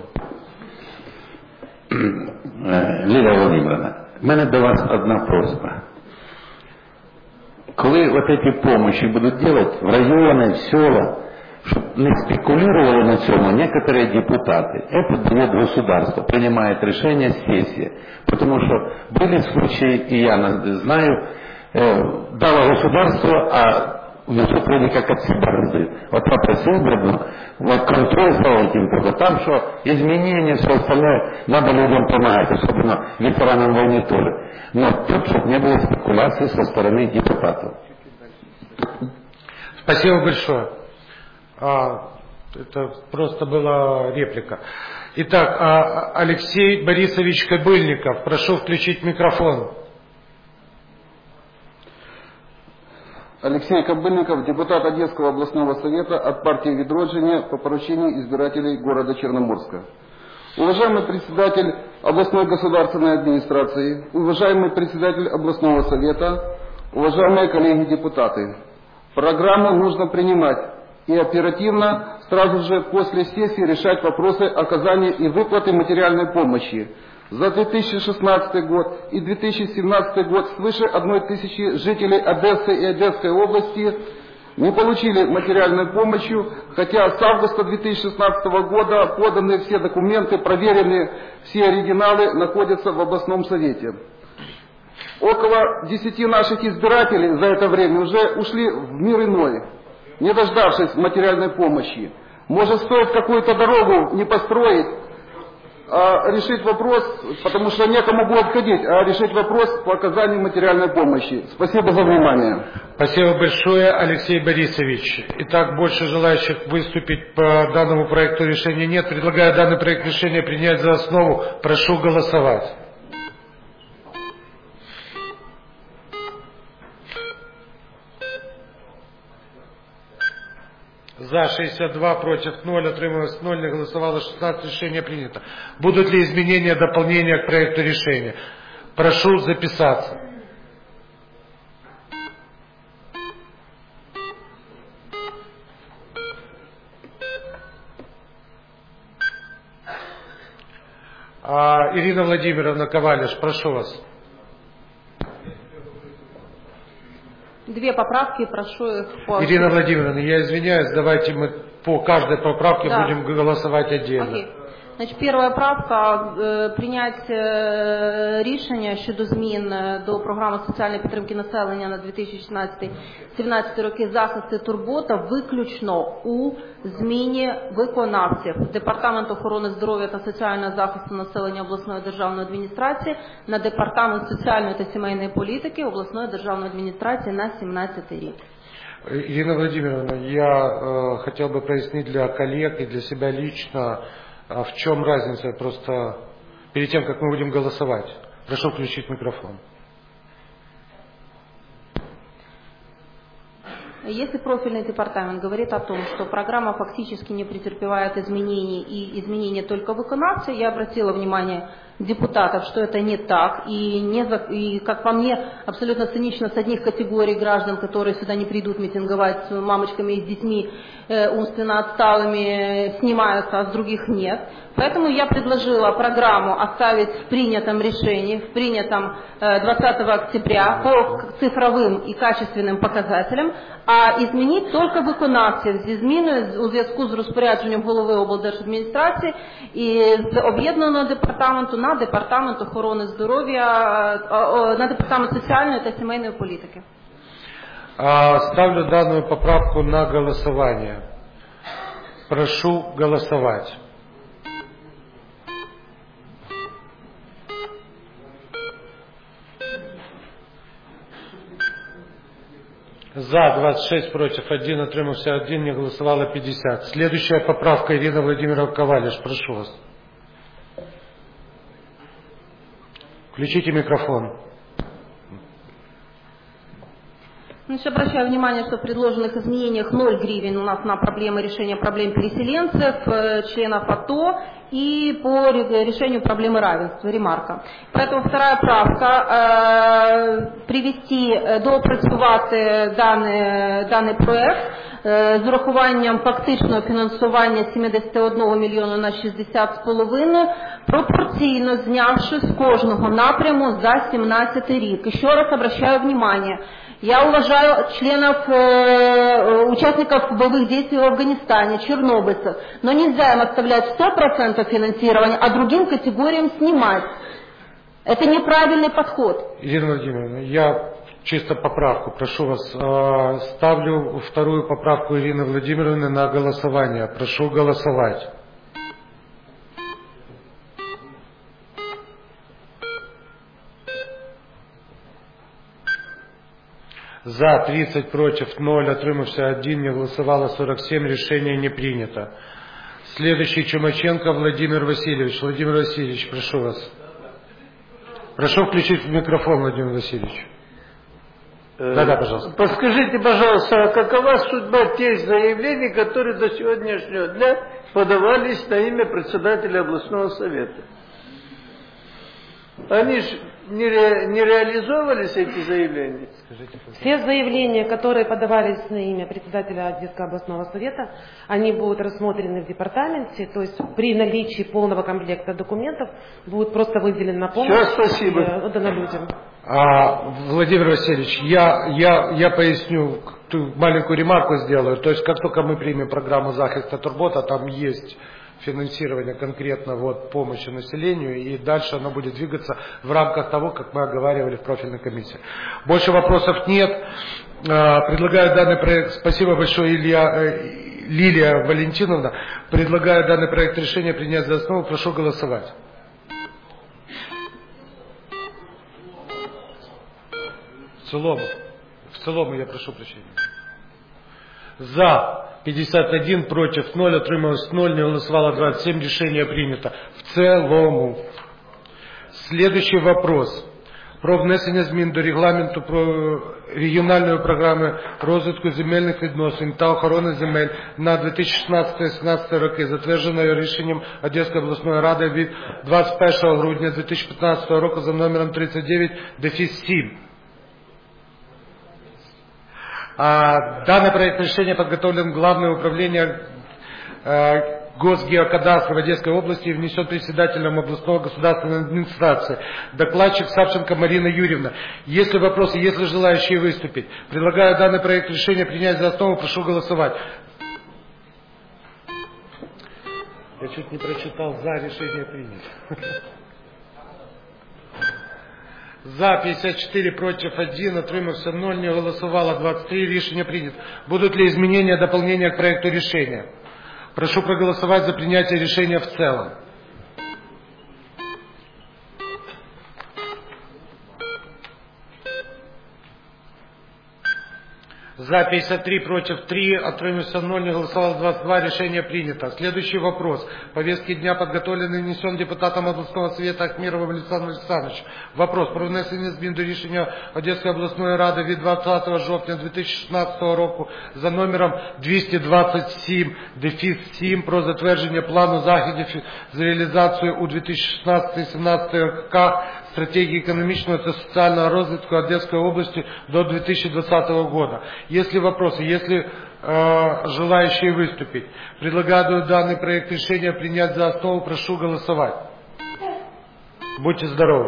Лілія Володимировна, в мене до вас одна просьба. Коли вот эти помощи будут делать в районы, в села, чтобы не спекулировали на цьому некоторые депутаты. Это дает государство, принимает решение сессии. Потому что были случаи, и я знаю, э, дало государство, а внесут вроде как от себя раздают. Вот попросил бы, вот контроль за этим, только там, что изменения, все остальное, надо людям помогать, особенно ветеранам войны тоже. Но тут, чтобы не было спекуляций со стороны депутатов. Спасибо большое. А, это просто была реплика. Итак, а, Алексей Борисович Кобыльников, прошу включить микрофон. Алексей Кобыльников, депутат Одесского областного совета от партии «Відродження» по поручению избирателей города Черноморска. Уважаемый председатель областной государственной администрации, уважаемый председатель областного совета, уважаемые коллеги-депутаты, программу нужно принимать и оперативно, сразу же после сессии, решать вопросы оказания и выплаты материальной помощи. За две тысячи шестнадцатый год и две тысячи семнадцатый год свыше одной тысячи жителей Одессы и Одесской области не получили материальную помощь, хотя с августа две тысячи шестнадцатого года поданы все документы, проверены все оригиналы, находятся в областном совете. Около десяти наших избирателей за это время уже ушли в мир иной, не дождавшись материальной помощи. Может, стоит какую-то дорогу не построить, а решить вопрос, потому что некому будет ходить, а решить вопрос по оказанию материальной помощи. Спасибо за внимание. Спасибо большое, Алексей Борисович. Итак, больше желающих выступить по данному проекту решения нет. Предлагаю данный проект решения принять за основу. Прошу голосовать. За шестьдесят два, против ноль, отрималось ноль, не голосовало шестнадцать, решение принято. Будут ли изменения, дополнения к проекту решения? Прошу записаться. А, Ирина Владимировна Ковалиш, прошу вас. Две поправки, прошу их по... Ирина Владимировна, я извиняюсь, давайте мы по каждой поправке да. будем голосовать отдельно. Окей. Значить, перша правка е, прийняти е, рішення щодо змін до програми соціальної підтримки населення на дві тисячі шістнадцятий - сімнадцятий роки захист і турбота виключно у зміні виконавців Департамент охорони здоров'я та соціального захисту населення обласної державної адміністрації на Департамент соціальної та сімейної політики обласної державної адміністрації на сімнадцятий рік. Ирина Владимировна, я э, хотел бы прояснить для коллег и для себя лично, а в чем разница, просто перед тем, как мы будем голосовать. Прошу включить микрофон. Если профильный департамент говорит о том, что программа фактически не претерпевает изменений и изменения только выконавцы, я обратила внимание депутатов, что это не так, и, не, и как по мне, абсолютно цинично с одних категорий граждан, которые сюда не придут митинговать с мамочками и с детьми э, умственно отсталыми, снимаются, а с других нет. Поэтому я предложила программу оставить в принятом решении, в принятом э, двадцатого октября по цифровым и качественным показателям, а изменить только виконавців зі зміною у зв'язку з розпорядженням голови облдержадміністрації і з об'єднаного департаменту на Департамент охорони здоров'я, на Департамент соціальної та сімейної політики. Ставлю данную поправку на голосование. Прошу голосовать. За двадцать шесть, против один, отримався один, не голосовало пятьдесят. Следующая поправка, Ирина Владимировна Ковалиш, прошу вас. Включите микрофон. Значит, обращаю внимание, что в предложенных изменениях ноль гривен у нас на проблемы решения проблем переселенцев, членов АТО и по решению проблемы равенства, ремарка. Поэтому вторая правка, э, привести, доопрацювати даний, даний проект е, з урахуванням фактичного фінансування сімдесят один мільйона на шістдесят з половиною, пропорційно знявши з кожного напряму за сімнадцятий рік. Еще раз обращаю внимание, я уважаю членов, э, участников боевых действий в Афганистане, чернобыльцев, но нельзя им оставлять сто процентов финансирования, а другим категориям снимать. Это неправильный подход. Ирина Владимировна, я чисто поправку, прошу вас, э, ставлю вторую поправку Ирины Владимировны на голосование. Прошу голосовать. За тридцать, против ноль, отримався один, не голосовало сорок семь, решение не принято. Следующий Чумаченко Владимир Васильевич. Владимир Васильевич, прошу вас. Прошу включить микрофон, Владимир Васильевич. Да, да, пожалуйста. Подскажите, пожалуйста, какова судьба тех заявлений, которые до сегодняшнего дня подавались на имя председателя областного совета? Они ж не, ре, не реализовывались эти заявления? Все заявления, которые подавались на имя председателя Одесского областного совета, они будут рассмотрены в департаменте, то есть при наличии полного комплекта документов будет просто выделен на помощь. Все, спасибо. И отдано людям. А, Владимир Васильевич, я, я, я поясню, маленькую ремарку сделаю. То есть, как только мы примем программу захиста Турбота, там есть финансирование конкретно вот, помощи населению, и дальше оно будет двигаться в рамках того, как мы оговаривали в профильной комиссии. Больше вопросов нет. Предлагаю данный проект, спасибо большое, Илья, Лилия Валентиновна, предлагаю данный проект решения принять за основу, прошу голосовать. В целом, в целом я прошу прощения. За пятьдесят один, против ноль, отрималось ноль, не голосовало двадцать семь, решение принято. В целому. Следующий вопрос. Про внесення змін до регламенту про регіональної програми розвитку земельних відносин та охорони земель на дві тисячі шістнадцятий - дві тисячі сімнадцятий роки, затвердженою рішенням Одеської обласної ради від двадцять першого грудня дві тисячі п'ятнадцятого року за номером тридцять дев'ять сім. Данный проект решения подготовлен Главное управление Госгеокадастра в Одесской области и внесен председателем областного государственной администрации. Докладчик Савченко Марина Юрьевна. Есть ли вопросы, есть ли желающие выступить? Предлагаю данный проект решения принять за основу, прошу голосовать. Я чуть не прочитал, за, решение принято. За пятьдесят четыре, против один, отримався ноль, не голосовало двадцать три, решение принято. Будут ли изменения, дополнения к проекту решения? Прошу проголосовать за принятие решения в целом. За пятьдесят три, против три, отримався ноль, не голосовало двадцать два, решение принято. Следующий вопрос. Повестки дня подготовлен и внесен депутатом областного совета Ахмировым Александром Александровичем. Вопрос про внесення змін до рішення Одеської обласної ради від двадцятого жовтня дві тисячі шістнадцятого року за номером двісті двадцять сім сім про затвердження плану заходів з реалізацією у дві тисячі шістнадцятий - дві тисячі сімнадцятий роках стратегии экономического и социального развития Одесской области до две тысячи двадцатого года. Есть ли вопросы, есть ли э, желающие выступить? Предлагаю данный проект решения принять за основу, прошу голосовать. Будьте здоровы.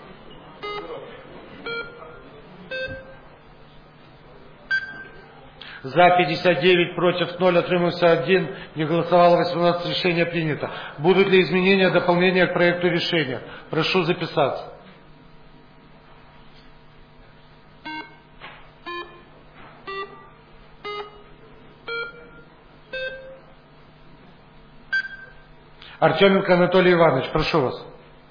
За пятьдесят девять, против ноль, отримався один, не голосовало восемнадцать, решение принято. Будут ли изменения, дополнения к проекту решения? Прошу записаться. Артеменко Анатолий Иванович, прошу вас.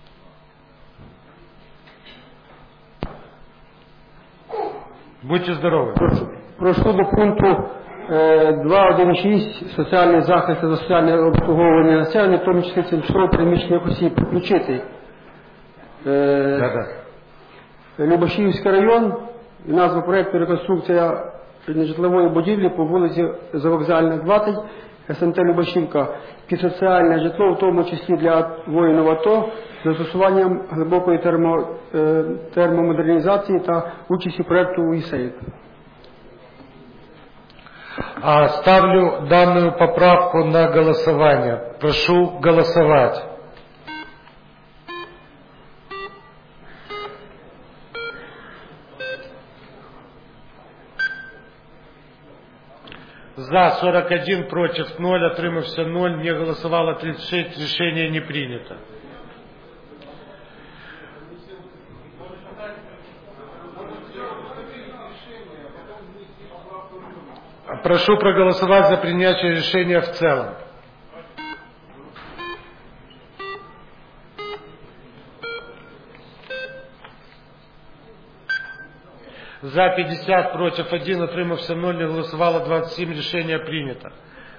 Будьте здоровы. Прошу, прошу до пункту два один шість соціальний захист та соціальне обслуговування населення, в тому числі тимчасово переміщених осіб, включити Да-да. Любашівський район, і назва проєкту реконструкція нежитлової будівлі по вулиці Завокзальна, двадцять, СМТ Любашівка, під соціальне житло, в тому числі для воїнів АТО, з застосуванням глибокої термо, термомодернізації та участі проєкту УІСЕЙД. Ставлю данную поправку на голосование. Прошу голосовать. За сорок один, против ноль, отримався ноль, не голосовало тридцать шесть, решение не принято. Прошу проголосовать за принятие решения в целом. За пятьдесят, против один, отримався ноль, не голосовало двадцать семь, решение принято.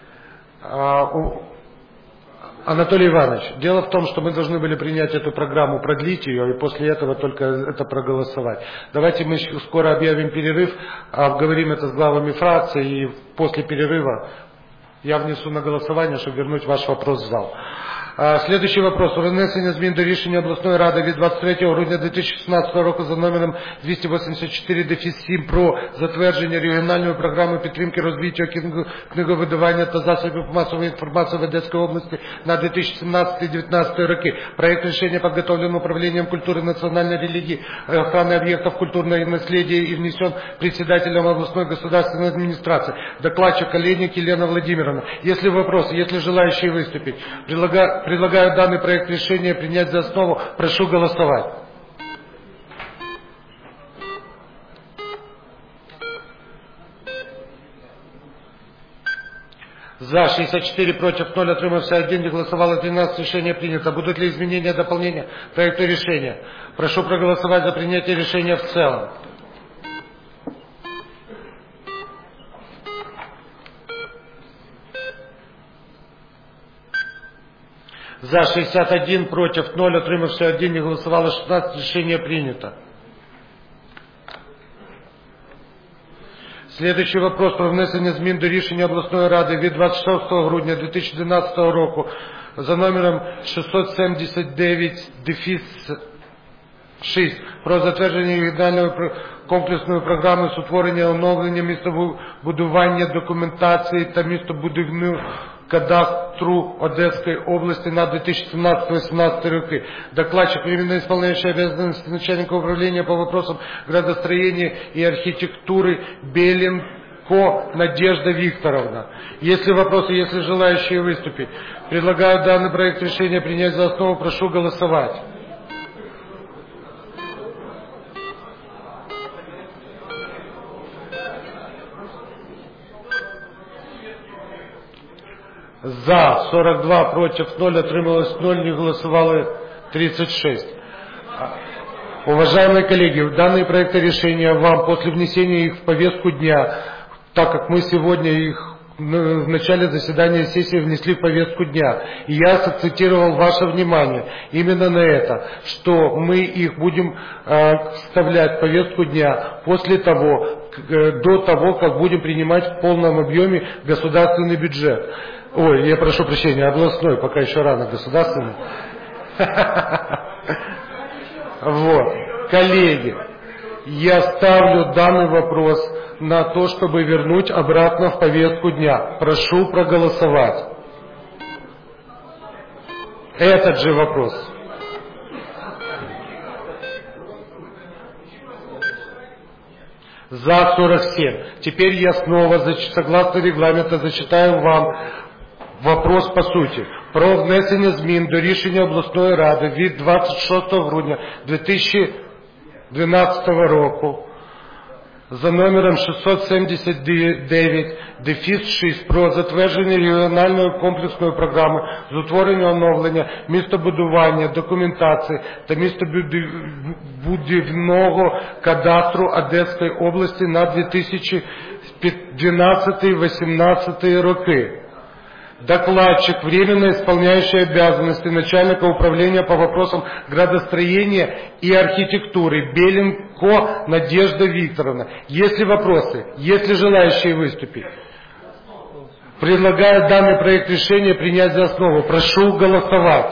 Анатолий Иванович, дело в том, что мы должны были принять эту программу, продлить ее, и после этого только это проголосовать. Давайте мы скоро объявим перерыв, обговорим это с главами фракции, и после перерыва я внесу на голосование, чтобы вернуть ваш вопрос в зал. Следующий вопрос. Про внесення змін до рішення обласної ради від двадцять третього грудня дві тисячі шістнадцятого року за номером двісті вісімдесят чотири сім про затвердження регіональної програми підтримки розвитку книговидавання та засобів масової інформації в Одеській області на дві тисячі сімнадцятий - дві тисячі дев'ятнадцятий роки. Проект решения подготовлен Управлением культуры, национальной религии, охраны объектов культурного наследия и внесен председателем областной государственной администрации. Докладчик Олейник Елена Владимировна. Если вопросы, если желающие выступить, предлагаю, предлагаю данный проект решения принять за основу. Прошу голосовать. За шестьдесят четыре, против ноль, отримався один, не голосовало тринадцать, решение принято. Будут ли изменения, дополнения к проекту решения? Прошу проголосовать за принятие решения в целом. За шестьдесят один, против ноль, отримався один, не голосовало шестнадцать, решение принято. Следующий вопрос про внесення змін до рішення обласної ради від двадцять шостого грудня дві тисячі дванадцятого року за номером шістсот сімдесят дев'ять шість про затвердження регіональної комплексної програми з утворення оновлення містобудування, документації та містобудівного кадастру Одесской области на две тысячи семнадцатый - две тысячи восемнадцатый роки. Докладчик, временно исполняющий обязанности начальника управления по вопросам градостроения и архитектуры Беленко Надежда Викторовна. Если вопросы, если желающие выступить, предлагаю данный проект решения принять за основу. Прошу голосовать. За сорок два, против ноль, отрималось ноль, не голосовало тридцать шесть. Уважаемые коллеги, данные проекты решения вам после внесения их в повестку дня, так как мы сегодня их в начале заседания сессии внесли в повестку дня, и я сакцентировал ваше внимание именно на это, что мы их будем э, вставлять в повестку дня после того, э, до того, как будем принимать в полном объеме государственный бюджет. Ой, я прошу прощения, областной, пока еще рано, государственный. Вот, коллеги, я ставлю данный вопрос на то, чтобы вернуть обратно в повестку дня. Прошу проголосовать. Этот же вопрос. За сорок семь. Теперь я снова, согласно регламенту, зачитаю вам вопрос по суті. Про внесення змін до рішення обласної ради від двадцять шостого грудня дві тисячі дванадцятого року за номером шістсот сімдесят дев'ять шість про затвердження регіональної комплексної програми з утворення оновлення містобудування, документації та містобудівного кадастру Одеської області на дві тисячі дванадцятий - дві тисячі вісімнадцятий роки. Докладчик, временно исполняющий обязанности начальника управления по вопросам градостроения и архитектуры Беленко Надежда Викторовна. Есть ли вопросы? Есть ли желающие выступить? Предлагаю данный проект решения принять за основу. Прошу голосовать.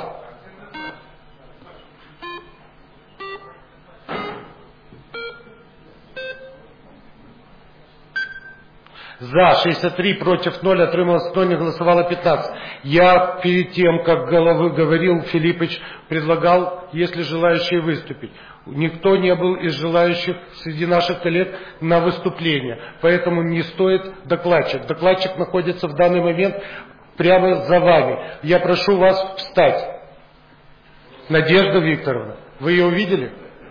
За шестьдесят три, против ноль, отрималось ноль, не голосовало пятнадцать. Я перед тем, как головы говорил Филиппович, предлагал, если желающие выступить. Никто не был из желающих среди наших коллег на выступление. Поэтому не стоит докладчик. Докладчик находится в данный момент прямо за вами. Я прошу вас встать. Надежда Викторовна, вы ее увидели?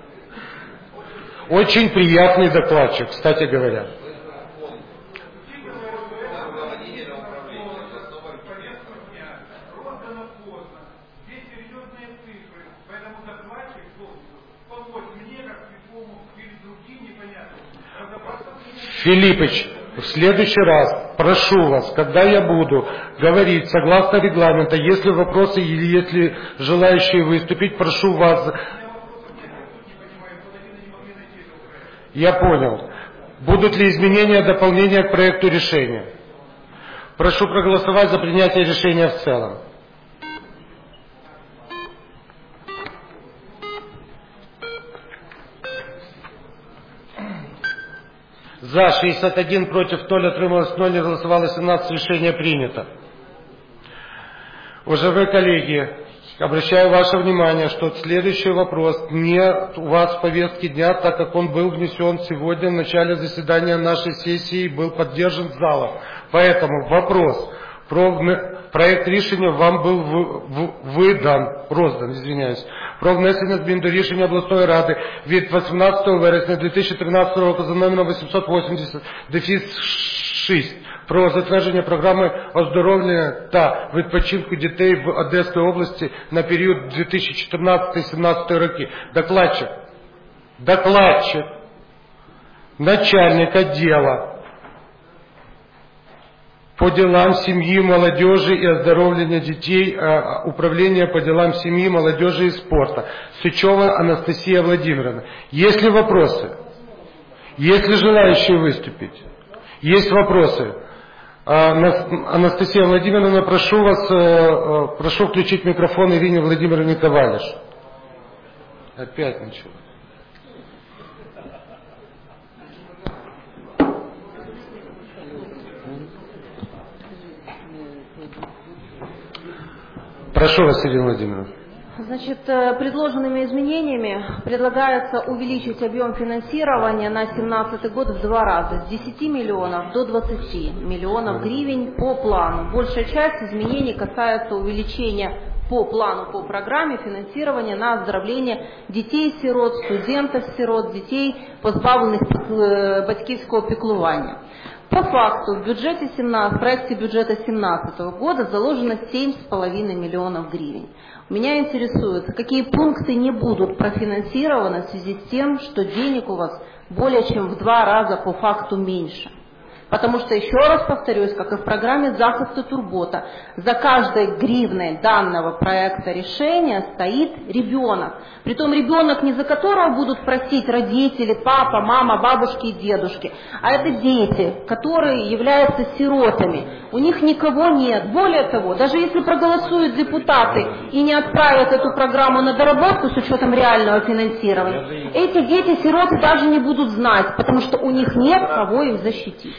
Очень приятный докладчик, кстати говоря. Филиппович, в следующий раз прошу вас, когда я буду говорить согласно регламенту, если вопросы или если желающие выступить, прошу вас. Я понял. Будут ли изменения, дополнения к проекту решения? Прошу проголосовать за принятие решения в целом. За шестьдесят один, против ноль, отрималось ноль, не голосовало семнадцать, решение принято. Уважаемые коллеги, обращаю ваше внимание, что следующий вопрос не у вас в повестке дня, так как он был внесен сегодня в начале заседания нашей сессии и был поддержан залом. Поэтому вопрос про проект рішення вам был выдан, роздан, извиняюсь, про внесення змін до рішення обласної ради від вісімнадцятого вересня дві тисячі тринадцятого року за номером вісімсот вісімдесят шість про затвердження програми оздоровлення та відпочинку дітей в Одеській області на період дві тисячі чотирнадцятий - дві тисячі сімнадцятий роки. Докладчик, докладчик, начальник отдела по делам семьи, молодежи и оздоровления детей, Управления по делам семьи, молодежи и спорта. Сычева Анастасия Владимировна. Есть ли вопросы? Есть ли желающие выступить? Есть вопросы? Анастасия Владимировна, прошу вас, прошу включить микрофон Ирине Владимировне Ковалиш. Опять начало. Прошу вас, Ирина Владимировна. Значит, предложенными изменениями предлагается увеличить объем финансирования на две тысячи семнадцатый год в два раза, с десяти миллионов до двадцати миллионов гривен по плану. Большая часть изменений касается увеличения по плану, по программе финансирования на оздоровление детей-сирот, студентов-сирот, детей, позбавленных батьківського піклування. По факту в бюджете семнадцатого, в проекте бюджета две тысячи семнадцатого года заложено семь с половиной миллионов гривен. Меня интересует, какие пункты не будут профинансированы в связи с тем, что денег у вас более чем в два раза по факту меньше. Потому что, еще раз повторюсь, как и в программе «Захист Турбота», за каждой гривной данного проекта решения стоит ребенок. Притом ребенок, не за которого будут просить родители, папа, мама, бабушки и дедушки, а это дети, которые являются сиротами. У них никого нет. Более того, даже если проголосуют депутаты и не отправят эту программу на доработку с учетом реального финансирования, эти дети-сироты даже не будут знать, потому что у них нет кого их защитить.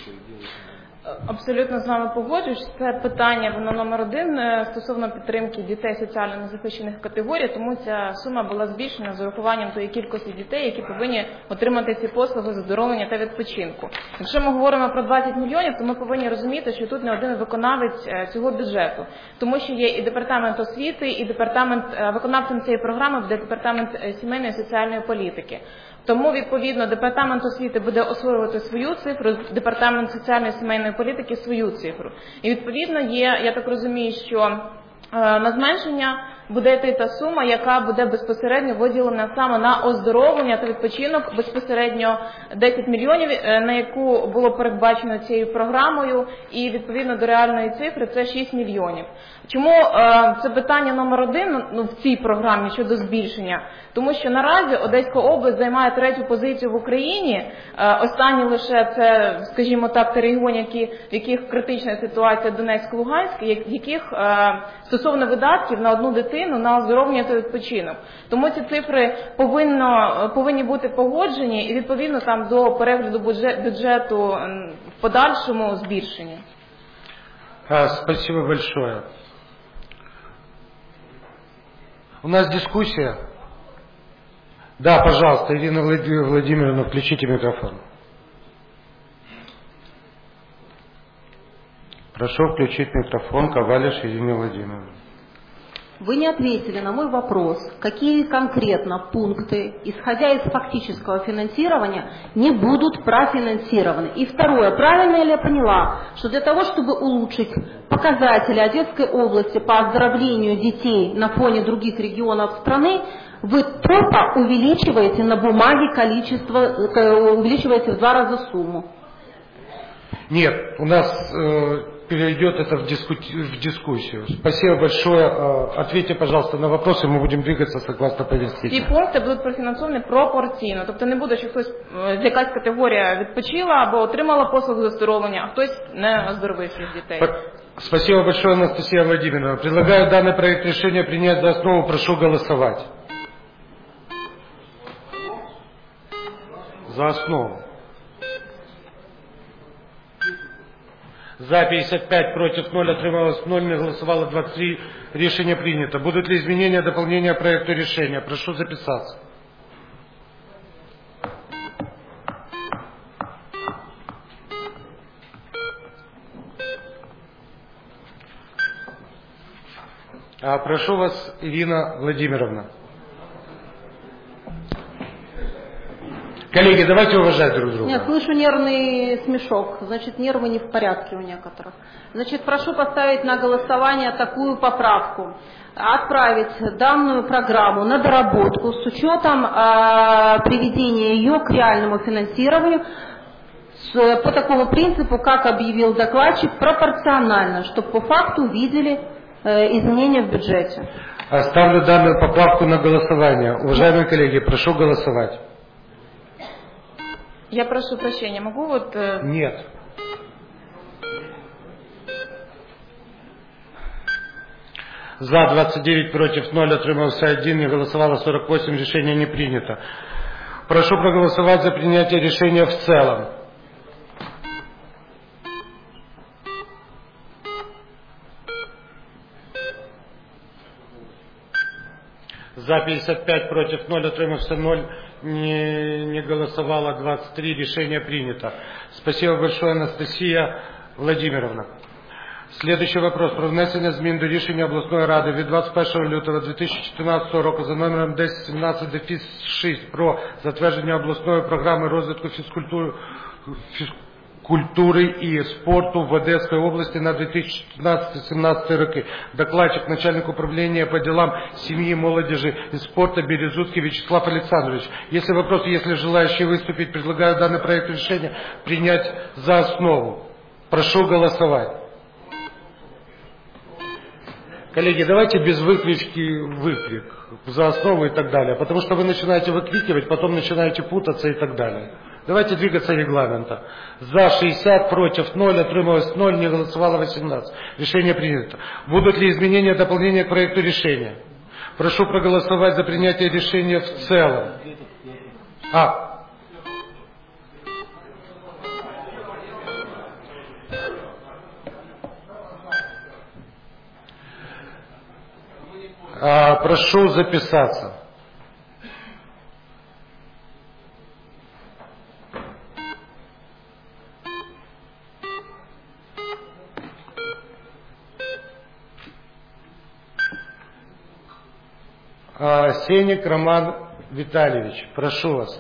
Абсолютно з вами погоджуюсь. Це питання, воно номер один стосовно підтримки дітей соціально незахищених категорій, тому ця сума була збільшена з урахуванням тої кількості дітей, які повинні отримати ці послуги з оздоровлення та відпочинку. Якщо ми говоримо про двадцять мільйонів, то ми повинні розуміти, що тут не один виконавець цього бюджету, тому що є і департамент освіти, і департамент, виконавцем цієї програми буде департамент сімейної і соціальної політики. Тому, відповідно, департамент освіти буде освоювати свою цифру, департамент соціальної і сімейної політики свою цифру. І, відповідно, є, я так розумію, що е, на зменшення буде йти та сума, яка буде безпосередньо виділена саме на оздоровлення та відпочинок, безпосередньо десять мільйонів, на яку було передбачено цією програмою, і відповідно до реальної цифри це шість мільйонів. Чому е, це питання номер один ну, в цій програмі щодо збільшення? Тому що наразі Одеська область займає третю позицію в Україні. Е, останні лише це, скажімо так, ті регіони, які, в яких критична ситуація Донецьк-Луганськ, в яких е, стосовно видатків на одну дитину на оздоровлення та відпочинок. Тому ці цифри повинно, повинні бути погоджені і відповідно там до перегляду бюджету в подальшому збільшення. Спасибо большое. У нас дискуссия. Да, пожалуйста, Ирина Владимировна, включите микрофон. Прошу включить микрофон Ковалиш Ирине Владимировне. Вы не ответили на мой вопрос, какие конкретно пункты, исходя из фактического финансирования, не будут профинансированы. И второе, правильно ли я поняла, что для того, чтобы улучшить показатели Одесской области по оздоровлению детей на фоне других регионов страны, вы только увеличиваете на бумаге количество, увеличиваете в два раза сумму? Нет, у нас э, перейдет это в, диску... в дискуссию. Спасибо большое. Ответьте, пожалуйста, на вопросы, мы будем двигаться согласно повестке. Ці пункти будуть профінансовані пропорційно. Тобто не буде, що хтось, якась категорія відпочила або отримала послугу з оздоровлення, а хтось не оздоровив своїх дітей. Спасибо большое, Анастасия Владимировна. Предлагаю данный проект решения принять за основу. Прошу голосовать. За основу. За пятьдесят пять, против ноль, отрималось ноль, не голосовало двадцать три. Решение принято. Будут ли изменения, дополнения к проекту решения? Прошу записаться. А, прошу вас, Ирина Владимировна. Коллеги, давайте уважать друг друга. Я слышу нервный смешок. Значит, нервы не в порядке у некоторых. Значит, прошу поставить на голосование такую поправку. Отправить данную программу на доработку с учетом э, приведения ее к реальному финансированию с, по такому принципу, как объявил докладчик, пропорционально, чтобы по факту видели э, изменения в бюджете. Ставлю данную поправку на голосование. Уважаемые коллеги, прошу голосовать. Я прошу прощения, могу вот... Э... Нет. За двадцать девять, против ноль, отримался один, не голосовало сорок восемь, решение не принято. Прошу проголосовать за принятие решения в целом. За пятьдесят пять, против ноль, отримался ноль, не, не голосовало двадцать три, решение принято. Спасибо большое, Анастасия Владимировна. Следующий вопрос про внесення змін до рішення обласної ради від двадцять першого лютого дві тисячі чотирнадцятого року за номером десять сімнадцять дефіс шість про затвердження обласної програми розвитку фізкультури, фізкультури і спорту в Одеській області на дві тисячі чотирнадцятий - сімнадцятий роки. Докладчик, начальник управления по делам семьи, молодежи и спорта Березутский Вячеслав Александрович. Если вопрос, если желающие выступить, предлагаю данный проект решения принять за основу. Прошу голосовать. Коллеги, давайте без выкрички выкрик за основу и так далее, потому что вы начинаете выкрикивать, потом начинаете путаться и так далее. Давайте двигаться регламента. За шестьдесят, против ноль, отрималось ноль, не голосовало восемнадцать. Решение принято. Будут ли изменения, дополнения к проекту решения? Прошу проголосовать за принятие решения в целом. А. А, прошу записаться. А, Сеник Роман Витальевич, прошу вас.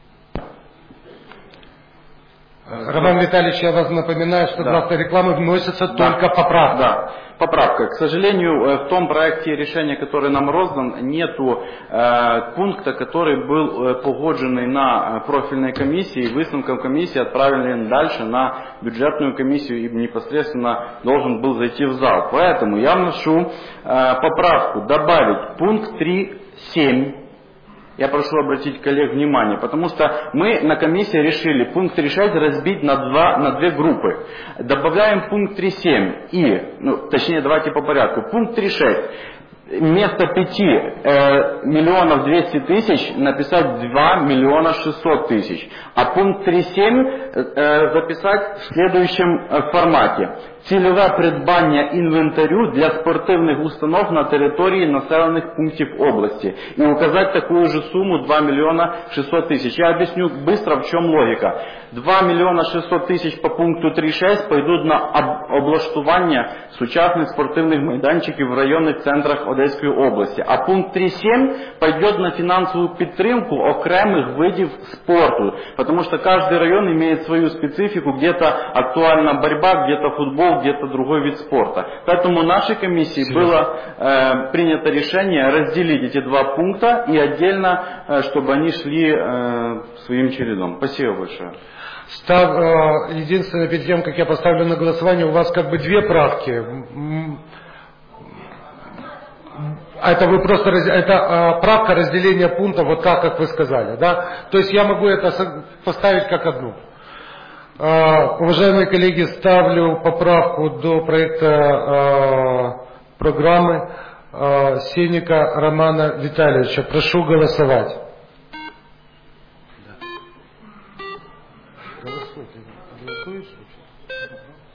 Роман Витальевич, я вас напоминаю, что Да. для рекламы вносится Да. только поправка. Да, поправка. К сожалению, в том проекте решения, который нам роздан, нету э, пункта, который был э, погодженный на профильной комиссии, выставком комиссии отправлен дальше на бюджетную комиссию и непосредственно должен был зайти в зал. Поэтому я вношу э, поправку добавить пункт три семь. Я прошу обратить коллег внимание, потому что мы на комиссии решили пункт три шесть разбить на, два, на две группы. Добавляем пункт три семь и, ну, точнее давайте по порядку, пункт три шесть. Вместо пяти э, миллионов двести тысяч написать два миллиона шестьсот тысяч. А пункт три семь э, записать в следующем э, формате. Цільове придбання інвентарю для спортивних установ на території населених пунктів області. И указать такую же сумму два миллиона шестьсот тысяч. Я объясню быстро, в чем логика. два миллиона шестьсот тысяч по пункту три шесть пойдут на облаштування сучасних спортивних майданчиків в районних центрах Одеської області. А пункт три семь пойдет на финансовую підтримку окремих видів спорту. Потому что каждый район имеет свою специфику. Где-то актуальна борьба, где-то футбол, где-то другой вид спорта. Поэтому в нашей комиссии было э, принято решение разделить эти два пункта и отдельно, э, чтобы они шли э, своим чередом. Спасибо большое. Став, э, единственное, перед тем, как я поставлю на голосование, у вас как бы две правки. Это вы просто это э, правка разделения пункта вот так, как вы сказали, да? То есть я могу это поставить как одну. Uh, уважаемые коллеги, ставлю поправку до проекта uh, программы uh, Сеника Романа Витальевича. Прошу голосовать.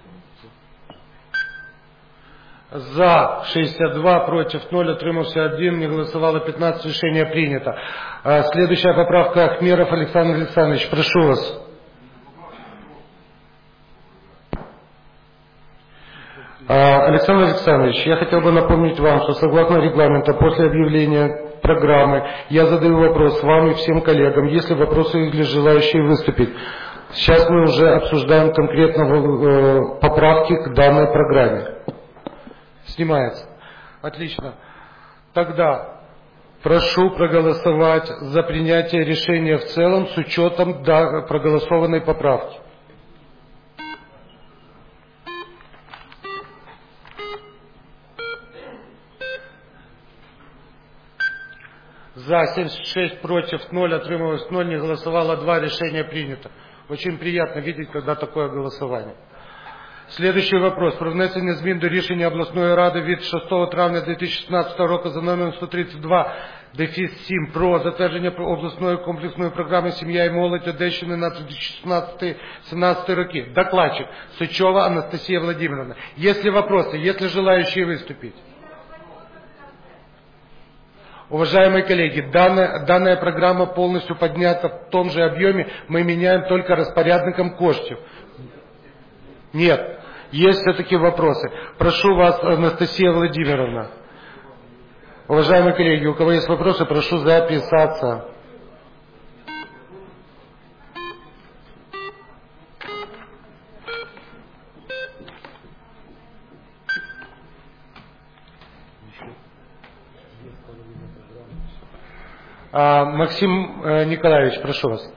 За шестьдесят два, против ноль, утримався один, не голосовало пятнадцать, решение принято. Следующая поправка Ахмеров Александр Александрович, прошу вас. Александр Александрович, я хотел бы напомнить вам, что согласно регламенту после объявления программы я задаю вопрос вам и всем коллегам, если вопросы или желающие выступить. Сейчас мы уже обсуждаем конкретно поправки к данной программе. Снимается. Отлично. Тогда прошу проголосовать за принятие решения в целом с учетом проголосованной поправки. За семьдесят шесть, против ноль, отрималось ноль, не голосовало два, решение принято. Очень приятно видеть, когда такое голосование. Следующий вопрос. Про внесення змін до рішення обласної ради від шостого травня дві тисячі шістнадцятого року за номером сто тридцять два дефіс сім про затвердження обласної комплексної програми «Сім'я і молодь Одещини» на дві тисячі шістнадцятий — сімнадцятий роки. Докладчик Сычева Анастасия Владимировна. Есть ли вопросы? Есть ли желающие выступить? Уважаемые коллеги, данная, данная программа полностью поднята в том же объеме, мы меняем только распорядником коштів. Нет. Есть все-таки вопросы. Прошу вас, Анастасия Владимировна. Уважаемые коллеги, у кого есть вопросы, прошу записаться. А, Максим Николаевич, прошу вас.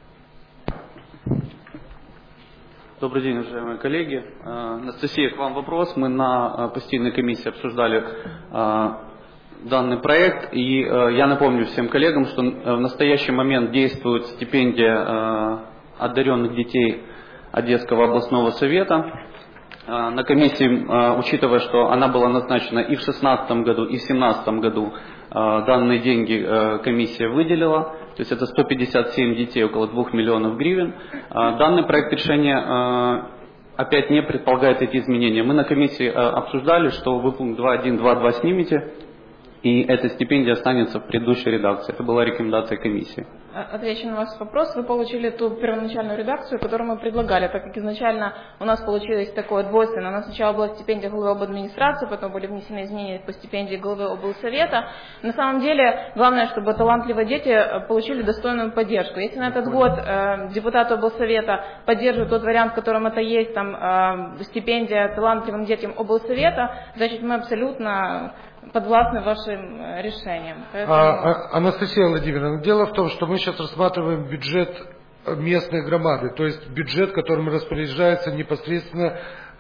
Добрый день, уважаемые коллеги. Анастасия, к вам вопрос. Мы на постоянной комиссии обсуждали данный проект, и я напомню всем коллегам, что в настоящий момент действует стипендия одаренных детей Одесского областного совета. На комиссии, учитывая, что она была назначена и в две тысячи шестнадцатом году, и в две тысячи семнадцатом году, данные деньги комиссия выделила, то есть это сто пятьдесят семь детей, около двух миллионов гривен. Данный проект решения опять не предполагает эти изменения. Мы на комиссии обсуждали, что вы пункт два точка один точка два точка два снимете, и эта стипендия останется в предыдущей редакции. Это была рекомендация комиссии. Отвечу на ваш вопрос. Вы получили ту первоначальную редакцию, которую мы предлагали, так как изначально у нас получилось такое двойственное. У нас сначала была стипендия главы обладминистрации, потом были внесены изменения по стипендии главы облсовета. На самом деле, главное, чтобы талантливые дети получили достойную поддержку. Если на этот год э, депутаты облсовета поддерживают тот вариант, в котором это есть, там, э, стипендия талантливым детям облсовета, значит, мы абсолютно подвластны вашим решениям. Поэтому... А, Анастасия Владимировна, дело в том, что мы сейчас рассматриваем бюджет местной громады, то есть бюджет, которым распоряжаются непосредственно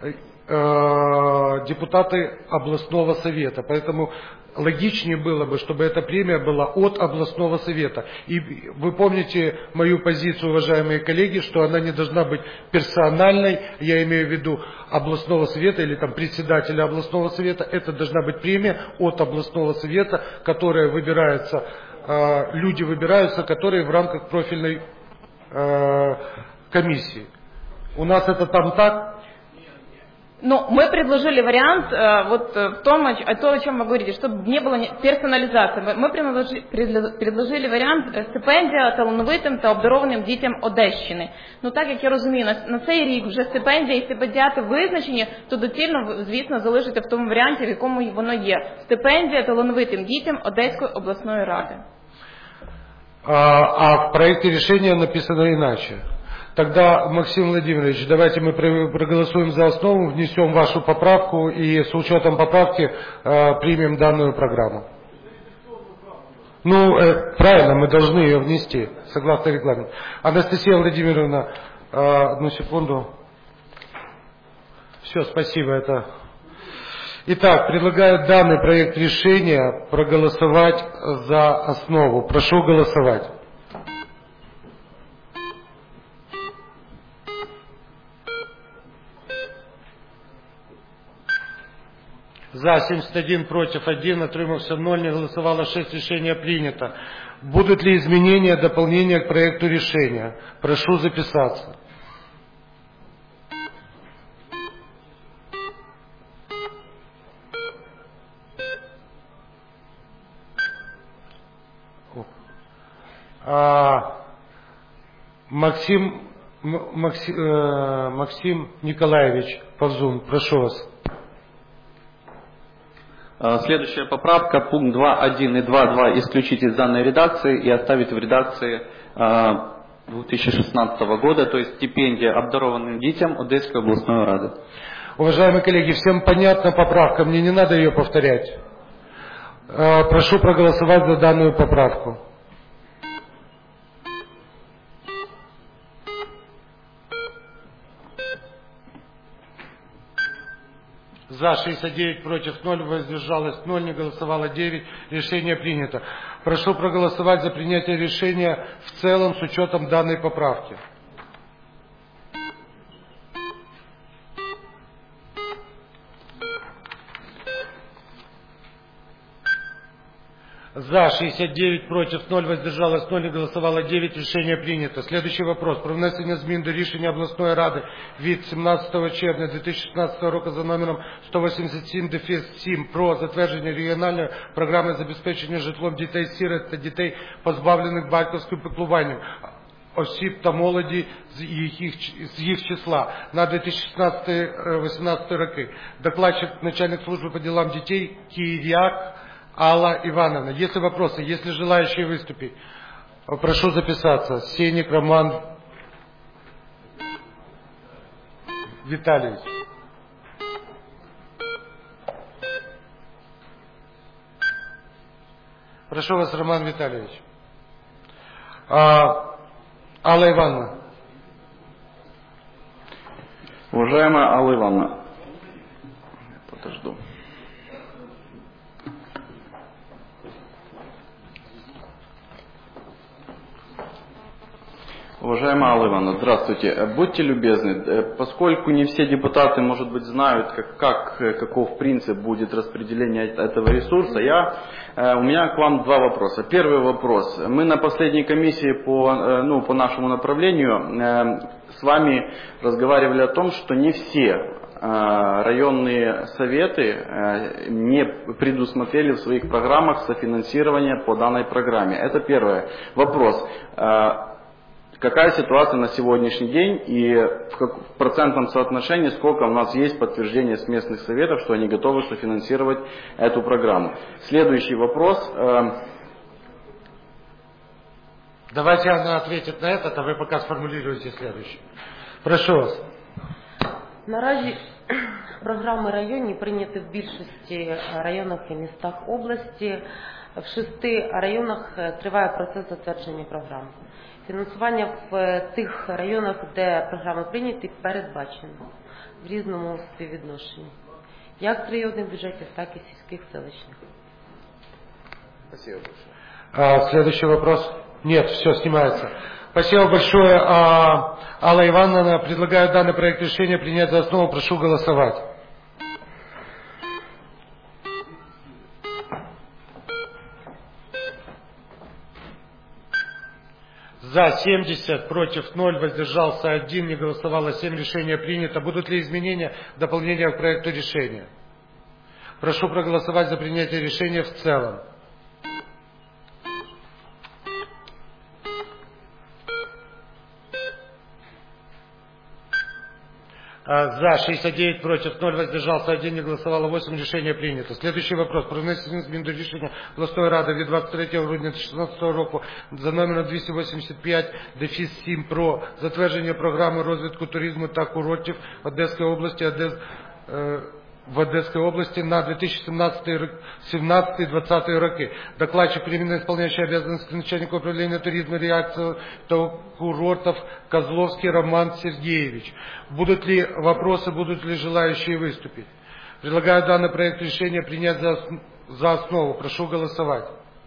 э, депутаты областного совета. Поэтому логичнее было бы, чтобы эта премия была от областного совета. И вы помните мою позицию, уважаемые коллеги, что она не должна быть персональной, я имею в виду областного совета или там председателя областного совета. Это должна быть премия от областного совета, которая выбирается, э, люди выбираются, которые в рамках профильной э, комиссии. У нас это там так? Ну, мы предложили вариант э, вот в том, о, то, о чем вы говорите, чтобы не было персонализации. Мы предложили, предложили варіант стипендія талановитим та обдарованим дітям Одещини. Ну, так як я розумію, на, на цей рік вже стипендія і стипендіати визначені, то доцільно, звісно, залишити в тому варіанті, в якому воно є. Стипендія талановитим дітям Одеської обласної ради. А, а в проекте решения написано иначе. Тогда, Максим Владимирович, давайте мы проголосуем за основу, внесем вашу поправку и с учетом поправки э, примем данную программу. Ну, э, правильно, мы должны ее внести, согласно регламенту. Анастасия Владимировна, э, одну секунду. Все, спасибо. Это... Итак, предлагаю данный проект решения проголосовать за основу. Прошу голосовать. За семьдесят один, против один, отримався ноль, не голосовало шесть, решение принято. Будут ли изменения, дополнения к проекту решения? Прошу записаться. А, Максим, Максим, э, Максим Николаевич Павзун, прошу вас. Следующая поправка, пункт два точка один и два точка два исключить из данной редакции и оставить в редакции две тысячи шестнадцатого года, то есть стипендия обдарованным детям Одесской областной рады. Уважаемые коллеги, всем понятна поправка, мне не надо ее повторять. Прошу проголосовать за данную поправку. За шестьдесят девять, против ноль, воздержалось ноль, не голосовало девять. Решение принято. Прошу проголосовать за принятие решения в целом с учетом данной поправки. За шестьдесят девять, против ноль, воздержалось ноль, не голосовало девять. Решение принято. Следующий вопрос. Про внесення змін до рішення обласної ради від сімнадцятого червня дві тисячі шістнадцятого року за номером сто вісімдесят сім сім про затвердження регіональної програми забезпечення житлом дітей-сирот та дітей, позбавлених батьківським піклуванням, осіб та молоді з їх, з їх числа на дві тисячі шістнадцятий - вісімнадцятий роки. Докладчик начальник службы по делам детей Кирьяк Алла Ивановна. Если вопросы, если желающие выступить, прошу записаться. Сеник Роман Витальевич. Прошу вас, Роман Витальевич. А, Алла Ивановна. Уважаемая Алла Ивановна, подожду. Уважаемая Алла Ивановна, здравствуйте. Будьте любезны, поскольку не все депутаты, может быть, знают, как, как, каков принцип будет распределения этого ресурса, я, у меня к вам два вопроса. Первый вопрос. Мы на последней комиссии по, ну, по нашему направлению с вами разговаривали о том, что не все районные советы не предусмотрели в своих программах софинансирование по данной программе. Это первое. Вопрос. Какая ситуация на сегодняшний день и в, как, в процентном соотношении сколько у нас есть подтверждения с местных советов, что они готовы софинансировать эту программу? Следующий вопрос. Давайте она ответит на этот, а вы пока сформулируете следующий. Прошу вас. Наразі програми районні прийняті в більшості районах і містах області. В шести районах триває процес затвердження програм. Фінансування в тих районах, де програми прийняті, передбачено в різному співвідношенні. Як в районних бюджетах, так і сільських селищних. Спасибо большое. А, следующий вопрос. Нет, все снимается. Спасибо большое. А, Алла Ивановна, предлагаю данный проект решения принять за основу. Прошу голосовать. За семьдесят, против ноль, воздержался один, не голосовало семь, решение принято. Будут ли изменения, дополнения к проекту решения? Прошу проголосовать за принятие решения в целом. За шестьдесят девять, против ноль, воздержался один, не голосовало восемь, решение принято. Следующий вопрос. Про внесення змін до рішення обласної ради від двадцять третього грудня дві тисячі шістнадцятого року за номером двісті вісімдесят п'ять сім про затвердження програми розвитку туризму та курортів Одеської області, Одес, е, в Одесской области на две тысячи семнадцатый - двадцатый роки. Докладчик временно исполняющий обязанности начальника управления туризма, реакции курортов Козловский Роман Сергеевич. Будут ли вопросы, будут ли желающие выступить? Предлагаю данный проект решения принять за, за основу. Прошу голосовать.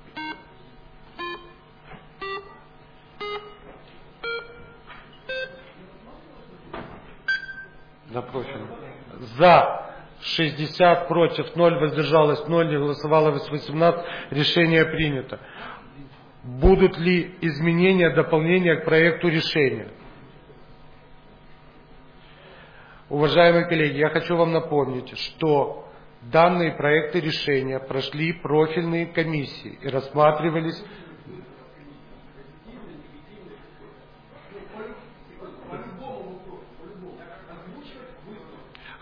Запрошено. За шестьдесят, против ноль, воздержалось ноль, не голосовало восемнадцать, решение принято. Будут ли изменения, дополнения к проекту решения? Уважаемые коллеги, я хочу вам напомнить, что данные проекты решения прошли профильные комиссии и рассматривались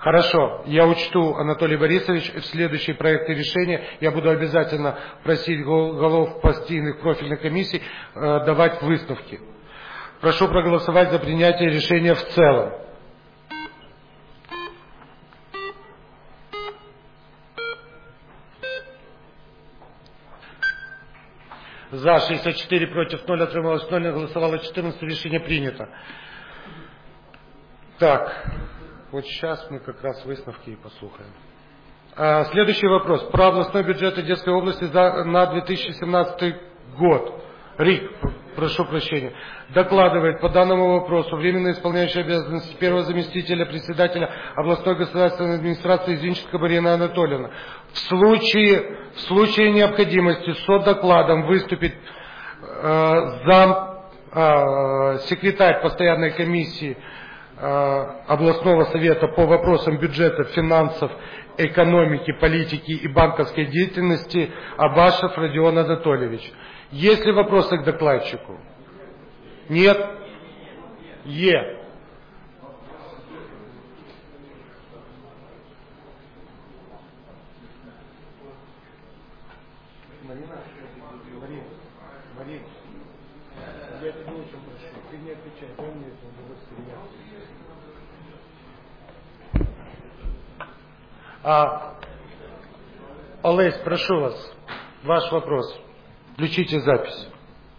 Хорошо, я учту, Анатолий Борисович, в следующие проекты решения я буду обязательно просить голов постійных профильных комиссий э, давать выставки. Прошу проголосовать за принятие решения в целом. За шестьдесят четыре, против ноль, отрималось ноль, голосовало четырнадцать, решение принято. Так, вот сейчас мы как раз выставки и послушаем. А, следующий вопрос. Про областной бюджет Одесской области за, на две тысячи семнадцатый год. РИК, прошу прощения, докладывает по данному вопросу временно исполняющий обязанности первого заместителя председателя областной государственной администрации Зинченко Марина Анатольевна. В случае, в случае необходимости с докладом выступит э, зам, э, секретарь постоянной комиссии э, областного совета по вопросам бюджета, финансов, экономики, политики и банковской деятельности Абашев Родион Анатольевич. Есть ли вопросы к докладчику? Нет? Е. Марина, Марина, Марина, я тебя очень прошу, ты не отвечай, дай мне это удовольствие. А, Олесь, прошу вас, ваш вопрос. Включите запись.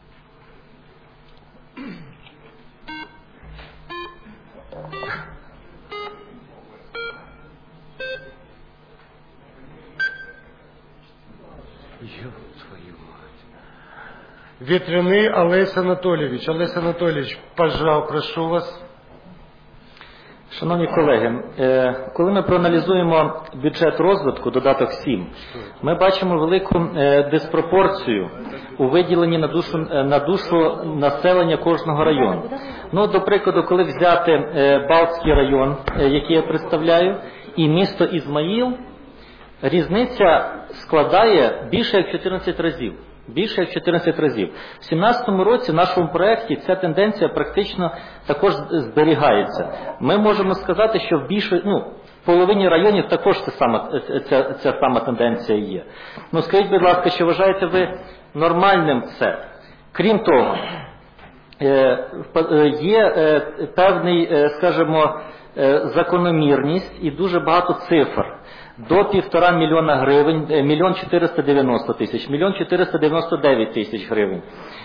Ветряный Олесь Анатольевич. Олесь Анатольевич, пожалуйста, прошу вас. Шановні колеги, коли ми проаналізуємо бюджет розвитку, додаток сім, ми бачимо велику диспропорцію у виділенні на душу, на душу населення кожного району. Ну, до прикладу, коли взяти Балтський район, який я представляю, і місто Ізмаїл, різниця складає більше як чотирнадцять разів. Більше як чотирнадцять разів. В сімнадцятому році в нашому проєкті ця тенденція практично також зберігається. Ми можемо сказати, що в більше, ну, в половині районів також ця сама, ця, ця сама тенденція є. Ну, скажіть, будь ласка, що вважаєте ви нормальним це? Крім того, є певний, скажімо, закономірність і дуже багато цифр. До півтора мільйона гривень, мільйон чотириста дев'яносто тисяч, мільйон чотириста дев'яносто дев'ять тисяч гривень.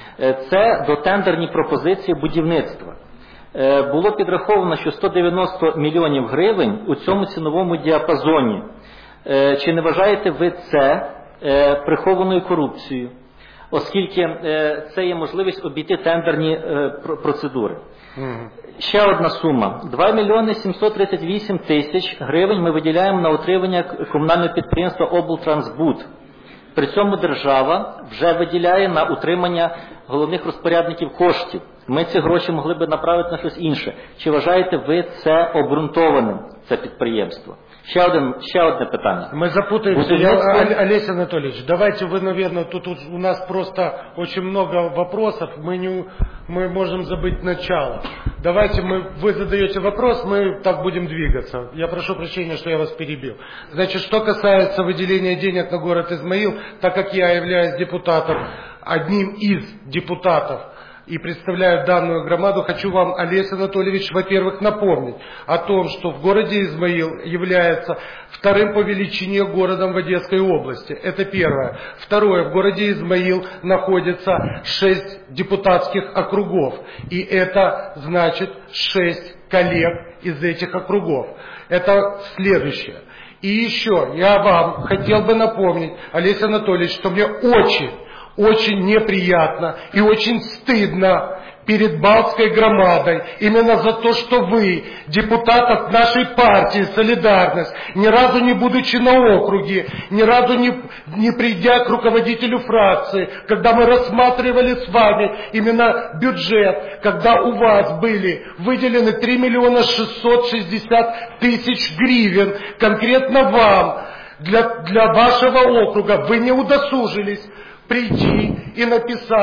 Це дотендерні пропозиції будівництва. Було підраховано, що сто дев'яносто мільйонів гривень у цьому ціновому діапазоні. Чи не вважаєте ви це прихованою корупцією? Оскільки це є можливість обійти тендерні процедури. Mm-hmm. Ще одна сума. два мільйони сімсот тридцять вісім тисяч гривень ми виділяємо на утримання комунального підприємства облтрансбуд. При цьому держава вже виділяє на утримання головних розпорядників коштів. Ми ці гроші могли б направити на щось інше. Чи вважаєте ви це обґрунтованим, це підприємство? Ще, один, ще одне питання. Мы запутаемся. Я, Олесь Анатольевич, давайте вы, наверное, тут, тут у нас просто очень много вопросов, мы, не, мы можем забыть начало. Давайте мы, вы задаете вопрос, мы так будем двигаться. Я прошу прощения, что я вас перебил. Значит, что касается выделения денег на город Измаил, так как я являюсь депутатом, одним из депутатов, и представляю данную громаду, хочу вам, Олесь Анатольевич, во-первых, напомнить о том, что в городе Измаил является вторым по величине городом в Одесской области. Это первое. Второе. В городе Измаил находится шесть депутатских округов. И это значит шесть коллег из этих округов. Это следующее. И еще я вам хотел бы напомнить, Олесь Анатольевич, что мне очень... Очень неприятно и очень стыдно перед Балтской громадой именно за то, что вы, депутатов нашей партии «Солидарность», ни разу не будучи на округе, ни разу не, не придя к руководителю фракции, когда мы рассматривали с вами именно бюджет, когда у вас были выделены три миллиона шестьсот шестьдесят тысяч гривен конкретно вам, для, для вашего округа, вы не удосужились прийти и написать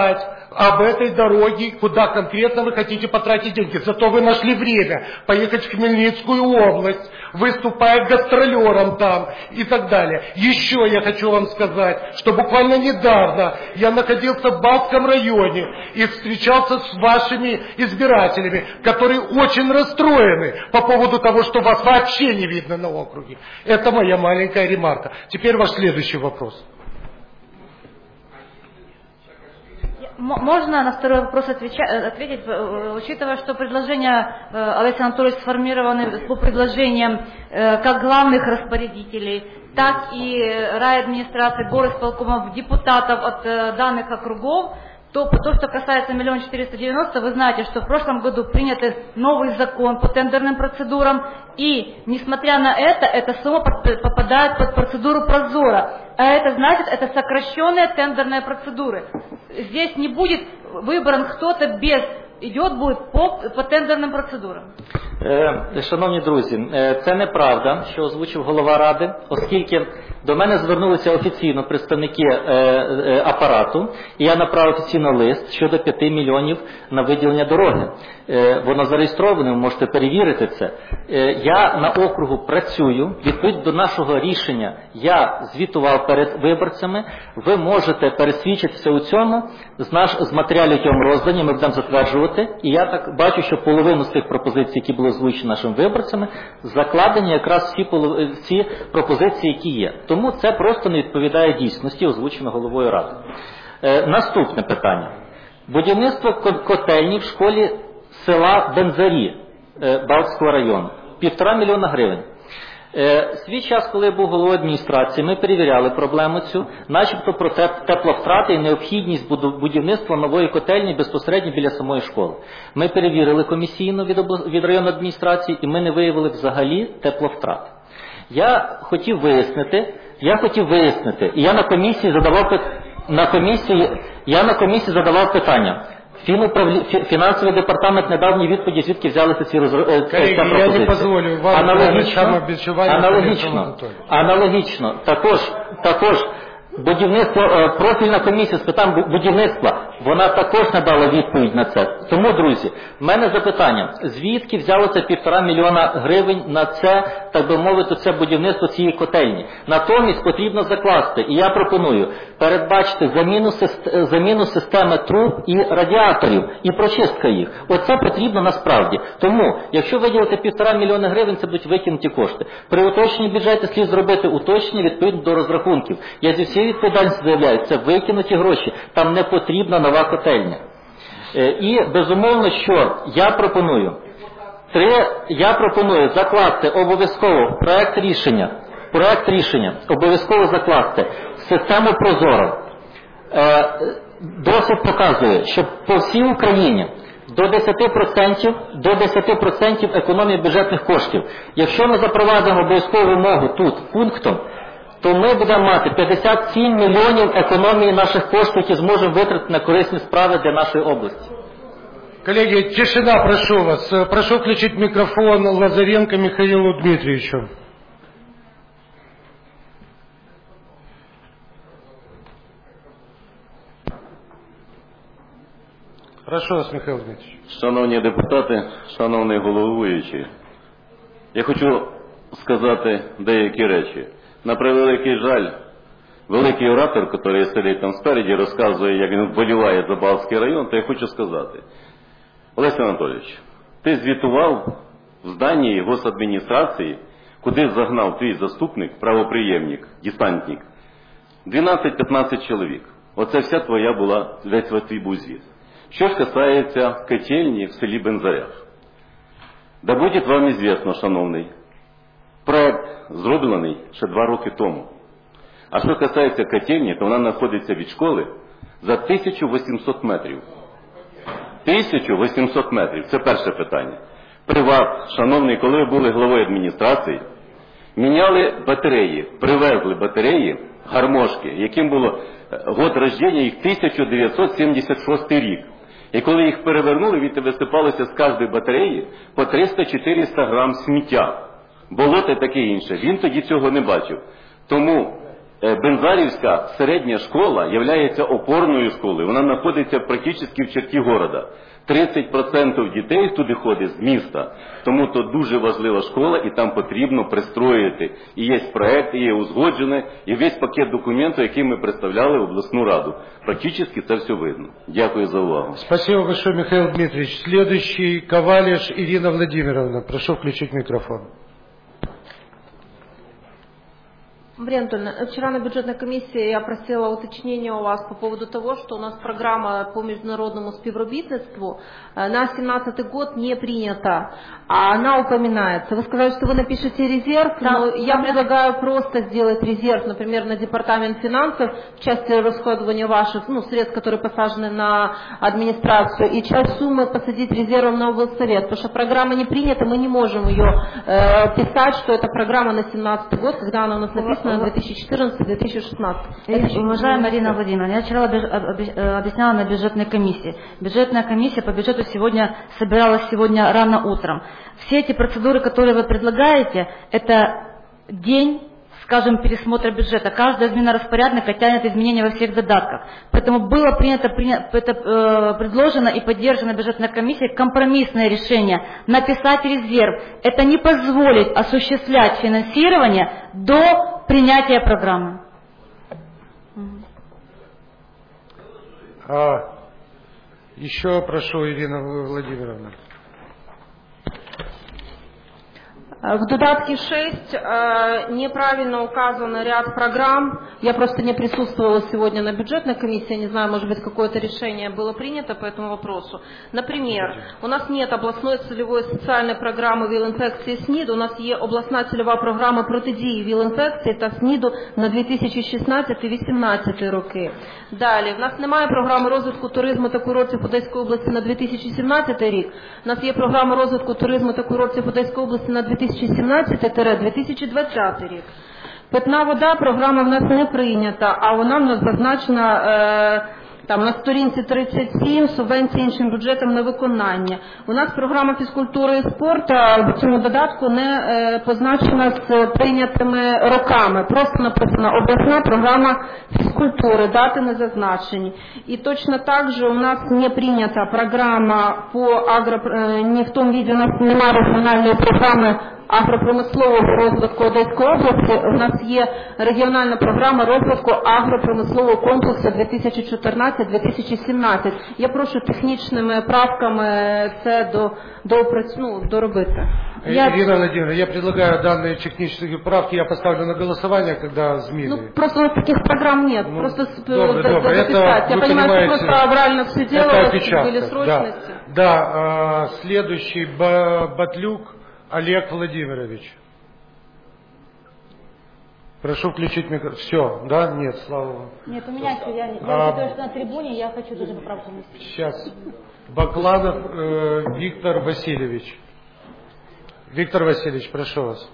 об этой дороге, куда конкретно вы хотите потратить деньги. Зато вы нашли время поехать в Хмельницкую область, выступая гастролером там и так далее. Еще я хочу вам сказать, что буквально недавно я находился в Балтском районе и встречался с вашими избирателями, которые очень расстроены по поводу того, что вас вообще не видно на округе. Это моя маленькая ремарка. Теперь ваш следующий вопрос. Можно на второй вопрос отвечать, ответить, учитывая, что предложения Олеся Анатольевича сформированы по предложениям как главных распорядителей, так и райадминистрации, горосполкомов, депутатов от данных округов, то то, что касается миллион четыреста девяносто, вы знаете, что в прошлом году принят новый закон по тендерным процедурам, и, несмотря на это, эта сумма попадает под процедуру Прозора. А это значит, это сокращенные тендерные процедуры. Здесь не будет выбран кто-то без, идет будет по, по тендерним процедурам. Е, шановні друзі, е, це неправда, що озвучив голова Ради, оскільки до мене звернулися офіційно представники е, е, апарату, і я направив офіційно лист щодо п'яти мільйонів на виділення дороги. Е, воно зареєстроване, ви можете перевірити це. Е, я на округу працюю, відповідно до нашого рішення я звітував перед виборцями, ви можете пересвідчитися у цьому з, наш, з матеріалів, які вам роздані, ми будемо затверджувати, і я так бачу, що половину з тих пропозицій, які були озвучені нашими виборцями, закладені якраз всі, всі пропозиції, які є. Тому це просто не відповідає дійсності, озвучено головою Ради. Е, наступне питання. Будівництво котельні в школі села Бензарі е, Балтського району. Півтора мільйона гривень. Е, свій час, коли я був головою адміністрації, ми перевіряли проблему цю, начебто про тепловтрати і необхідність будівництва нової котельні безпосередньо біля самої школи. Ми перевірили комісійно від, від районної адміністрації, і ми не виявили взагалі тепловтрат. Я хотів вияснити, я хотів вияснити, і я на комісії задавав на комісії, я на комісії задавав питання. Фінансовий департамент не дав мені відповіді, звідки взялися ці пропозиції. Я не дозволю вам аналогічно, аналогічно, аналогічно, також, також будівництво, профільна комісія з питань будівництва, вона також не дала відповідь на це. Тому, друзі, в мене запитання, звідки взялося півтора мільйона гривень на це, так би мовити, це будівництво цієї котельні. Натомість потрібно закласти, і я пропоную, передбачити заміну, заміну системи труб і радіаторів, і прочистка їх. Оце потрібно насправді. Тому, якщо виділити півтора мільйона гривень, це будуть викинуті кошти. При уточненні бюджету слід зробити уточнення відповідно до розрахунків. Я зі всією відповідальністю заявляю, це викинуті гроші, там не потрібна нова котельня. І, безумовно, що я пропоную, три, я пропоную закласти обов'язково проект рішення, проект рішення, обов'язково закласти систему Прозоро. Досвід показує, що по всій Україні до десяти відсотків, до десяти відсотків економії бюджетних коштів. Якщо ми запровадимо обов'язкову вимогу тут пунктом, то ми будемо мати п'ятдесят сім мільйонів економії наших коштів, які зможемо витратити на корисні справи для нашої області. Коллеги, тишина, прошу вас. Прошу включить микрофон Лазаренко Михаилу Дмитриевичу. Прошу вас, Михайло Дмитриевич. Шановні депутати, шановний головуючий, я хочу сказати деякі речі. На превеликий жаль, великий оратор, який сидить там спереді, розказує, як він вболіває за Балтський район, то я хочу сказати. Олеся Анатолійович, ти звітував в зданні госадміністрації, куди загнав твій заступник, правоприємник, десантник, дванадцять-п'ятнадцять чоловік. Оце вся твоя була, весь твій був звіт. Що ж касається котельні в селі Бензарях. Да буде вам известно, шановний, проект зроблений ще два роки тому. А що касається котельні, то вона знаходиться від школи за тисячу вісімсот метрів. тисячу вісімсот метрів. Це перше питання. При вас, шановний, коли ви були главою адміністрації, міняли батареї, привезли батареї, гармошки, яким було год рождення їх тисяча дев'ятсот сімдесят шостий рік. І коли їх перевернули, від висипалося з кожної батареї по триста-чотириста грам сміття. Болото і таке інше. Він тоді цього не бачив. Тому Бензарівська середня школа є опорною школою. Вона знаходиться практично в черті міста. тридцять відсотків дітей туди ходить з міста. Тому то дуже важлива школа і там потрібно пристроїти. І є проект, і є узгоджене, і весь пакет документів, який ми представляли в обласну раду. Практично це все видно. Дякую за увагу. Спасибо большое, Михаил Дмитриевич. Следующий Ковалиш Ирина Владимировна. Прошу включить микрофон. Мария Анатольевна, вчера на бюджетной комиссии я просила уточнения у вас по поводу того, что у нас программа по международному співробітництву на семнадцатый год не принята, а она упоминается. Вы сказали, что вы напишете резерв, да, но я предлагаю просто сделать резерв, например, на департамент финансов в части расходования ваших ну, средств, которые посажены на администрацию, и часть суммы посадить резервом на облсовет, потому что программа не принята, мы не можем ее э, писать, что это программа на семнадцатый год, когда она у нас написана две тысячи четырнадцатый — две тысячи шестнадцатый. Уважаемая Ирина Владимировна, я вчера объясняла на бюджетной комиссии. Бюджетная комиссия по бюджету сегодня собиралась сегодня рано утром. Все эти процедуры, которые вы предлагаете, это день, скажем, пересмотра бюджета. Каждая измена распорядника тянет изменения во всех задатках. Поэтому было принято, принято это, э, предложено и поддержано бюджетной комиссией компромиссное решение написать резерв. Это не позволит осуществлять финансирование до принятия программы. А, еще прошу, Ирина Владимировна. В додатке шесть э, неправильно указан ряд программ. Я просто не присутствовала сегодня на бюджетной комиссии, не знаю, может быть, какое-то решение было принято по этому вопросу. Например, у нас нет областной целевой социальной программы ВІЛ-інфекції СНІДу, у нас є обласна цільова програма протидії ВІЛ-інфекції та СНІДу на дві тисячі шістнадцятий — дві тисячі вісімнадцятий роки. Далі, в нас немає програми розвитку туризму та курортів Одеської області на дві тисячі сімнадцятий рік. У нас є програма розвитку туризму та курортів Одеської області на дві тисячі сімнадцятий — дві тисячі двадцятий рік. Питна вода, програма в нас не прийнята, а вона в нас зазначена е, там, на сторінці тридцять сім, субвенції іншим бюджетам на виконання. У нас програма фізкультури і спорту в цьому додатку не е, позначена з прийнятими роками. Просто написано обласна програма фізкультури, дати не зазначені. І точно так же у нас не прийнята програма по агро... Е, не в тому віді у нас немає регіональної програми агропромислового розвитку Одеської області. У нас є регіональна програма розвитку агропромислового комплексу дві тисячі чотирнадцять — дві тисячі сімнадцять. Я прошу технічними правками це до, до, ну, доробити. Я... Ирина Владимировна, я предлагаю данные технические правки, я поставлю на голосование, когда змины. Ну, просто у нас таких программ нет. Ну, просто добрый, добрый. Это, я понимаю, что просто аврально все делалось, были срочности. Да, да. Следующий Батлюк Олег Владимирович. Прошу включить микрофон. Все, да? Нет, слава Богу. Нет, у меня все. Я, я а, считаю, что на трибуне я хочу тоже поправку внести. Сейчас. Бакланов э, Виктор Васильевич. Виктор Васильевич, прошу вас.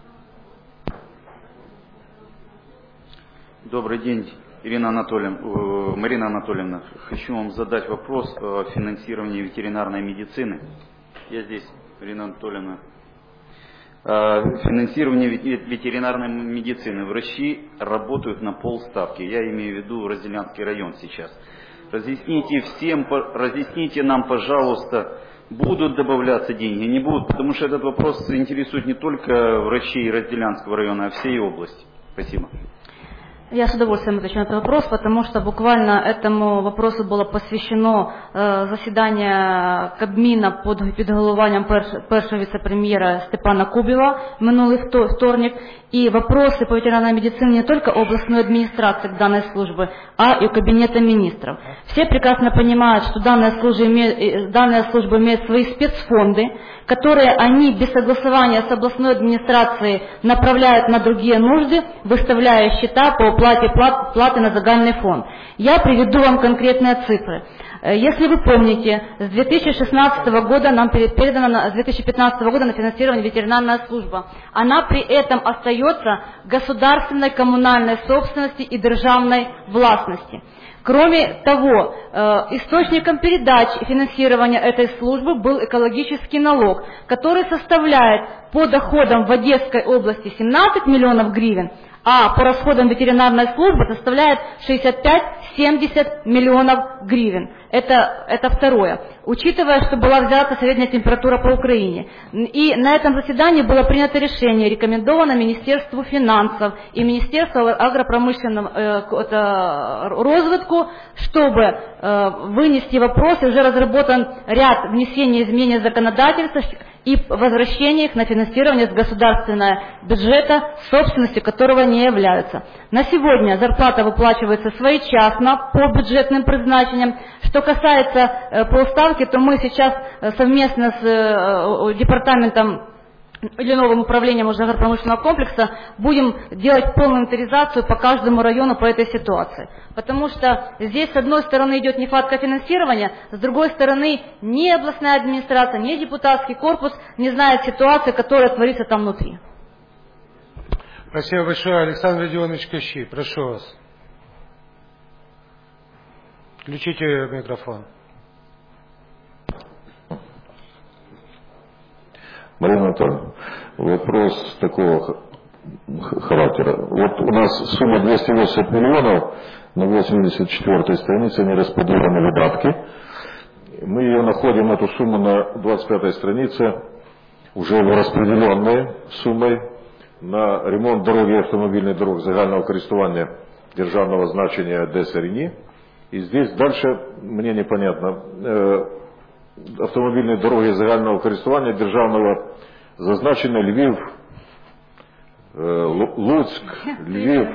Добрый день, Ирина Анатольевна, э, Марина Анатольевна. Хочу вам задать вопрос о финансировании ветеринарной медицины. Я здесь, Ирина Анатольевна. Финансирование ветеринарной медицины. Врачи работают на полставки. Я имею в виду Разделянский район сейчас. Разъясните всем, разъясните нам, пожалуйста, будут добавляться деньги, не будут, потому что этот вопрос интересует не только врачей Разделянского района, а всей области. Спасибо. Я с удовольствием отвечу на этот вопрос, потому что буквально этому вопросу было посвящено э, заседание Кабміна під, під головуванням перш, першого вице-премьера Степана Кубева минулый вторник. И вопросы по ветеринарной медицине не только областной администрации к данной службе, а и у Кабинета министров. Все прекрасно понимают, что данная служба имеет, данная служба имеет свои спецфонды, которые они без согласования с областной администрацией направляют на другие нужды, выставляя счета по оплате плат, платы на загальный фонд. Я приведу вам конкретные цифры. Если вы помните, с две тысячи шестнадцатого года нам передана, с две тысячи пятнадцатого года на финансирование ветеринарная служба. Она при этом остается государственной коммунальной собственности и державной властности. Кроме того, источником передачи и финансирования этой службы был экологический налог, который составляет по доходам в Одесской области семнадцать миллионов гривен, а по расходам ветеринарной службы составляет шестьдесят пять - семьдесят миллионов гривен. Это, это второе. Учитывая, что была взята средняя температура по Украине. И на этом заседании было принято решение, рекомендовано Министерству финансов и Министерству агропромышленного э, развитку, чтобы э, вынести вопрос, и уже разработан ряд внесения изменений в законодательство и возвращения их на финансирование с государственного бюджета, собственностью которого не являются. На сегодня зарплата выплачивается своечасно по бюджетным призначениям. Что касается э, полставки, то мы сейчас э, совместно с э, департаментом или новым управлением уже агропромышленного комплекса будем делать полную инвентаризацию по каждому району по этой ситуации. Потому что здесь с одной стороны идет нехватка финансирования, с другой стороны ни областная администрация, ни депутатский корпус не знает ситуации, которая творится там внутри. Спасибо большое. Александр Родионович Кощей, прошу вас. Включите микрофон. Марина Анатольевна, вопрос такого характера. Вот у нас сумма двести восемьдесят миллионов на восемьдесят четвёртой странице нераспределенные выдатки. Мы ее находим, эту сумму, на двадцать пятой странице, уже распределенной суммой на ремонт дороги и автомобильных дорог загального користування державного значения Одесса Рени. И здесь дальше мне непонятно. Э, автомобильные дороги загального користування державного зазначено Львів, э, Луцк, Львів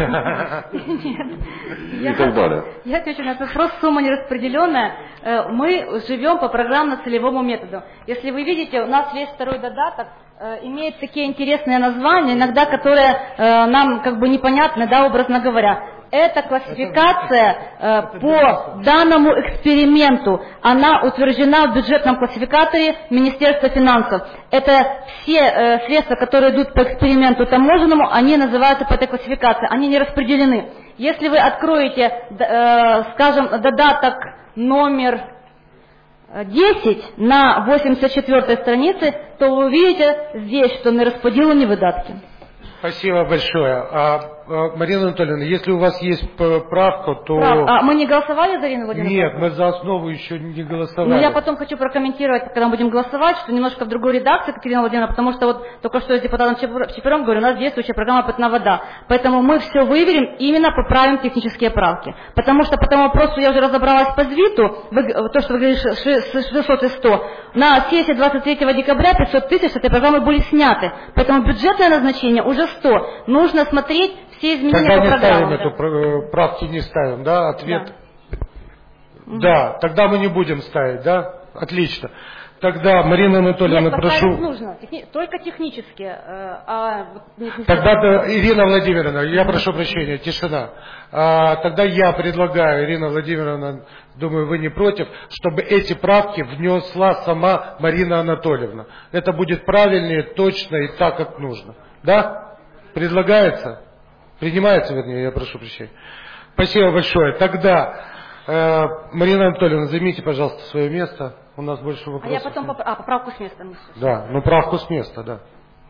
и так далее. Я отвечу на этот вопрос. Сумма нераспределенная. Мы живем по программно-целевому методу. Если вы видите, у нас весь второй додаток имеет такие интересные названия, иногда которые нам как бы непонятны, да, образно говоря. Эта классификация э, по данному эксперименту, она утверждена в бюджетном классификаторе Министерства финансов. Это все э, средства, которые идут по эксперименту таможенному, они называются по этой классификации, они не распределены. Если вы откроете, э, скажем, додаток номер десять на восемьдесят четвёртой странице, то вы увидите здесь, что не распределены выдатки. Спасибо большое. А, а, Марина Анатольевна, если у вас есть правка, то... Прав. А мы не голосовали за Ирину Владимировну? Нет, мы за основу еще не голосовали. Но я потом хочу прокомментировать, когда мы будем голосовать, что немножко в другой редакции, как Ирина Владимировна, потому что вот только что с депутатом Чепером говорю, у нас действующая программа «Питная вода». Поэтому мы все выверим, именно поправим технические правки. Потому что по тому вопросу я уже разобралась по ЗВИТу, вы, то, что вы говорили, шестьсот и сто. На сессии двадцать третьего декабря пятьсот тысяч с этой программы были сняты. Поэтому бюджетное назначение уже сто. Нужно смотреть все изменения тогда по не программе. ставим эту правки, не ставим, да? Ответ. Да. Да, тогда мы не будем ставить, да? Отлично. Тогда, Марина Анатольевна, Нет, прошу. нужно, техни... только технически. Э, а... Тогда, Ирина Владимировна, я прошу прощения, тишина. А, тогда я предлагаю, Ирина Владимировна, думаю, вы не против, чтобы эти правки внесла сама Марина Анатольевна. Это будет правильнее, точно и так, как нужно. Да? Предлагается? Принимается, вернее, я прошу прощения. Спасибо большое. Тогда, э, Марина Анатольевна, займите, пожалуйста, свое место. У нас больше вопросов. А я потом поп... а, поправку с места. Да, ну правку с места, да.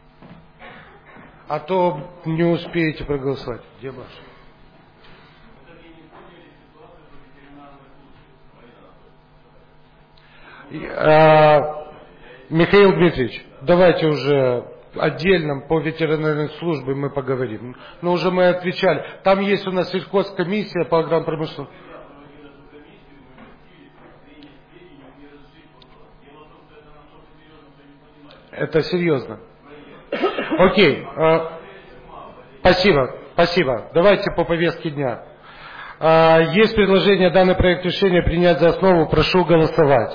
А то не успеете проголосовать. Где ваш? А, Михаил Дмитриевич, давайте уже отдельно по ветеринарной службе мы поговорим. Но уже мы отвечали. Там есть у нас сельхозкомиссия по агропромышленному. Это серьезно. Окей. А, спасибо, спасибо. Давайте по повестке дня. А, есть предложение данный проект решения принять за основу. Прошу голосовать.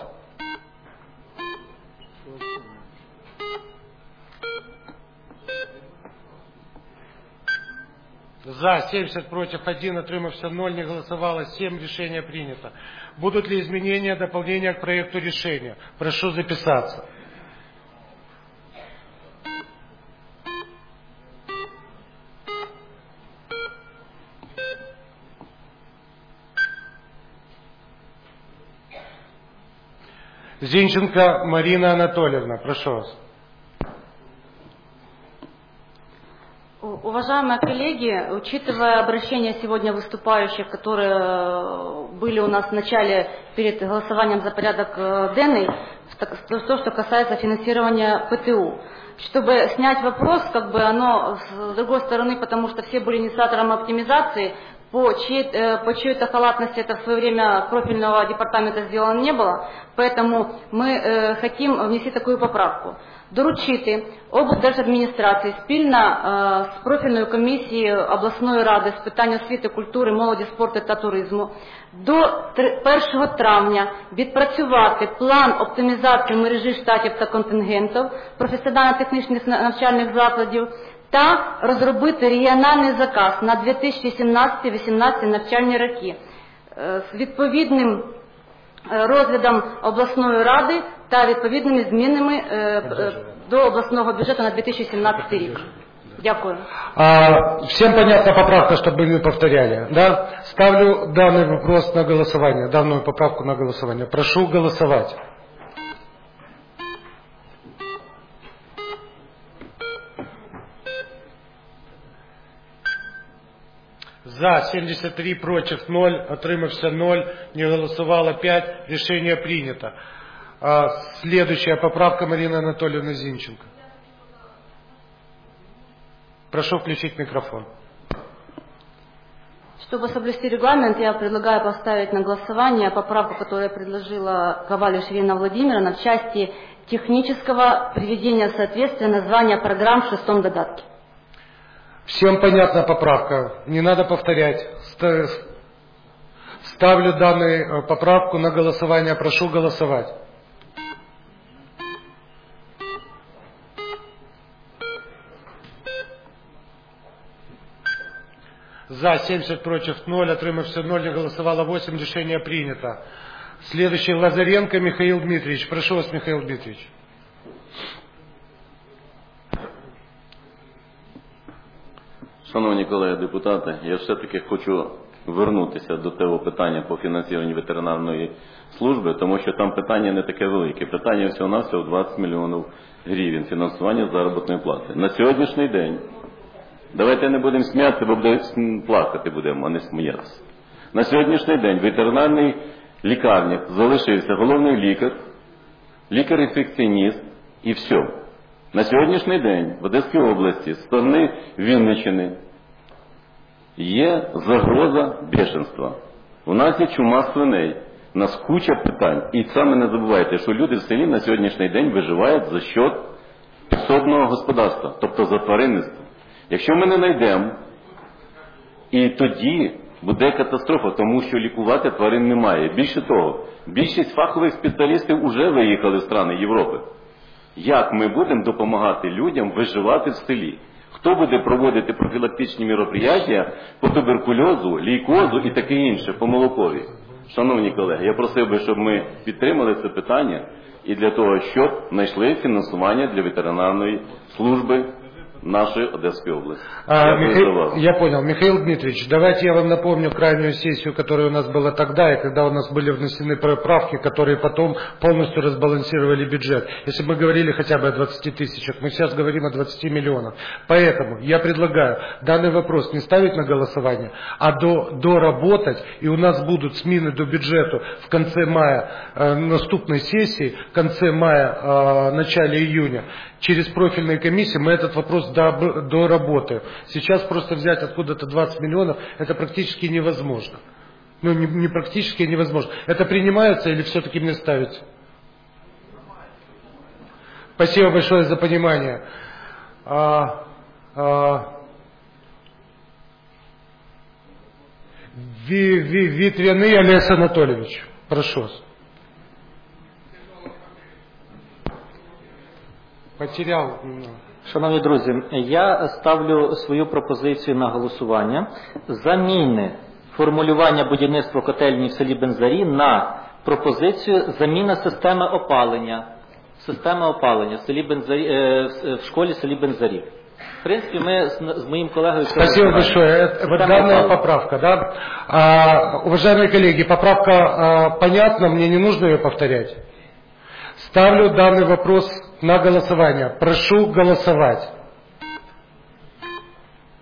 За семьдесят, против один, утримався ноль, не голосовало семь, решение принято. Будут ли изменения, дополнения к проекту решения? Прошу записаться. Зинченко Марина Анатольевна, прошу вас. Уважаемые коллеги, учитывая обращения сегодня выступающих, которые были у нас в начале перед голосованием за порядок денный, то, что касается финансирования ПТУ, чтобы снять вопрос, как бы оно с другой стороны, потому что все были инициатором оптимизации, по, чьей, по чьей-то халатности это в свое время профильного департамента сделано не было, поэтому мы э, хотим внести такую поправку. Доручити облдержадміністрації спільно е, з профільною комісією обласної ради з питань освіти, культури, молоді, спорту та туризму до першого травня відпрацювати план оптимізації мережі штатів та контингентів професіонально-технічних навчальних закладів та розробити регіональний заказ на дві тисячі сімнадцятий - вісімнадцятий навчальні роки е, з відповідним розглядом обласної ради та відповідними змінами до обласного бюджету на дві тисячі сімнадцятий рік. Дякую. А, всем понятна поправка, чтобы не повторяли, да? Ставлю данный вопрос на голосование, данную поправку на голосование. Прошу голосовать. За семьдесят три, против ноль, отримався ноль, не голосовало пять, решение принято. А, следующая поправка Марины Анатольевны Зинченко. Прошу включить микрофон. Чтобы соблюсти регламент, я предлагаю поставить на голосование поправку, которую предложила Ковалев Ирина Владимировна в части технического приведения соответствия названия программ в шестом додатке. Всем понятна поправка, не надо повторять. Ставлю данную поправку на голосование, прошу голосовать. За семьдесят, против ноль, отримався ноль, не голосовало восемь, решение принято. Следующий Лазаренко Михаил Дмитриевич. Прошу вас, Михаил Дмитриевич. Шановні колеги депутати, я все-таки хочу вернутися до того питання по фінансуванню ветеринарної служби, тому що там питання не таке велике. Питання всього-навсього двадцять мільйонів гривень фінансування заробітної плати. На сьогоднішній день, давайте не будемо сміятися, бо буде плакати будемо, а не сміятися. На сьогоднішній день в ветеринарній лікарні залишився головний лікар, лікар-інфекціоніст і все. На сьогоднішній день в Одеській області, з сторони Вінниччини, є загроза бешенства. У нас є чума свиней, у нас куча питань. І саме не забувайте, що люди в селі на сьогоднішній день виживають за счет підсобного господарства, тобто за тваринництво. Якщо ми не знайдемо, і тоді буде катастрофа, тому що лікувати тварин немає. Більше того, більшість фахових спеціалістів вже виїхали в країни Європи. Як ми будемо допомагати людям виживати в селі? Хто буде проводити профілактичні мероприятия по туберкульозу, лейкозу і таке інше, по молокові? Шановні колеги, я просив би, щоб ми підтримали це питання і для того, щоб знайшли фінансування для ветеринарної служби нашей Одесской области. А, Михаил, я понял. Михаил Дмитриевич, давайте я вам напомню крайнюю сессию, которая у нас была тогда, и когда у нас были внесены поправки, которые потом полностью разбалансировали бюджет. Если мы говорили хотя бы о двадцати тысячах, мы сейчас говорим о двадцати миллионах. Поэтому я предлагаю данный вопрос не ставить на голосование, а до, доработать, и у нас будут смены до бюджета в конце мая э, наступной сессии, в конце мая, э, начале июня. Через профильные комиссии мы этот вопрос доработаем. Сейчас просто взять откуда-то двадцать миллионов, это практически невозможно. Ну, не, не практически невозможно. Это принимается или все-таки мне ставить? Спасибо большое за понимание. А, а, Ви, Ви, Витряный Олег Анатольевич, прошу вас. Потеряв. Шановні друзі, я ставлю свою пропозицію на голосування. Заміни формулювання будівництва котельні в селі Бензарі на пропозицію заміна системи опалення. Система опалення в селі Бензарі, в школі в селі Бензарі. В принципе, мы с, с моим коллегой... Спасибо большое. Вот данная поправка, да? А, уважаемые коллеги, поправка а, понятна, мне не нужно ее повторять. Ставлю данный вопрос на голосование. Прошу голосовать.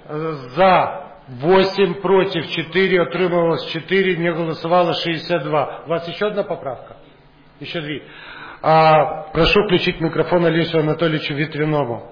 За восемь, против четыре, отрималось четыре, не голосовало шестьдесят два. У вас еще одна поправка? Еще две. А, прошу включить микрофон Олесю Анатольевичу Ветрянову.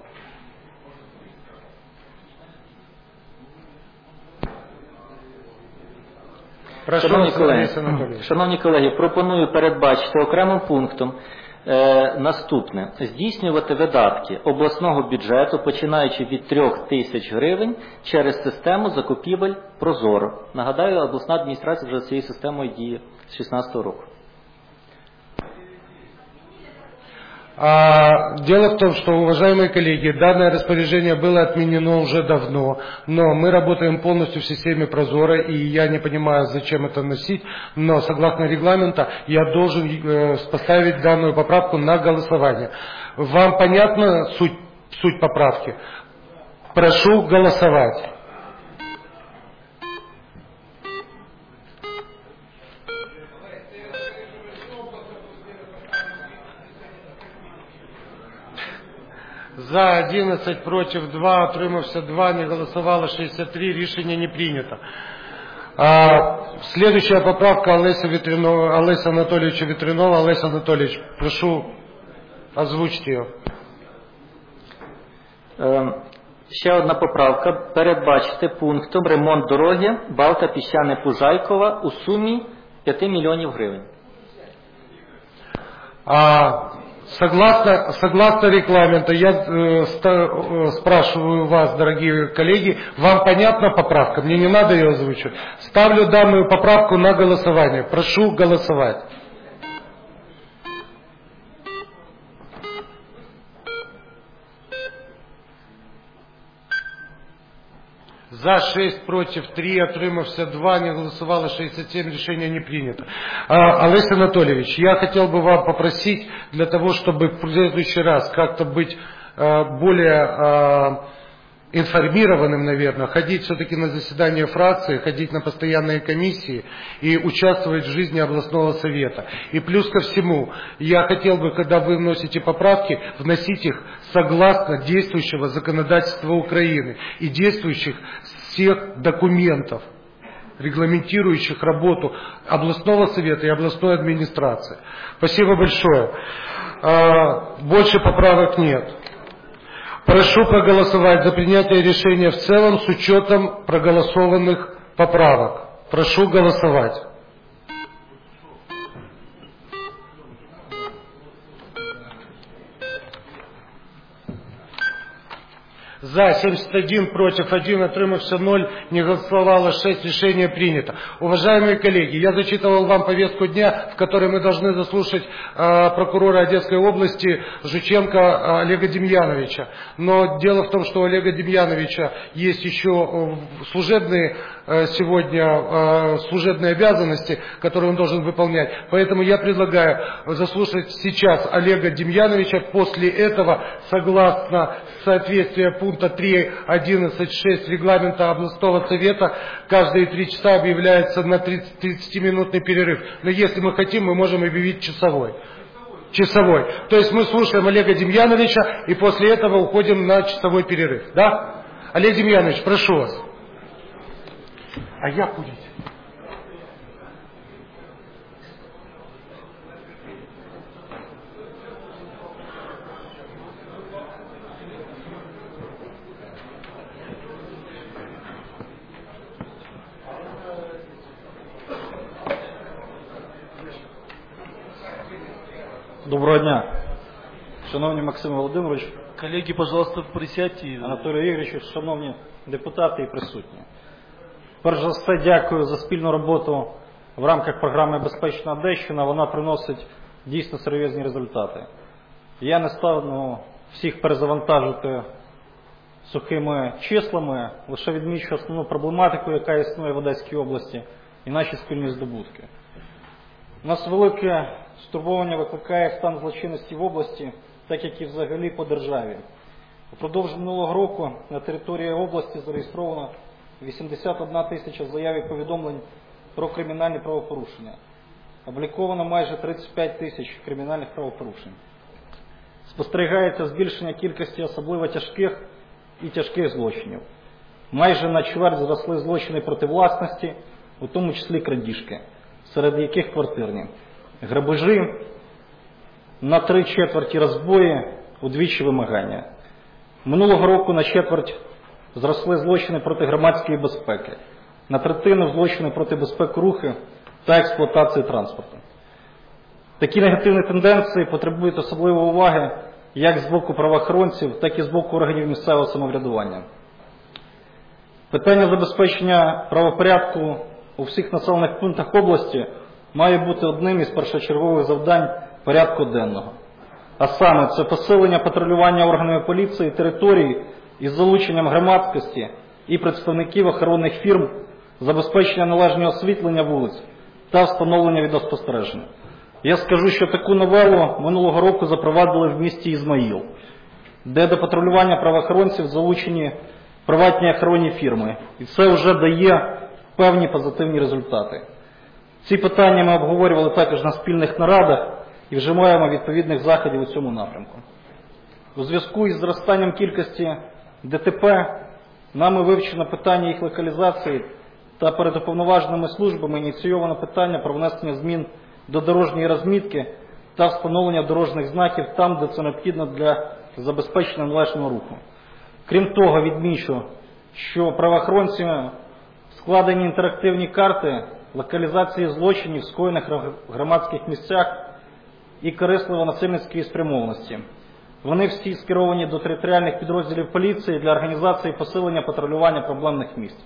Прошу, Шановні колеги, Олеся Анатольевич. шановні колеги, пропоную передбачити окремим пунктом е, наступне. Здійснювати видатки обласного бюджету, починаючи від трьох тисяч гривень, через систему закупівель «Прозоро». Нагадаю, обласна адміністрація вже цією системою діє з шістнадцятого року. А, дело в том, что, уважаемые коллеги, данное распоряжение было отменено уже давно, но мы работаем полностью в системе Прозора, и я не понимаю, зачем это носить, но согласно регламенту я должен э, поставить данную поправку на голосование. Вам понятна суть, суть поправки? Прошу голосовать. За одиннадцать, против два, отримався два, не голосовало шестьдесят три, решение не принято. А, следующая поправка Олеся Ветрянова, Олеся Анатольевича Ветрянова. Олеся Анатольевич, прошу озвучить ее. Е, ще одна поправка. Передбачити пунктом ремонт дороги Балта-Піщане-Пужайкова у сумі п'ять мільйонів гривень. А, Согласно, согласно регламенту, я э, ста, э, спрашиваю вас, дорогие коллеги, вам понятна поправка? Мне не надо ее озвучивать. Ставлю данную поправку на голосование. Прошу голосовать. За шесть, против три, отримався два, не голосовало шестьдесят семь, решение не принято. А, Олесь Анатольевич, я хотел бы вам попросить, для того, чтобы в следующий раз как-то быть а, более а, информированным, наверное, ходить все-таки на заседания фракции, ходить на постоянные комиссии и участвовать в жизни областного совета. И плюс ко всему, я хотел бы, когда вы вносите поправки, вносить их согласно действующего законодательства Украины и действующих всех документов, регламентирующих работу областного совета и областной администрации. Спасибо большое. Больше поправок нет. Прошу проголосовать за принятие решения в целом с учетом проголосованных поправок. Прошу голосовать. За семьдесят один, против один, отримався ноль, не голосовало шесть, решение принято. Уважаемые коллеги, я зачитывал вам повестку дня, в которой мы должны заслушать э, прокурора Одесской области Жученко Олега Демьяновича. Но дело в том, что у Олега Демьяновича есть еще служебные э, сегодня э, служебные обязанности, которые он должен выполнять. Поэтому я предлагаю заслушать сейчас Олега Демьяновича. После этого, согласно соответствия пункта пункта три одиннадцать шесть регламента областного совета, каждые три часа объявляется на тридцатиминутный перерыв. Но если мы хотим, мы можем объявить часовой. Часовой. То есть мы слушаем Олега Демьяновича и после этого уходим на часовой перерыв. Да? Олег Демьянович, прошу вас. А я курить. Доброго дня. Шановний Максим Володимирович, колеги, пожалуйста, присядьте. Анатолій Ігорович, шановні депутати і присутні. Перш за все, дякую за спільну роботу в рамках програми «Безпечна Одещина». Вона приносить дійсно серйозні результати. Я не стану всіх перезавантажити сухими числами, лише відмічу основну проблематику, яка існує в Одеській області, і наші спільні здобутки. У нас велике стурбовання викликає стан злочинності в області, так як і взагалі по державі. Упродовж минулого року на території області зареєстровано вісімдесят одна тисяча заяв і повідомлень про кримінальні правопорушення. Обліковано майже тридцять п'ять тисяч кримінальних правопорушень. Спостерігається збільшення кількості особливо тяжких і тяжких злочинів. Майже на чверть зросли злочини проти власності, у тому числі крадіжки, серед яких квартирні. Грабежі, на три четверті розбої, удвічі вимагання. Минулого року на четверть зросли злочини проти громадської безпеки, на третину злочини проти безпеки руху та експлуатації транспорту. Такі негативні тенденції потребують особливої уваги як з боку правоохоронців, так і з боку органів місцевого самоврядування. Питання забезпечення правопорядку у всіх населених пунктах області має бути одним із першочергових завдань порядку денного. А саме це посилення патрулювання органами поліції території із залученням громадськості і представників охоронних фірм, забезпечення належного освітлення вулиць та встановлення відеоспостереження. Я скажу, що таку новелу минулого року запровадили в місті Ізмаїл, де до патрулювання правоохоронців залучені приватні охоронні фірми. І це вже дає певні позитивні результати. Ці питання ми обговорювали також на спільних нарадах і вживаємо відповідних заходів у цьому напрямку. У зв'язку із зростанням кількості ДТП нами вивчено питання їх локалізації та перед уповноваженими службами ініційовано питання про внесення змін до дорожньої розмітки та встановлення дорожніх знаків там, де це необхідно для забезпечення належного руху. Крім того, відмічу, що правоохоронцями складені інтерактивні карти локалізації злочинів, скоєних в громадських місцях і корисливо-насильницької спрямованості. Вони всі скеровані до територіальних підрозділів поліції для організації посилення патрулювання проблемних місць.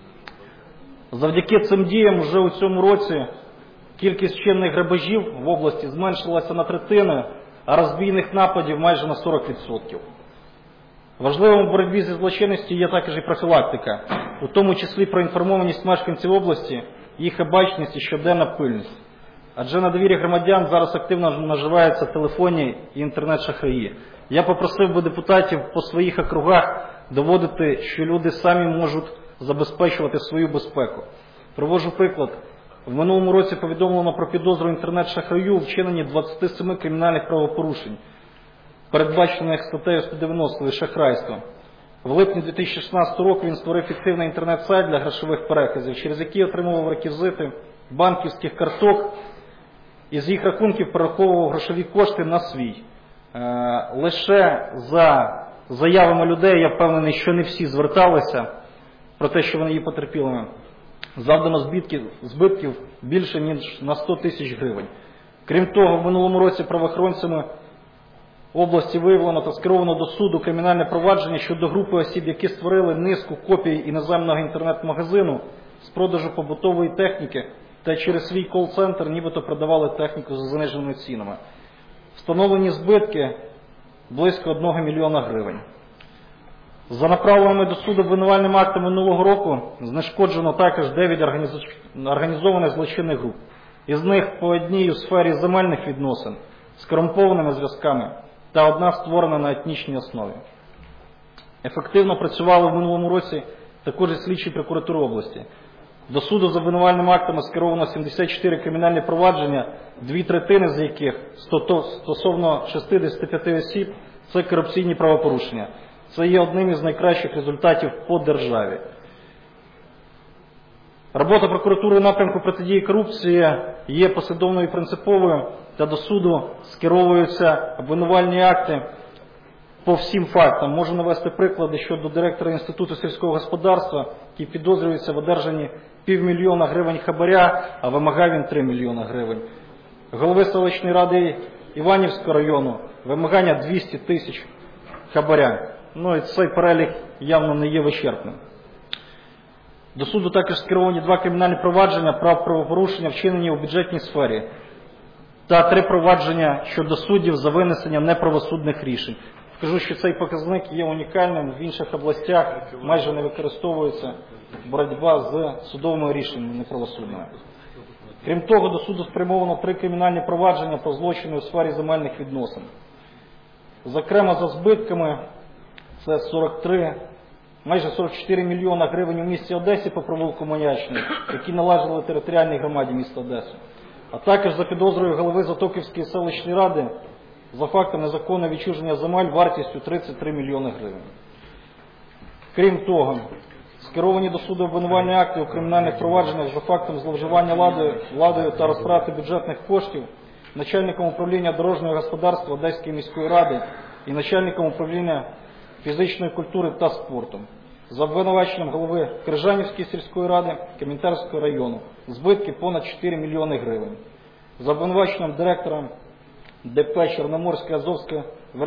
Завдяки цим діям вже у цьому році кількість вчинених грабежів в області зменшилася на третину, а розбійних нападів майже на сорок відсотків. Важливим у боротьбі зі злочинністю є також і профілактика, у тому числі про інформованість мешканців області, їх обачність і щоденна пильність. Адже на довірі громадян зараз активно наживаються телефонні і інтернет-шахраї. Я попросив би депутатів по своїх округах доводити, що люди самі можуть забезпечувати свою безпеку. Привожу приклад. В минулому році повідомлено про підозру інтернет-шахраю у вчиненні двадцяти семи кримінальних правопорушень, передбачених статтею сто дев'яносто шахрайство. В липні дві тисячі шістнадцятого року він створив фіктивний інтернет-сайт для грошових переказів, через який отримував реквізити банківських карток і з їх рахунків перераховував грошові кошти на свій. Е, лише за заявами людей, я впевнений, що не всі зверталися про те, що вони є потерпілими. Завдано збитків, збитків більше, ніж на сто тисяч гривень. Крім того, в минулому році правоохоронцями області виявлено та скеровано до суду кримінальне провадження щодо групи осіб, які створили низку копій іноземного інтернет-магазину з продажу побутової техніки та через свій кол-центр нібито продавали техніку за заниженими цінами. Встановлені збитки близько одного мільйона гривень. За направленими до суду обвинувальним актом минулого року знешкоджено також дев'ять організованих злочинних груп. Із них по одній у сфері земельних відносин з корумпованими зв'язками та одна створена на етнічній основі. Ефективно працювали в минулому році також і слідчі прокуратури області. До суду з обвинувальними актами скеровано сімдесят чотири кримінальні провадження, дві третини з яких стосовно шістдесят п'ять осіб – це корупційні правопорушення. Це є одним із найкращих результатів по державі. Робота прокуратури в напрямку протидії корупції є послідовною і принциповою, та до суду скеровуються обвинувальні акти по всім фактам. Можу навести приклади щодо директора Інституту сільського господарства, який підозрюється в одержанні півмільйона гривень хабаря, а вимагав він три мільйона гривень. Голови селищної ради Іванівського району вимагання двісті тисяч хабаря. Ну і цей перелік явно не є вичерпним. До суду також скеровані два кримінальні провадження прав правопорушення, вчинені у бюджетній сфері, та три провадження щодо суддів за винесення неправосудних рішень. Скажу, що цей показник є унікальним, в інших областях майже не використовується боротьба з судовими рішеннями неправосудними. Крім того, до суду спрямовано три кримінальні провадження по злочину у сфері земельних відносин. Зокрема, за збитками це сорок три, майже сорок чотири мільйона гривень у місті Одесі по провулку Маячний, які належали територіальній громаді міста Одеси. А також за підозрою голови Затоківської селищної ради за фактом незаконного відчуження земель вартістю тридцять три мільйони гривень. Крім того, Скеровані до суду обвинувальні акти у кримінальних провадженнях за фактом зловживання владою, владою та розтрати бюджетних коштів начальником управління дорожнього господарства Одеської міської ради і начальником управління фізичної культури та спорту. За обвинуваченням голови Крижанівської сільської ради Кам'янтарського району. Збитки понад чотири мільйони гривень. За обвинуваченням директора ДП Чорноморське Азовське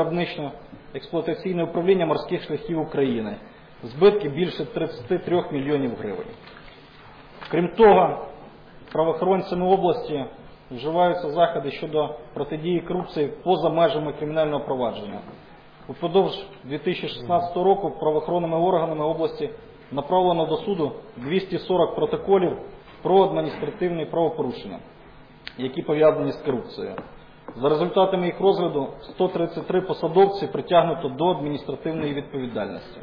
виробнично-експлуатаційне управління морських шляхів України. Збитки більше тридцять три мільйонів гривень. Крім того, правоохоронцями області вживаються заходи щодо протидії корупції поза межами кримінального провадження. Упродовж дві тисячі шістнадцятого року правоохоронними органами області направлено до суду двісті сорок протоколів про адміністративні правопорушення, які пов'язані з корупцією. За результатами їх розгляду сто тридцять три посадовці притягнуто до адміністративної відповідальності.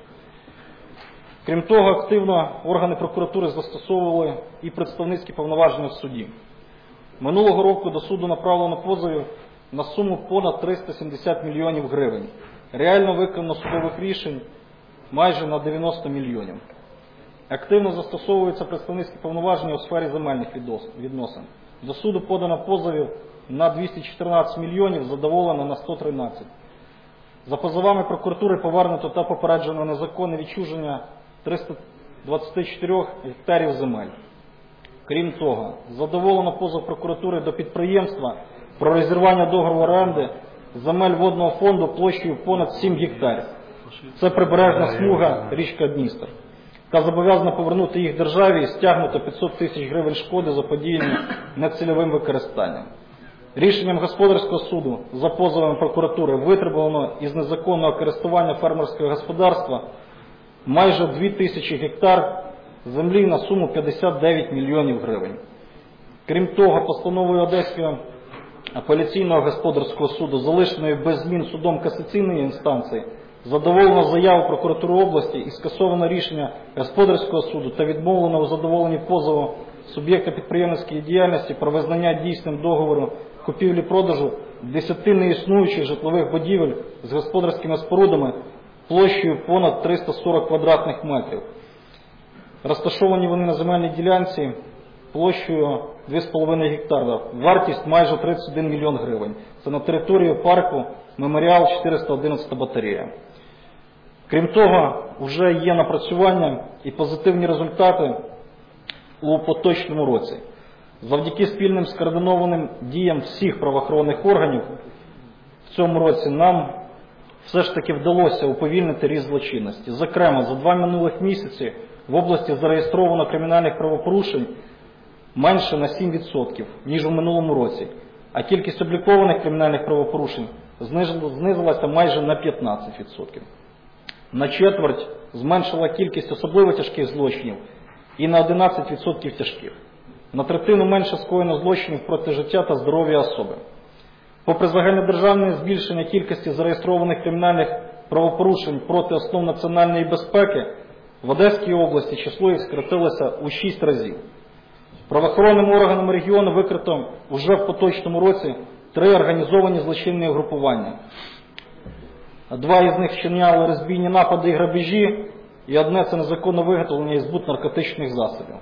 Крім того, активно органи прокуратури застосовували і представницькі повноваження в суді. Минулого року до суду направлено позовів на суму понад триста сімдесят мільйонів гривень. Реально виконано судових рішень майже на дев'яносто мільйонів. Активно застосовуються представницькі повноваження у сфері земельних відносин. До суду подано позовів на двісті чотирнадцять мільйонів, задоволено на сто тринадцять. За позовами прокуратури повернуто та попереджено незаконне відчуження триста двадцять чотири гектарів земель. Крім того, задоволено позов прокуратури до підприємства про розірвання договору оренди земель водного фонду площею понад сім гектарів. Це прибережна смуга річка Дністер. Та зобов'язано повернути їх державі і стягнуто п'ятсот тисяч гривень шкоди за подіяння нецільовим використанням. Рішенням господарського суду за позовами прокуратури витребувано із незаконного користування фермерського господарства майже дві тисячі гектар землі на суму п'ятдесят дев'ять мільйонів гривень. Крім того, постановою Одеського апеляційного господарського суду, залишеною без змін судом касаційної інстанції, задоволено заяву прокуратури області і скасовано рішення господарського суду та відмовлено у задоволенні позову суб'єкта підприємницької діяльності про визнання дійсним договору купівлі-продажу десяти неіснуючих житлових будівель з господарськими спорудами площею понад триста сорок квадратних метрів. Розташовані вони на земельній ділянці площею два з половиною гектара. Вартість майже тридцять один мільйон гривень. Це на території парку Меморіал чотириста одинадцята батарея. Крім того, вже є напрацювання і позитивні результати у поточному році. Завдяки спільним скоординованим діям всіх правоохоронних органів в цьому році нам все ж таки вдалося уповільнити ріст злочинності. Зокрема, за два минулих місяці в області зареєстровано кримінальних правопорушень менше на сім відсотків, ніж у минулому році, а кількість облікованих кримінальних правопорушень знизилася майже на п'ятнадцять відсотків. На четверть зменшила кількість особливо тяжких злочинів і на одинадцять відсотків тяжких. На третину менше скоєно злочинів проти життя та здоров'я особи. Попри загальнодержавне збільшення кількості зареєстрованих кримінальних правопорушень проти основ національної безпеки, в Одеській області число їх скоротилося у шість разів. Правоохоронними органами регіону викрито уже в поточному році три організовані злочинні групування. Два із них вчиняли розбійні напади і грабежі, і одне – це незаконне виготовлення і збут наркотичних засобів.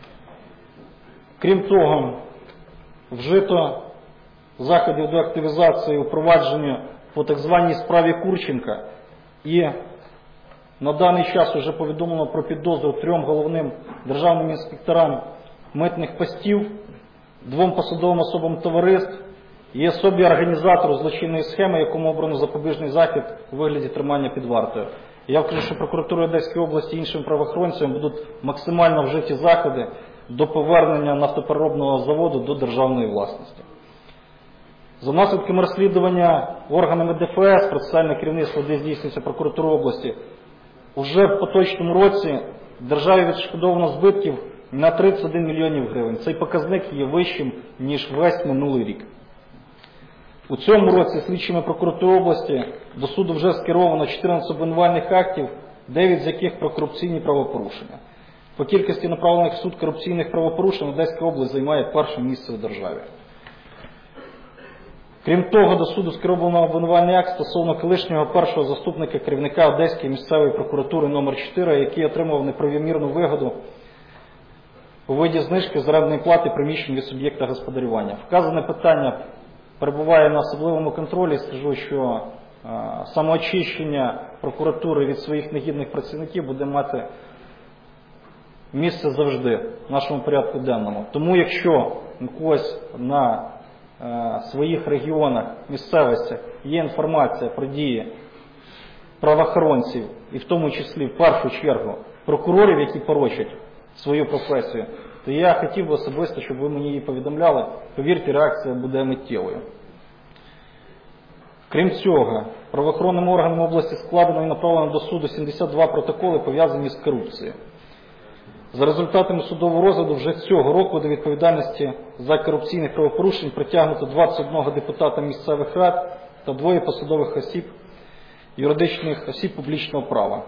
Крім того, вжито заходів до активізації упровадження по так званій справі Курченка, і на даний час вже повідомлено про підозру трьом головним державним інспекторам митних постів, двом посадовим особам товариств і особі організатору злочинної схеми, якому обрано запобіжний захід у вигляді тримання під вартою. Я вкажу, що прокуратура Одеської області і іншим правоохоронцям будуть максимально вжиті заходи до повернення нафтопереробного заводу до державної власності. За наслідками розслідування органами ДФС, процесуальне керівництво, де здійснюється прокуратура області, уже в поточному році державі відшкодовано збитків на тридцять один мільйонів гривень. Цей показник є вищим, ніж весь минулий рік. У цьому році слідчими прокуратури області до суду вже скеровано чотирнадцять обвинувальних актів, дев'ять з яких про корупційні правопорушення. По кількості направлених в суд корупційних правопорушень Одеська область займає перше місце в державі. Крім того, до суду скеровано обвинувальний акт стосовно колишнього першого заступника керівника Одеської місцевої прокуратури номер чотири, який отримав неправомірну вигоду у виді знижки з орендної плати приміщень від суб'єкта господарювання. Вказане питання перебуває на особливому контролі. Скажу, що е, самоочищення прокуратури від своїх негідних працівників буде мати місце завжди в нашому порядку денному. Тому якщо у когось на е, своїх регіонах, місцевостях є інформація про дії правоохоронців, і в тому числі в першу чергу прокурорів, які порочать свою професію, то я хотів би особисто, щоб ви мені її повідомляли. Повірте, реакція буде миттєвою. Крім цього, правоохоронним органам області складено і направлено до суду сімдесят два протоколи, пов'язані з корупцією. За результатами судового розгляду вже цього року до відповідальності за корупційних правопорушень притягнуто двадцять один депутата місцевих рад та двоє посадових осіб, юридичних осіб публічного права.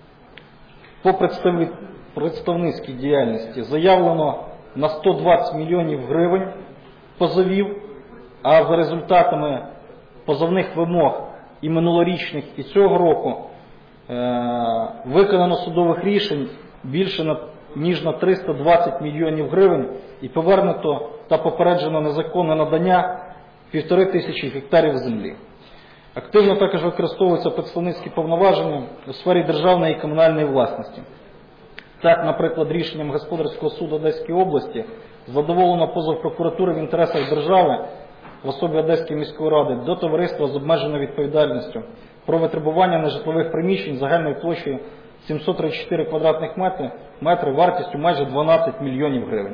По представницькій діяльності заявлено на сто двадцять мільйонів гривень позовів, а за результатами позовних вимог і минулорічних, і цього року е- виконано судових рішень більше на, ніж на триста двадцять мільйонів гривень і повернуто та попереджено незаконне надання півтори тисячі гектарів землі. Активно також використовуються представницькі повноваження у сфері державної і комунальної власності. Так, наприклад, рішенням Господарського суду Одеської області задоволено позов прокуратури в інтересах держави в особі Одеської міської ради до товариства з обмеженою відповідальністю про витребування нежитлових приміщень загальною площею сімсот тридцять чотири квадратних метри, метри вартістю майже дванадцять мільйонів гривень.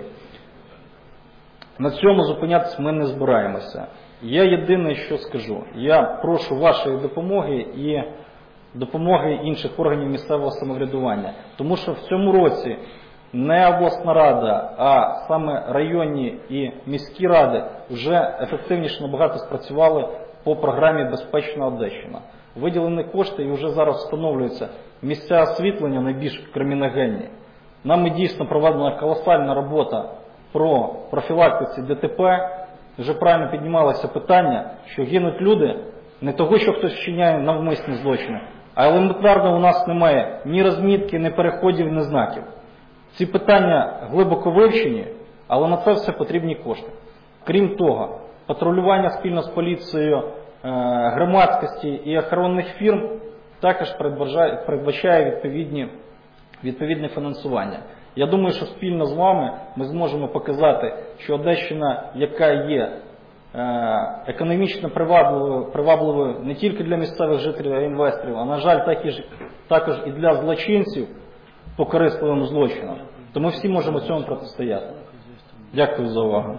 На цьому зупинятися ми не збираємося. Я єдине, що скажу, я прошу вашої допомоги і допомоги інших органів місцевого самоврядування. Тому що в цьому році не обласна рада, а саме районні і міські ради вже ефективніше набагато спрацювали по програмі «Безпечна Одещина». Виділені кошти і вже зараз встановлюються місця освітлення найбільш криміногенні. Нами дійсно проведена колосальна робота про профілактиці ДТП. Вже правильно піднімалося питання, що гинуть люди не того, що хтось вчиняє навмисні злочини, а елементарно у нас немає ні розмітки, ні переходів, ні знаків. Ці питання глибоко вивчені, але на це все потрібні кошти. Крім того, патрулювання спільно з поліцією громадськості і охоронних фірм також передбачає відповідні, відповідне фінансування. Я думаю, що спільно з вами ми зможемо показати, що Одещина, яка є економічно привабливою, привабливою не тільки для місцевих жителів, а й інвесторів, а, на жаль, так і, також і для злочинців по корисливим злочинам. То ми всі можемо цьому протистояти. Дякую за увагу.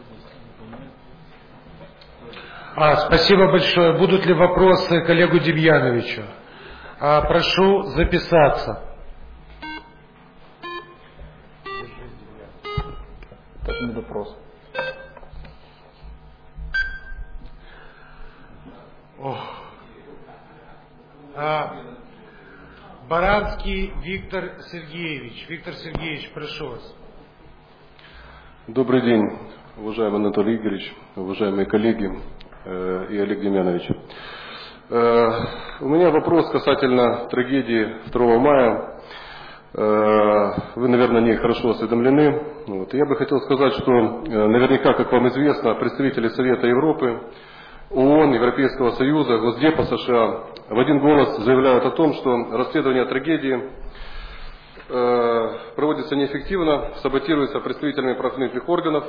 А, спасибо большое. Будут ли вопросы коллегу Демьяновичу? А, прошу записаться. Так не допрос. Ох. А, Баранский Виктор Сергеевич. Виктор Сергеевич, прошу вас. Добрый день, уважаемый Анатолий Игоревич, уважаемые коллеги э, и Олег Демьянович. Э, у меня вопрос касательно трагедии второго мая. Э, вы, наверное, не хорошо осведомлены. Вот. Я бы хотел сказать, что э, наверняка, как вам известно, представители Совета Европы, ООН, Европейского Союза, Госдепа США в один голос заявляют о том, что расследование трагедии э, проводится неэффективно, саботируется представителями правоохранительных органов.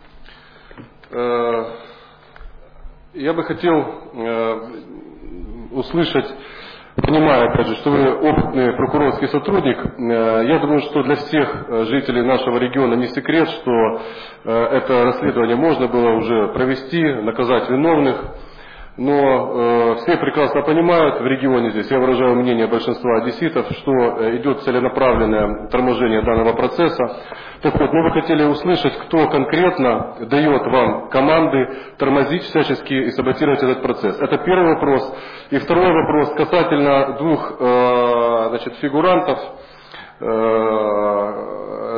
Э, я бы хотел э, услышать, понимая, опять же, что вы опытный прокурорский сотрудник, э, я думаю, что для всех жителей нашего региона не секрет, что э, это расследование можно было уже провести, наказать виновных. Но э, все прекрасно понимают в регионе здесь, я выражаю мнение большинства одесситов, что э, идет целенаправленное торможение данного процесса. Так вот, мы бы хотели услышать, кто конкретно дает вам команды тормозить всячески и саботировать этот процесс. Это первый вопрос. И второй вопрос касательно двух э, значит, фигурантов, э,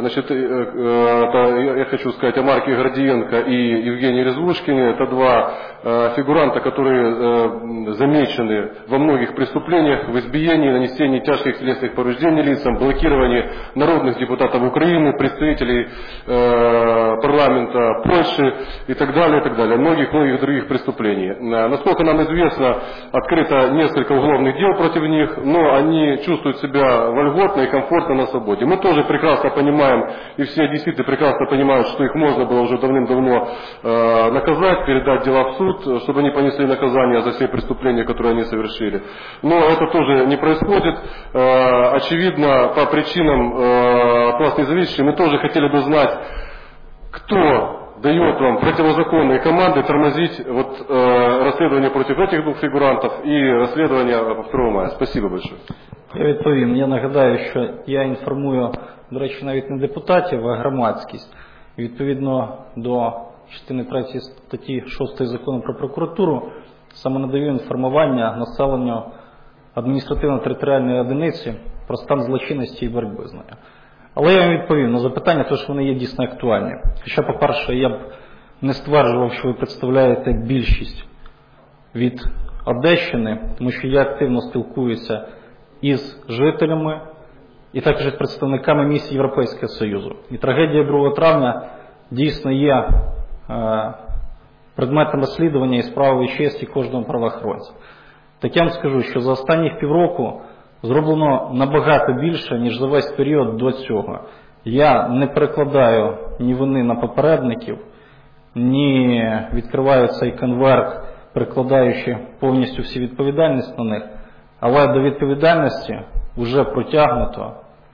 значит, это, я хочу сказать о Марке Гордиенко и Евгении Резвушкине. Это два фигуранта, которые замечены во многих преступлениях, в избиении, нанесении тяжких телесных повреждений лицам, блокировании народных депутатов Украины, представителей парламента Польши и так далее, и так далее. Многих-многих других преступлений. Насколько нам известно, открыто несколько уголовных дел против них, но они чувствуют себя вольготно и комфортно на свободе. Мы тоже прекрасно понимаем, и все действительно прекрасно понимают, что их можно было уже давным-давно э, наказать, передать дела в суд, чтобы они понесли наказание за все преступления, которые они совершили. Но это тоже не происходит. Э, очевидно, по причинам э, от вас независящим, мы тоже хотели бы знать, кто дает вам противозаконные команды тормозить вот, э, расследование против этих двух фигурантов і розслідування второго мая. Спасибо большое. Я відповім. Я нагадаю, що я інформую, до речі, навіть не депутатів, а громадськість. Відповідно до частини третьої статті шостої закону про прокуратуру, саме надаю інформування населенню адміністративно-територіальної одиниці про стан злочинності і боротьби з нею. Але я вам відповім на запитання, тому що вони є дійсно актуальні. Хоча, по-перше, я б не стверджував, що ви представляєте більшість від Одещини, тому що я активно спілкуюся із жителями і також з представниками місій Європейського Союзу. І трагедія другого травня дійсно є е, предметом розслідування і справою честі кожного правоохоронця. Так я вам скажу, що за останніх півроку зроблено набагато більше, ніж за весь період до цього. Я не перекладаю ні вини на попередників, ні відкриваю цей конверт, перекладаючи повністю всі відповідальність на них, але до відповідальності вже протягнуто.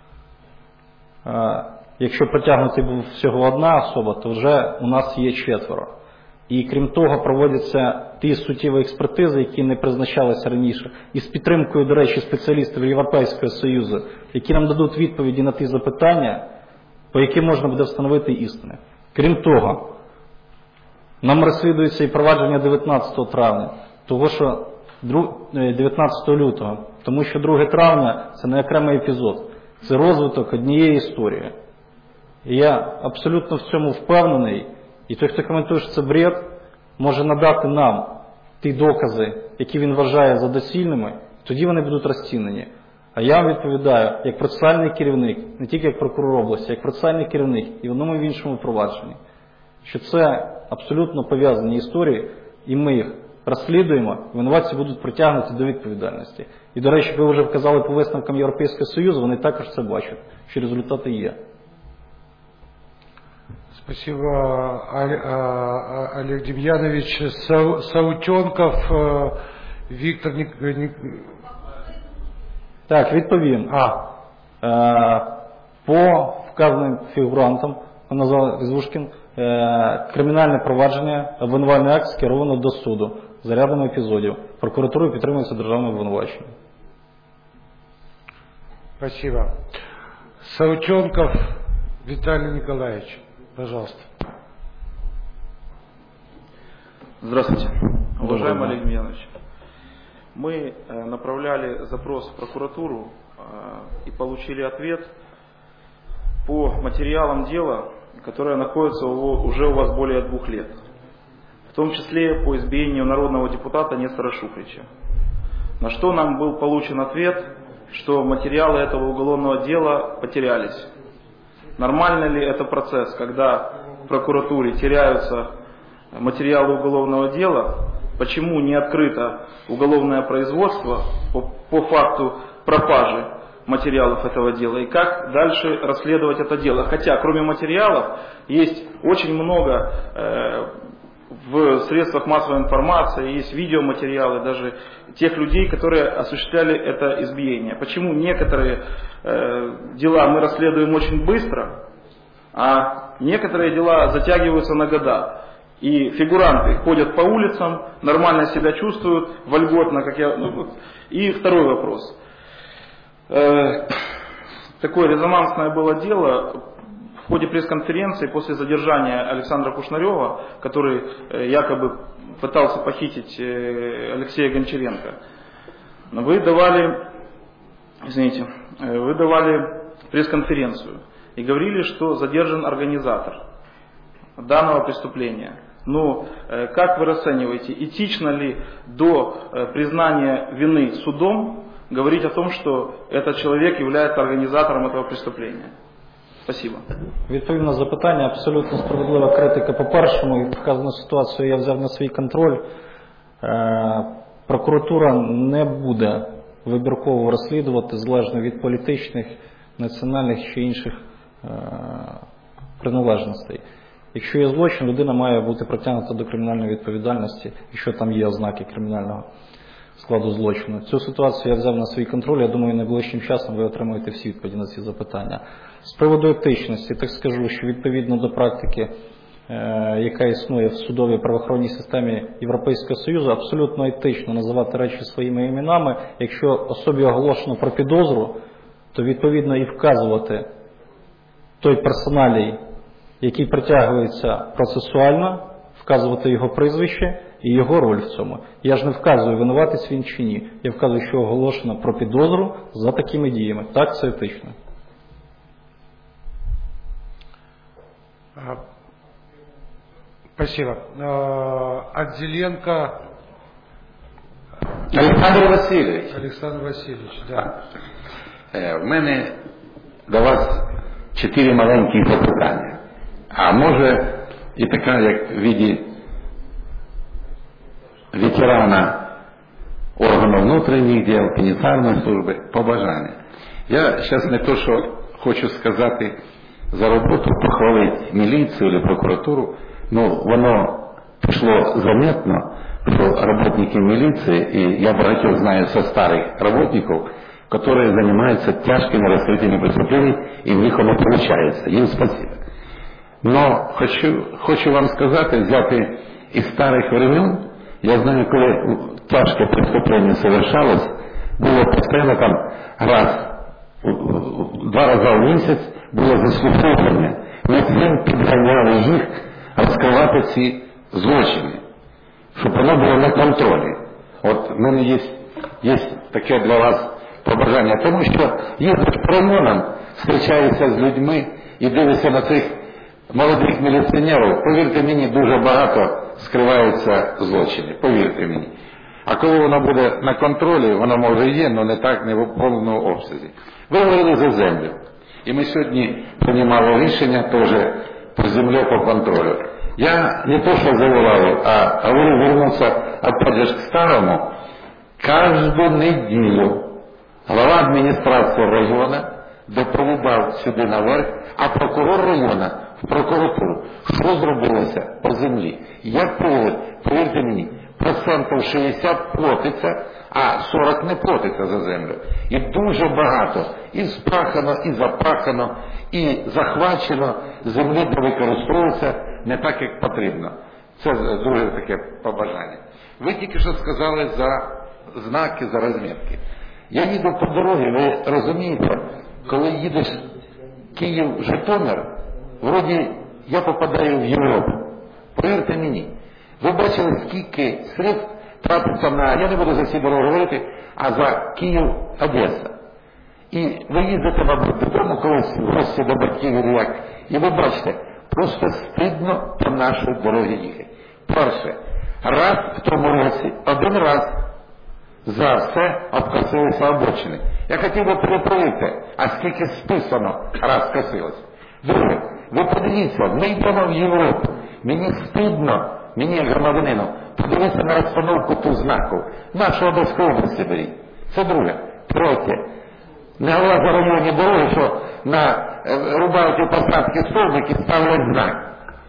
Якщо притягнути був всього одна особа, то вже у нас є четверо. І крім того, проводяться ті суттєві експертизи, які не призначалися раніше, і з підтримкою, до речі, спеціалістів Європейського Союзу, які нам дадуть відповіді на ті запитання, по яким можна буде встановити істини. Крім того, нам розслідується і провадження дев'ятнадцятого травня, того що дев'ятнадцятого лютого, тому що друге травня – це не окремий епізод, це розвиток однієї історії. І я абсолютно в цьому впевнений, і той, хто коментує, що це бред, може надати нам ті докази, які він вважає за доцільними, тоді вони будуть розцінені. А я вам відповідаю, як процесуальний керівник, не тільки як прокурор області, як процесуальний керівник і в одному і в іншому провадженні, що це абсолютно пов'язані історії, і ми їх розслідуємо, винуватці будуть притягнуті до відповідальності. І, до речі, ви вже вказали по висновкам Європейського Союзу, вони також це бачать, що результати є. Спасибо, Олег Демьянович. Саутенков Виктор Ник... Так, відповім. А. По вказаним фігурантам, назвав Резвушкін, кримінальне провадження, обвинувальний акт скеровано до суду за рядом епізодів. Прокуратурою підтримується державне обвинувачення. Спасибо. Саутенков Виталий Николаевич. Пожалуйста. Здравствуйте. Уважаемый Олег Демьянович, мы направляли запрос в прокуратуру и получили ответ по материалам дела, которое находится уже у вас более двух лет. В том числе по избиению народного депутата Нестора Шуфрича. На что нам был получен ответ, что материалы этого уголовного дела потерялись. Нормально ли это процесс, когда в прокуратуре теряются материалы уголовного дела? Почему не открыто уголовное производство по, по факту пропажи материалов этого дела? И как дальше расследовать это дело? Хотя, кроме материалов, есть очень много э, в средствах массовой информации, есть видеоматериалы даже тех людей, которые осуществляли это избиение. Почему некоторые э, дела мы расследуем очень быстро, а некоторые дела затягиваются на года? И фигуранты ходят по улицам, нормально себя чувствуют, вольготно, как я... Ну, и второй вопрос. Э, такое резонансное было дело в ходе пресс-конференции после задержания Александра Кушнарева, который э, якобы пытался похитить э, Алексея Гончаренко. Вы давали, извините, вы давали пресс-конференцию и говорили, что задержан организатор данного преступления. Но как вы расцениваете, этично ли до признания вины судом говорить о том, что этот человек является организатором этого преступления? Спасибо. Відповім на запитання. Абсолютно справедлива критика по першому. І вказану ситуацію я взяв на свій контроль. Прокуратура не буде вибірково розслідувати залежно від політичних, національних чи інших приналежностей. Якщо є злочин, людина має бути притягнута до кримінальної відповідальності, якщо там є ознаки кримінального складу злочину. Цю ситуацію я взяв на свій контроль, я думаю, найближчим часом ви отримаєте всі відповіді на ці запитання. З приводу етичності, так скажу, що відповідно до практики, е, яка існує в судовій правоохоронній системі Європейського Союзу, абсолютно етично називати речі своїми іменами. Якщо особі оголошено про підозру, то відповідно і вказувати той персоналій, який притягується процесуально, вказувати його прізвище і його роль в цьому. Я ж не вказую, винуватець він чи ні. Я вказую, що оголошено про підозру за такими діями. Так, це етично. Спасибо. Отделенко Олександр Васильович. Олександр Васильович, да. В мене до вас чотири маленькі запитання. А може і така, як в віді ветерана органів внутрішніх діл, пенітенціарної служби, побажання. Я зараз не то, що хочу сказати за роботу, похвалити міліцію або прокуратуру, ну воно пішло заметно, що работники милиции, и я багатьох знаю со старых работников, которые занимаются тяжкими раскрытиями преступлений, и в них оно получается. Им спасибо. Но хочу, хочу вам сказати, взяти із старих времен, я знаю, коли тяжке преступлення совершалось, було постійно там раз, два рази в місяць було заслуховування. Ми цим підганяли їх розкривати ці злочини, щоб воно було на контролі. От в мене є, є таке для вас побажання, тому що їздиш по районам, зустрічаюся з людьми і дивишся на цих молодих міліціонерів, повірте мені, дуже багато скриваються злочини, повірте мені. А коли воно буде на контролі, воно може і є, але не так, не в повному обсязі. Ви говорили за землю. І ми сьогодні приймали рішення теж по землі, по контролю. Я не то, что завоевал, а говорю вернуться опять же к старому. Каждую неделю глава администрации района доповідав сюди наверх, а прокурор района в прокуратуру. Що зробилося по землі? Як проводить? Повірте мені, процентів шістдесят платиться, а сорок не платиться за землю. І дуже багато і спахано, і запахано, і захвачено землі, де використовується не так, як потрібно. Це дуже таке побажання. Ви тільки що сказали за знаки, за розмітки. Я їду по дорозі, ви розумієте, коли їдеш Київ-Житомир, вроді я попадаю в Європу. Повірте мені, ви бачили, скільки средств трапиться на, я не буду за всі дороги говорити, а за Київ-Одеса. І ви їздите, мабуть, додому колись в гості до батьків і як, і ви бачите, просто стидно по нашій дорогі їхати. Перше, раз в тому році, один раз за все обкосилися обочини. Я хотів би перепровити, а скільки списано раз косилось. Друге, ви подивіться, ми йдемо в Європу. Мені стидно, мені як громадянину, подивіться на розстановку ту знаку. Нашу Одеську область беріть. Це друге. Третє. Не голова за районні дороги, що на рубають у посадки стовбики, ставлять знак.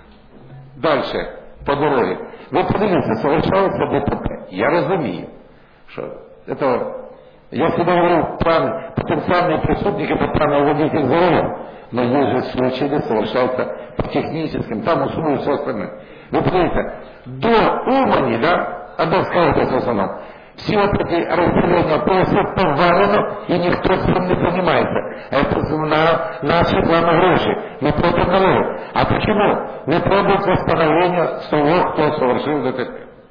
Дальше, по дорозі. Ви подивіться, совершалося ДТП. Я розумію, що это, я всегда говорю, план, потенциальные преступники по плану водитель за рулем, но есть же случаи, где совершался по техническим, там услуги, все остальное. Вы понимаете, до Умани, да, Одесская область в основном, все вот эти разделения полностью повалено, и никто с этим не занимается. Это на наши планы гроши, не против налогов. А почему? Не требуется восстановление того, кто совершил ДТП.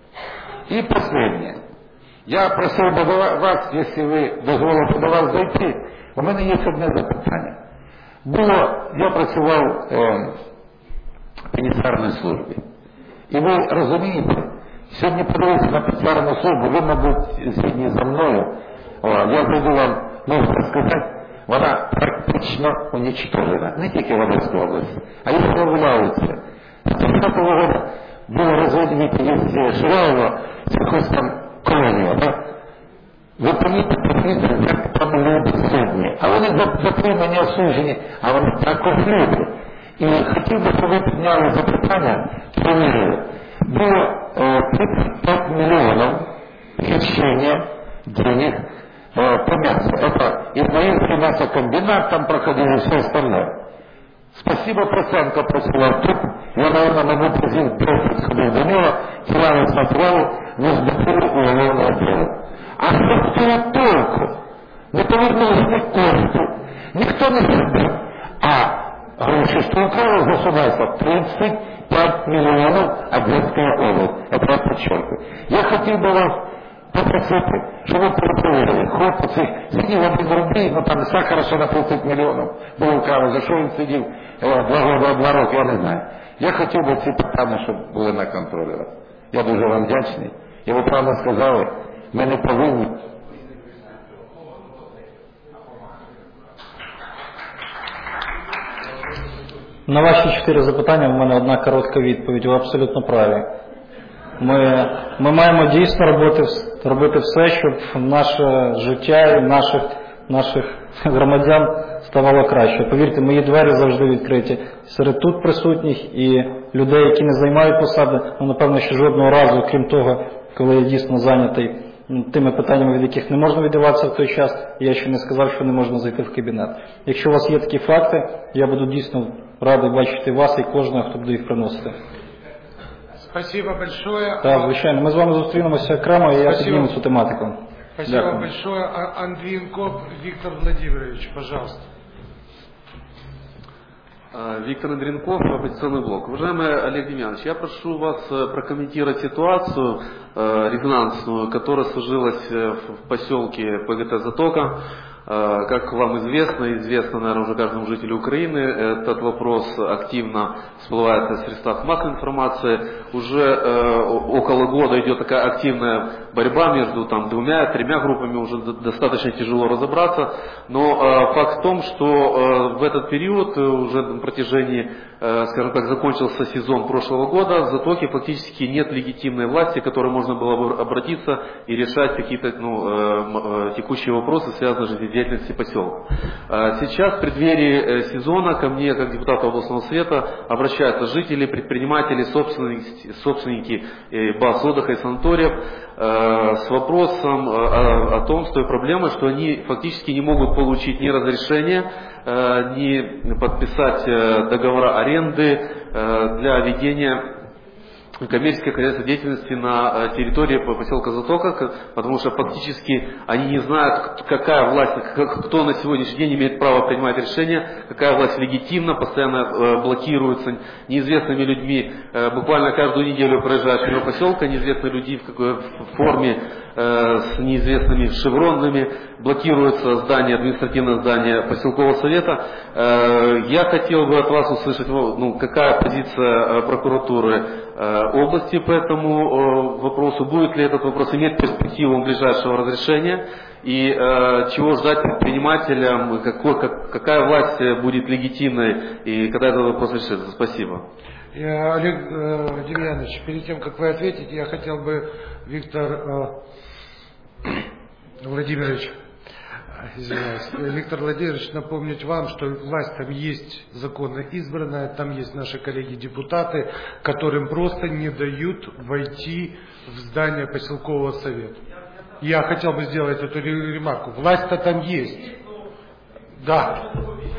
И последнее. Я просив би вас, якщо ви дозволите до вас зайти, у мене є одне запитання. Було, я працював е, в пенітенціарній службі. І ви розумієте, сьогодні подивитися на пенітенціарну службу, ви, мабуть, згідні за мною, о, я буду вам, можна сказати, вона практично уничтожена, не тільки в Одеській області, а й виявляється. З двадцятого року було розведені є Шираєво, з якось там колонія, да? Ви помітите, як там люди судні, а вони затримані, осуджені, а вони також люди. І хотів би, щоб ви підняли запитання, провірили. Було тридцать пять миллионов хищения денег э, по мясу. Это Измаильский мясокомбинат, там проходили все остальное. Спасибо, Проценко просила тут. Я, наверное, могу просить десять сходить до него, финансовые материалы, но сбытили уголовное дело. А что было толку? Не повернулось ни кошти, никто не забыл. А гроши, что украло государство, тридцать пять миллионов Одесская область. Это я подчеркиваю. Я хотел бы вас попросить, чтобы вы перепроверили. Хлопцы сидел один рублей, но там сахара ще на тридцать миллионов было украло. За что он сидел два года, два роки, я не знаю. Я хотів би ці питання, щоб були на контролі. Я дуже вам вдячний. І ви правильно сказали, ми не повинні. На ваші чотири запитання в мене одна коротка відповідь. Ви абсолютно праві. Ми, ми маємо дійсно робити, робити все, щоб наше життя і наших, наших громадян ставало краще. Повірте, мої двері завжди відкриті. Серед тут присутніх і людей, які не займають посади, ну, напевно, що жодного разу, крім того, коли я дійсно зайнятий тими питаннями, від яких не можна відриватися в той час, я ще не сказав, що не можна зайти в кабінет. Якщо у вас є такі факти, я буду дійсно радий бачити вас і кожного, хто буде їх приносити. Спасибо большое. Так, звичайно. Ми з вами зустрінемося окремо, і я підніму цю тематику. Спасибо Дякую. большое. Андриенков Виктор Владимирович, пожалуйста. Виктор Андренков, оппозиционный блок. Уважаемый Олег Демьянович, я прошу вас прокомментировать ситуацию э, резонансную, которая сложилась в поселке ПГТ «Затока». Э, как вам известно, известно, наверное, уже каждому жителю Украины, этот вопрос активно всплывает в средствах массовой информации. Уже э, около года идет такая активная борьба между там, двумя-тремя группами, уже достаточно тяжело разобраться. Но э, факт в том, что э, в этот период, уже на протяжении, э, скажем так, закончился сезон прошлого года, в Затоке фактически нет легитимной власти, к которой можно было бы обратиться и решать какие-то ну, э, э, текущие вопросы, связанные с жизнедеятельностью поселка. Э, сейчас в преддверии э, сезона ко мне, как депутату областного совета, обращаются жители, предприниматели, собственники, собственники э, баз отдыха и санаториев, с вопросом о, о том, с той проблемой, что они фактически не могут получить ни разрешения, ни подписать договора аренды для ведения коммерческой хозяйственной деятельности на территории поселка Затока, потому что фактически они не знают, какая власть, кто на сегодняшний день имеет право принимать решения, какая власть легитимна, постоянно блокируется неизвестными людьми. Буквально каждую неделю проезжаешь мимо поселка, неизвестные люди в какой форме с неизвестными шевронами, блокируется здание, административное здание поселкового совета. Я хотел бы от вас услышать, ну, какая позиция прокуратуры области по этому вопросу, будет ли этот вопрос иметь перспективу ближайшего разрешения и э, чего ждать предпринимателям, какой, как, какая власть будет легитимной и когда этот вопрос решится. Спасибо. Я, Олег э, Демьянович, перед тем, как вы ответите, я хотел бы, Виктор э, Владимирович, извиняюсь, Виктор Владимирович, напомнить вам, что власть там есть законно избранная, там есть наши коллеги-депутаты, которым просто не дают войти в здание поселкового совета. Я хотел бы сделать эту ремарку. Власть-то там есть. Да.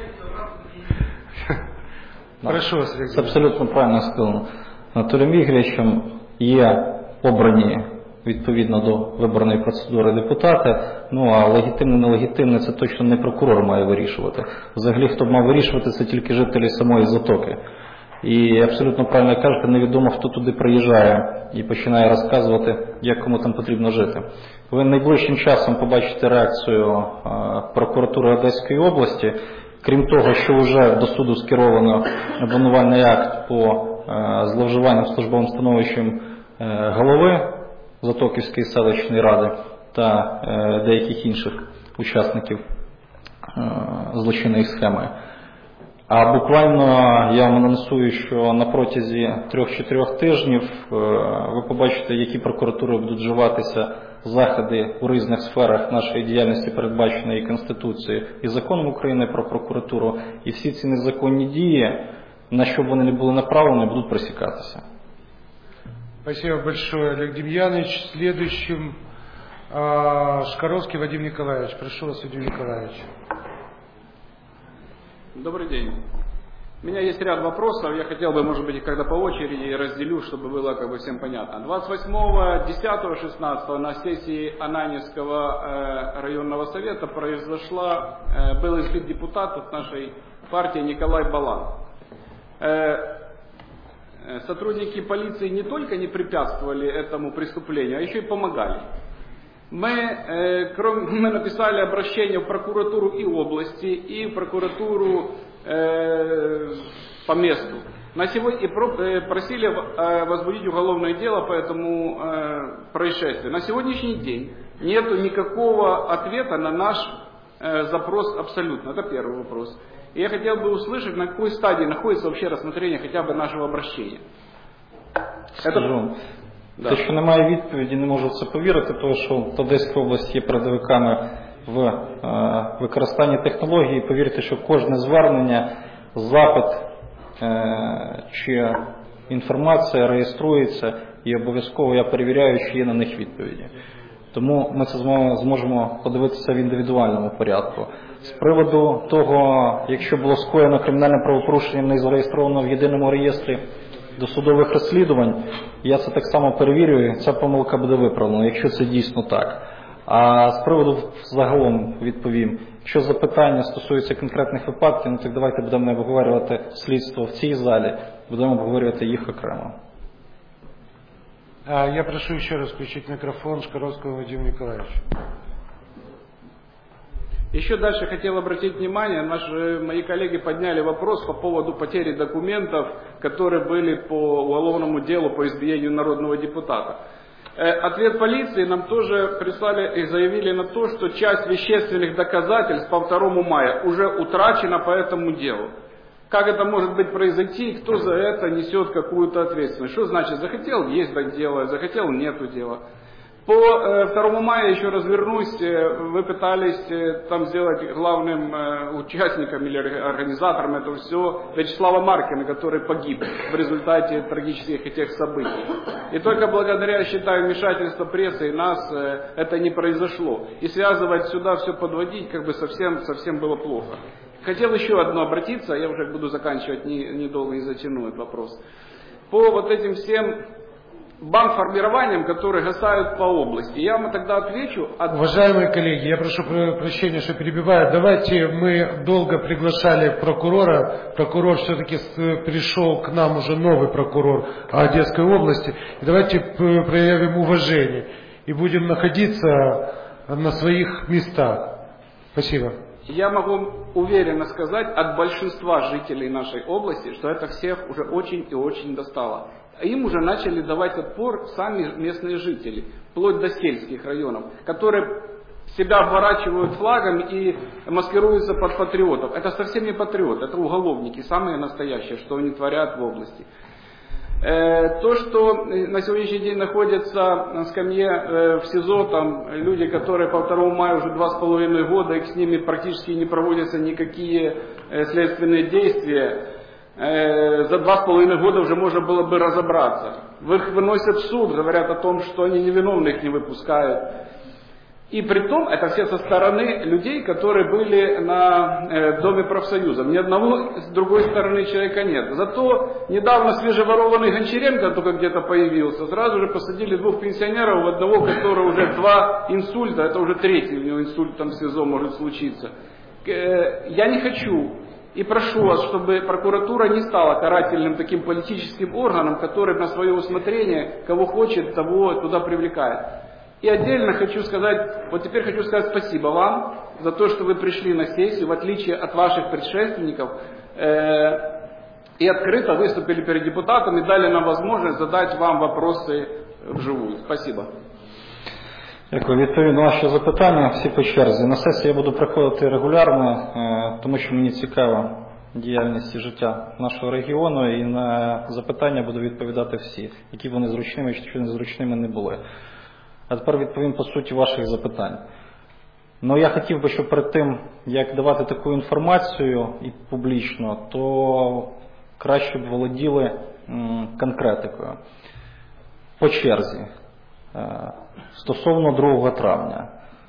Прошу вас, Олег. Абсолютно правильно сказано. Анатолієм Ігоровичем є обрані відповідно до виборної процедури депутати, ну а легітимне, нелегітимне це точно не прокурор має вирішувати. Взагалі, хто б мав вирішувати, це тільки жителі самої Затоки. І абсолютно правильно кажете, невідомо, хто туди приїжджає і починає розказувати, як кому там потрібно жити. Ви найближчим часом побачите реакцію прокуратури Одеської області, Крім того, що вже до суду скеровано обвинувальний акт по зловживанням службовим становищем голови Затоківської селищної ради та деяких інших учасників злочинної схеми. А буквально я вам анонсую, що на протязі трьох-чотирьох тижнів ви побачите, які прокуратури будуть вживатися заходи у різних сферах нашої діяльності, передбаченої Конституцією і законом України про прокуратуру, і всі ці незаконні дії, на що б вони не були направлені, будуть пресікатися. Спасибо большое, Олег Демьянович. Следующим э, Шкаровский Вадим Николаевич. Прошу вас, Вадим Николаевич. Добрый день. У меня есть ряд вопросов. Я хотел бы, может быть, их когда по очереди разделю, чтобы было как бы всем понятно. двадцать восьмого десятого шестнадцатого на сессии Ананьевского э, районного совета произошла, э, был избит депутат от нашей партии Николай Балан. Э, сотрудники полиции не только не препятствовали этому преступлению, а еще и помогали. Мы, э, кроме, мы написали обращение в прокуратуру и области, и в прокуратуру э, по месту. На сегодня и про, э, просили э, возбудить уголовное дело по этому э, происшествию. На сегодняшний день нет никакого ответа на наш э, запрос абсолютно. Это первый вопрос. И я хотел бы услышать, на какой стадии находится вообще рассмотрение хотя бы нашего обращения. Скажу. Да. Те, що немає відповіді, не можу в це повірити, тому що в Одеській області є передовиками в е, використанні технологій. Повірте, що кожне звернення, запит е, чи інформація реєструється і обов'язково я перевіряю, чи є на них відповіді. Тому ми це зможемо подивитися в індивідуальному порядку. З приводу того, якщо було скоєно кримінальне правопорушення, не зареєстровано в єдиному реєстрі досудових розслідувань, я це так само перевірюю, ця помилка буде виправлена, якщо це дійсно так. А з приводу загалом відповім, якщо запитання стосуються конкретних випадків, ну так давайте будемо не обговорювати слідство в цій залі, будемо обговорювати їх окремо. Я прошу еще раз включить микрофон Шкаровского Вадима Николаевича. Еще дальше хотел обратить внимание, наши, мои коллеги подняли вопрос по поводу потери документов, которые были по уголовному делу по избиению народного депутата. Э, ответ полиции нам тоже прислали и заявили на то, что часть вещественных доказательств по второму мая уже утрачена по этому делу. Как это может быть произойти, и кто за это несет какую-то ответственность? Что значит, захотел, есть так дело, захотел, нету дела. По э, второму мая, еще развернусь, э, вы пытались э, там сделать главным э, участником или организатором этого всего Вячеслава Маркина, который погиб в результате трагических этих событий. И только благодаря, считаю, вмешательству прессы и нас э, это не произошло. И связывать сюда все подводить, как бы совсем, совсем было плохо. Хотел еще одно обратиться, я уже буду заканчивать, недолго не затяну этот вопрос. По вот этим всем бандформированиям, которые гасают по области. Я вам тогда отвечу. От... Уважаемые коллеги, я прошу прощения, что перебиваю. Давайте, мы долго приглашали прокурора. Прокурор все-таки пришел к нам, уже новый прокурор Одесской области. И давайте проявим уважение и будем находиться на своих местах. Спасибо. Я могу уверенно сказать от большинства жителей нашей области, что это всех уже очень и очень достало. Им уже начали давать отпор сами местные жители, вплоть до сельских районов, которые себя обворачивают флагом и маскируются под патриотов. Это совсем не патриоты, это уголовники, самые настоящие, что они творят в области. То, что на сегодняшний день находятся на скамье в СИЗО, там люди, которые по второму мая уже два с половиной года, и с ними практически не проводятся никакие следственные действия, за два с половиной года уже можно было бы разобраться. Их выносят в суд, говорят о том, что они невиновных не выпускают. И при том, это все со стороны людей, которые были на э, Доме профсоюза. Ни одного с другой стороны человека нет. Зато недавно свежеворованный Гончаренко только где-то появился. Сразу же посадили двух пенсионеров, у одного, который уже два инсульта, это уже третий у него инсульт там в СИЗО может случиться. Э, я не хочу и прошу вас, чтобы прокуратура не стала карательным таким политическим органом, который на свое усмотрение, кого хочет, того туда привлекает. И отдельно хочу сказать, вот теперь хочу сказать спасибо вам за то, что вы пришли на сессию, в отличие от ваших предшественников, э, и открыто выступили перед депутатами, дали нам возможность задать вам вопросы вживую. Спасибо. Дякую. Відповім на ваші запитання, всі по черзі. На сесії я буду приходити регулярно, тому що мені цікава діяльність і життя нашого регіону, і на запитання буду відповідати всі, які вони зручними чи незручними не були. А тепер відповім по суті ваших запитань. Ну, я хотів би, щоб перед тим, як давати таку інформацію і публічно, то краще б володіли м, конкретикою. По черзі. Стосовно другого травня.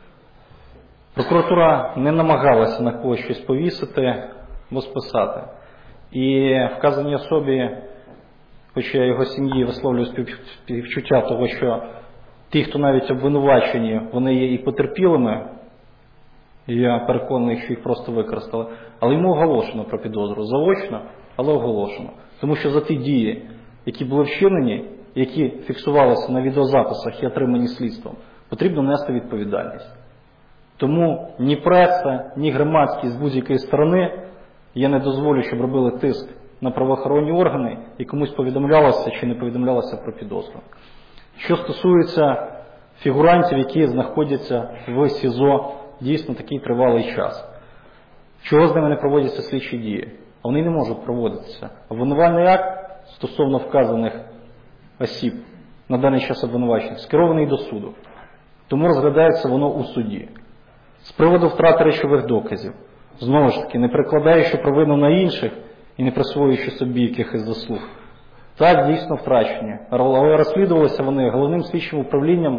Прокуратура не намагалася на когось щось повісити або списати. І вказаній особі, хоча я його сім'ї висловлюю співчуття того, що ті, хто навіть обвинувачені, вони є і потерпілими, і я переконаний, що їх просто використали, але йому оголошено про підозру. Заочно, але оголошено. Тому що за ті дії, які були вчинені, які фіксувалися на відеозаписах і отримані слідством, потрібно нести відповідальність. Тому ні преса, ні громадськість з будь-якої сторони, я не дозволю, щоб робили тиск на правоохоронні органи і комусь повідомлялося чи не повідомлялося про підозру. Що стосується фігурантів, які знаходяться в СІЗО дійсно такий тривалий час. Чого з ними не проводяться слідчі дії? Вони не можуть проводитися. Обвинувальний акт стосовно вказаних осіб на даний час обвинувачених скерований до суду. Тому розглядається воно у суді. З приводу втрати речових доказів, знову ж таки, не перекладаючи провину на інших і не присвоюючи собі якихось заслуг. Так, дійсно втрачені. Але розслідувалися вони головним слідчим управлінням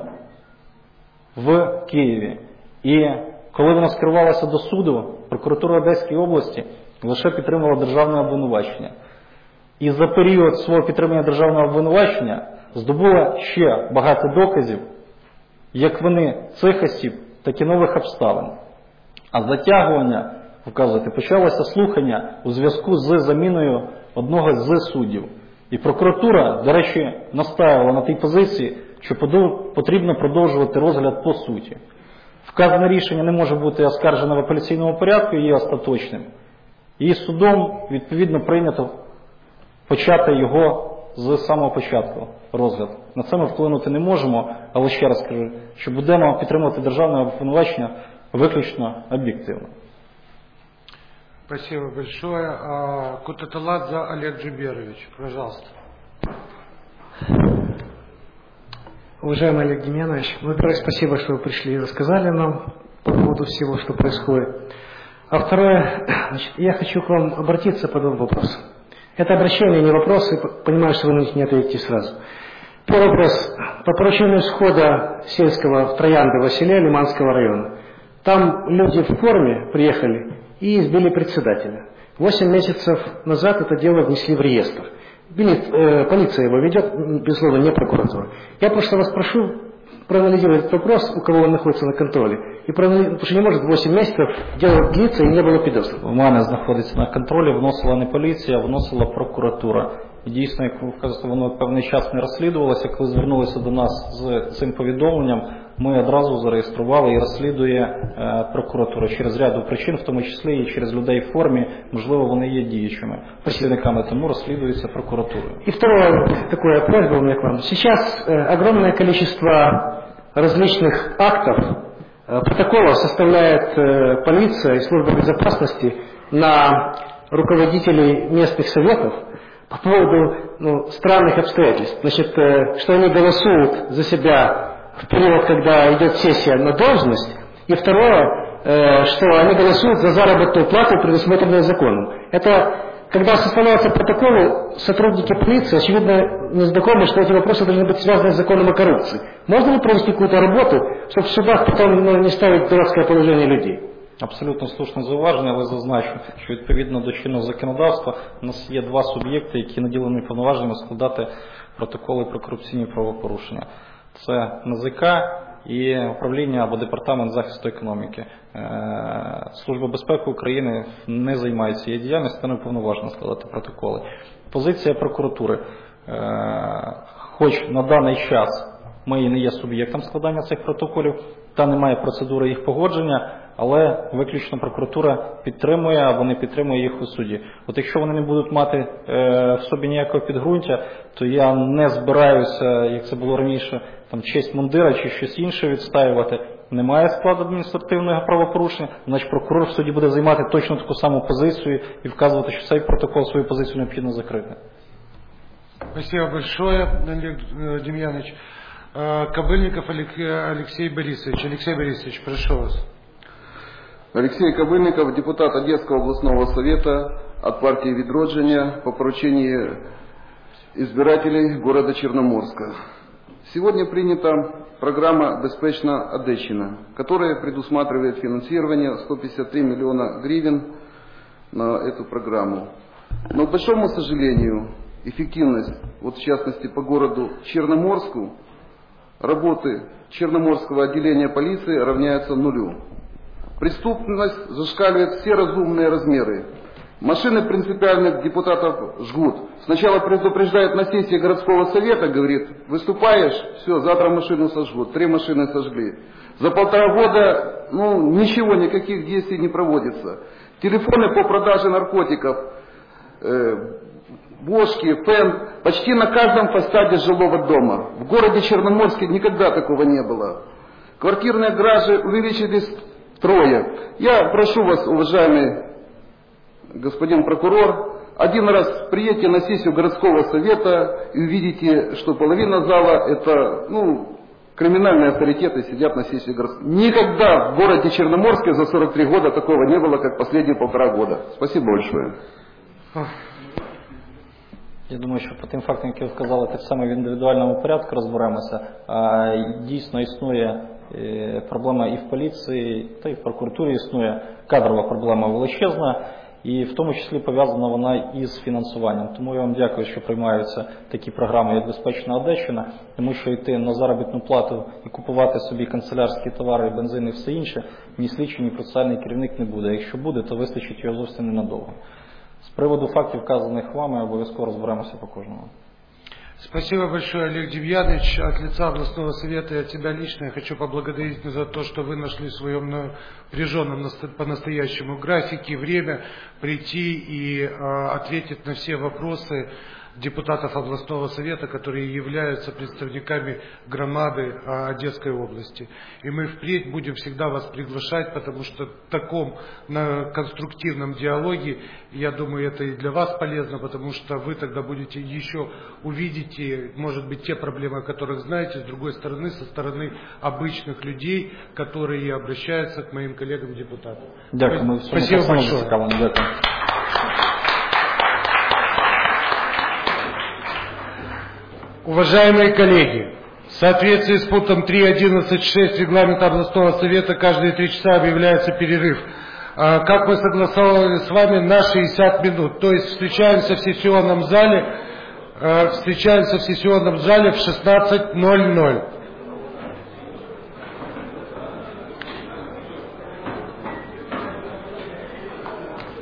в Києві. І коли воно скерувалося до суду, прокуратура Одеської області лише підтримувала державне обвинувачення. І за період свого підтримання державного обвинувачення здобула ще багато доказів, як вони цих осіб, так і нових обставин. А затягування, вказувати, почалося слухання у зв'язку з заміною одного з суддів. І прокуратура, до речі, настаивала на тій позиції, що потрібно продовжувати розгляд по суті. Вказане рішення не може бути оскаржено в апеляційному порядку і є остаточним. І судом, відповідно, прийнято почати його з самого початку розгляд. На це ми вплинути не можемо, але ще раз кажу, що будемо підтримувати державне обвинувачення виключно об'єктивно. Спасибо большое. Кутаталадзе Олег Джиберович, пожалуйста. Уважаемый Олег Демьянович, во-первых, спасибо, что вы пришли и рассказали нам по поводу всего, что происходит. А второе, значит, я хочу к вам обратиться по двум вопросам. Это обращение, не вопросы, понимаю, что вы на них не ответите сразу. Первый вопрос. По поручению схода сельского в Трояндово селе Лиманского района. Там люди в форме приехали и избили председателя. Восемь месяцев назад это дело внесли в реестр. Полиция его ведет, безусловно, не прокуратура. Я просто вас прошу проанализировать этот вопрос, у кого он находится на контроле. И потому что не может восемь месяцев дело длиться и не было підозри. У мене знаходиться на контролі, вносила не поліція, вносила прокуратура. І дійсно, як ви вказуєте, воно певний час не розслідувалося. Коли звернулися до нас з цим повідомленням, ми одразу зареєстрували і розслідує е, прокуратура через ряду причин, в тому числі і через людей в формі, можливо, вони є діючими працівниками, тому розслідується прокуратурою. И второе, такое просьба у меня к вам. Сейчас э, огромное количество различных актов, э, протоколов составляет э, полиция и служба безопасности на руководителей местных советов по поводу ну, странных обстоятельств. Значит, э, что они голосуют за себя в период, когда идет сессия на должность, и второе, э, что они голосуют за заработную плату, предусмотренную законом. Это, когда составляются протоколы, сотрудники полиции, очевидно, не знакомы, что эти вопросы должны быть связаны с законом о коррупции. Можно ли провести какую-то работу, чтобы в судах потом ну, не ставить дурацкое положение людей? Абсолютно слушне зауваження, але зазначу, що відповідно до чинного законодавства у нас є два суб'єкти, які наділені повноваженнями складати протоколи про корупційні правопорушення. Це Н А З К і управління або департамент захисту економіки. Служба безпеки України не займається цією діяльністю, та не повноважена складати протоколи. Позиція прокуратури. Хоч на даний час Ми і не є суб'єктом складання цих протоколів, та немає процедури їх погодження, але виключно прокуратура підтримує або не підтримує їх у суді. От якщо вони не будуть мати е, в собі ніякого підґрунтя, то я не збираюся, як це було раніше, там честь мундира чи щось інше відстаювати. Немає складу адміністративного правопорушення, значить прокурор в суді буде займати точно таку саму позицію і вказувати, що цей протокол свою позицію необхідно закрити. Спасибо большое, Олег Демьянович. Кобыльников Алексей Борисович. Алексей Борисович, прошу вас. Алексей Кобыльников, депутат Одесского областного совета от партии «Відродження» по поручению избирателей города Черноморска. Сегодня принята программа «Безпечна Одещина», которая предусматривает финансирование сто пятьдесят три миллиона гривен на эту программу. Но, к большому сожалению, эффективность, вот в частности по городу Черноморску, работы Черноморского отделения полиции равняется нулю. Преступность зашкаливает все разумные размеры. Машины принципиальных депутатов жгут. Сначала предупреждают на сессии городского совета, говорит, выступаешь, все, завтра машину сожгут. Три машины сожгли. За полтора года, ну, ничего, никаких действий не проводится. Телефоны по продаже наркотиков, э, бошки, фен, почти на каждом фасаде жилого дома. В городе Черноморске никогда такого не было. Квартирные гражи увеличились втрое. Я прошу вас, уважаемый господин прокурор, один раз приедьте на сессию городского совета и увидите, что половина зала это, ну, криминальные авторитеты сидят на сессии городского. Никогда в городе Черноморске за сорок три года такого не было, как последние полтора года. Спасибо большое. Я думаю, що по тим фактам, які ви сказали, так само в індивідуальному порядку розберемося. Дійсно існує проблема і в поліції, та й в прокуратурі існує кадрова проблема величезна, і в тому числі пов'язана вона із фінансуванням. Тому я вам дякую, що приймаються такі програми, як «Безпечна Одещина», тому що йти на заробітну плату і купувати собі канцелярські товари, бензин і все інше, ні слідчий, ні процесуальний керівник не буде. Якщо буде, то вистачить його зовсім ненадовго. С приводу фактов, вказанных вами, обовязково разбираемся по кожному. Спасибо большое, Олег Демьянович. От лица областного совета и от тебя лично я хочу поблагодарить за то, что вы нашли в своем напряженном по-настоящему графике время прийти и э, ответить на все вопросы депутатов областного совета, которые являются представниками громады Одесской области. И мы впредь будем всегда вас приглашать, потому что в таком на конструктивном диалоге, я думаю, это и для вас полезно, потому что вы тогда будете еще увидите, может быть, те проблемы, о которых знаете, с другой стороны, со стороны обычных людей, которые обращаются к моим коллегам-депутатам. Дякую. Спасибо большое. Уважаемые коллеги, в соответствии с пунктом три одиннадцать шесть регламента областного совета каждые три часа объявляется перерыв. Как мы согласовали с вами, на шестьдесят минут. То есть встречаемся в сессионном зале, встречаемся в сессионном зале в шестнадцать ноль ноль.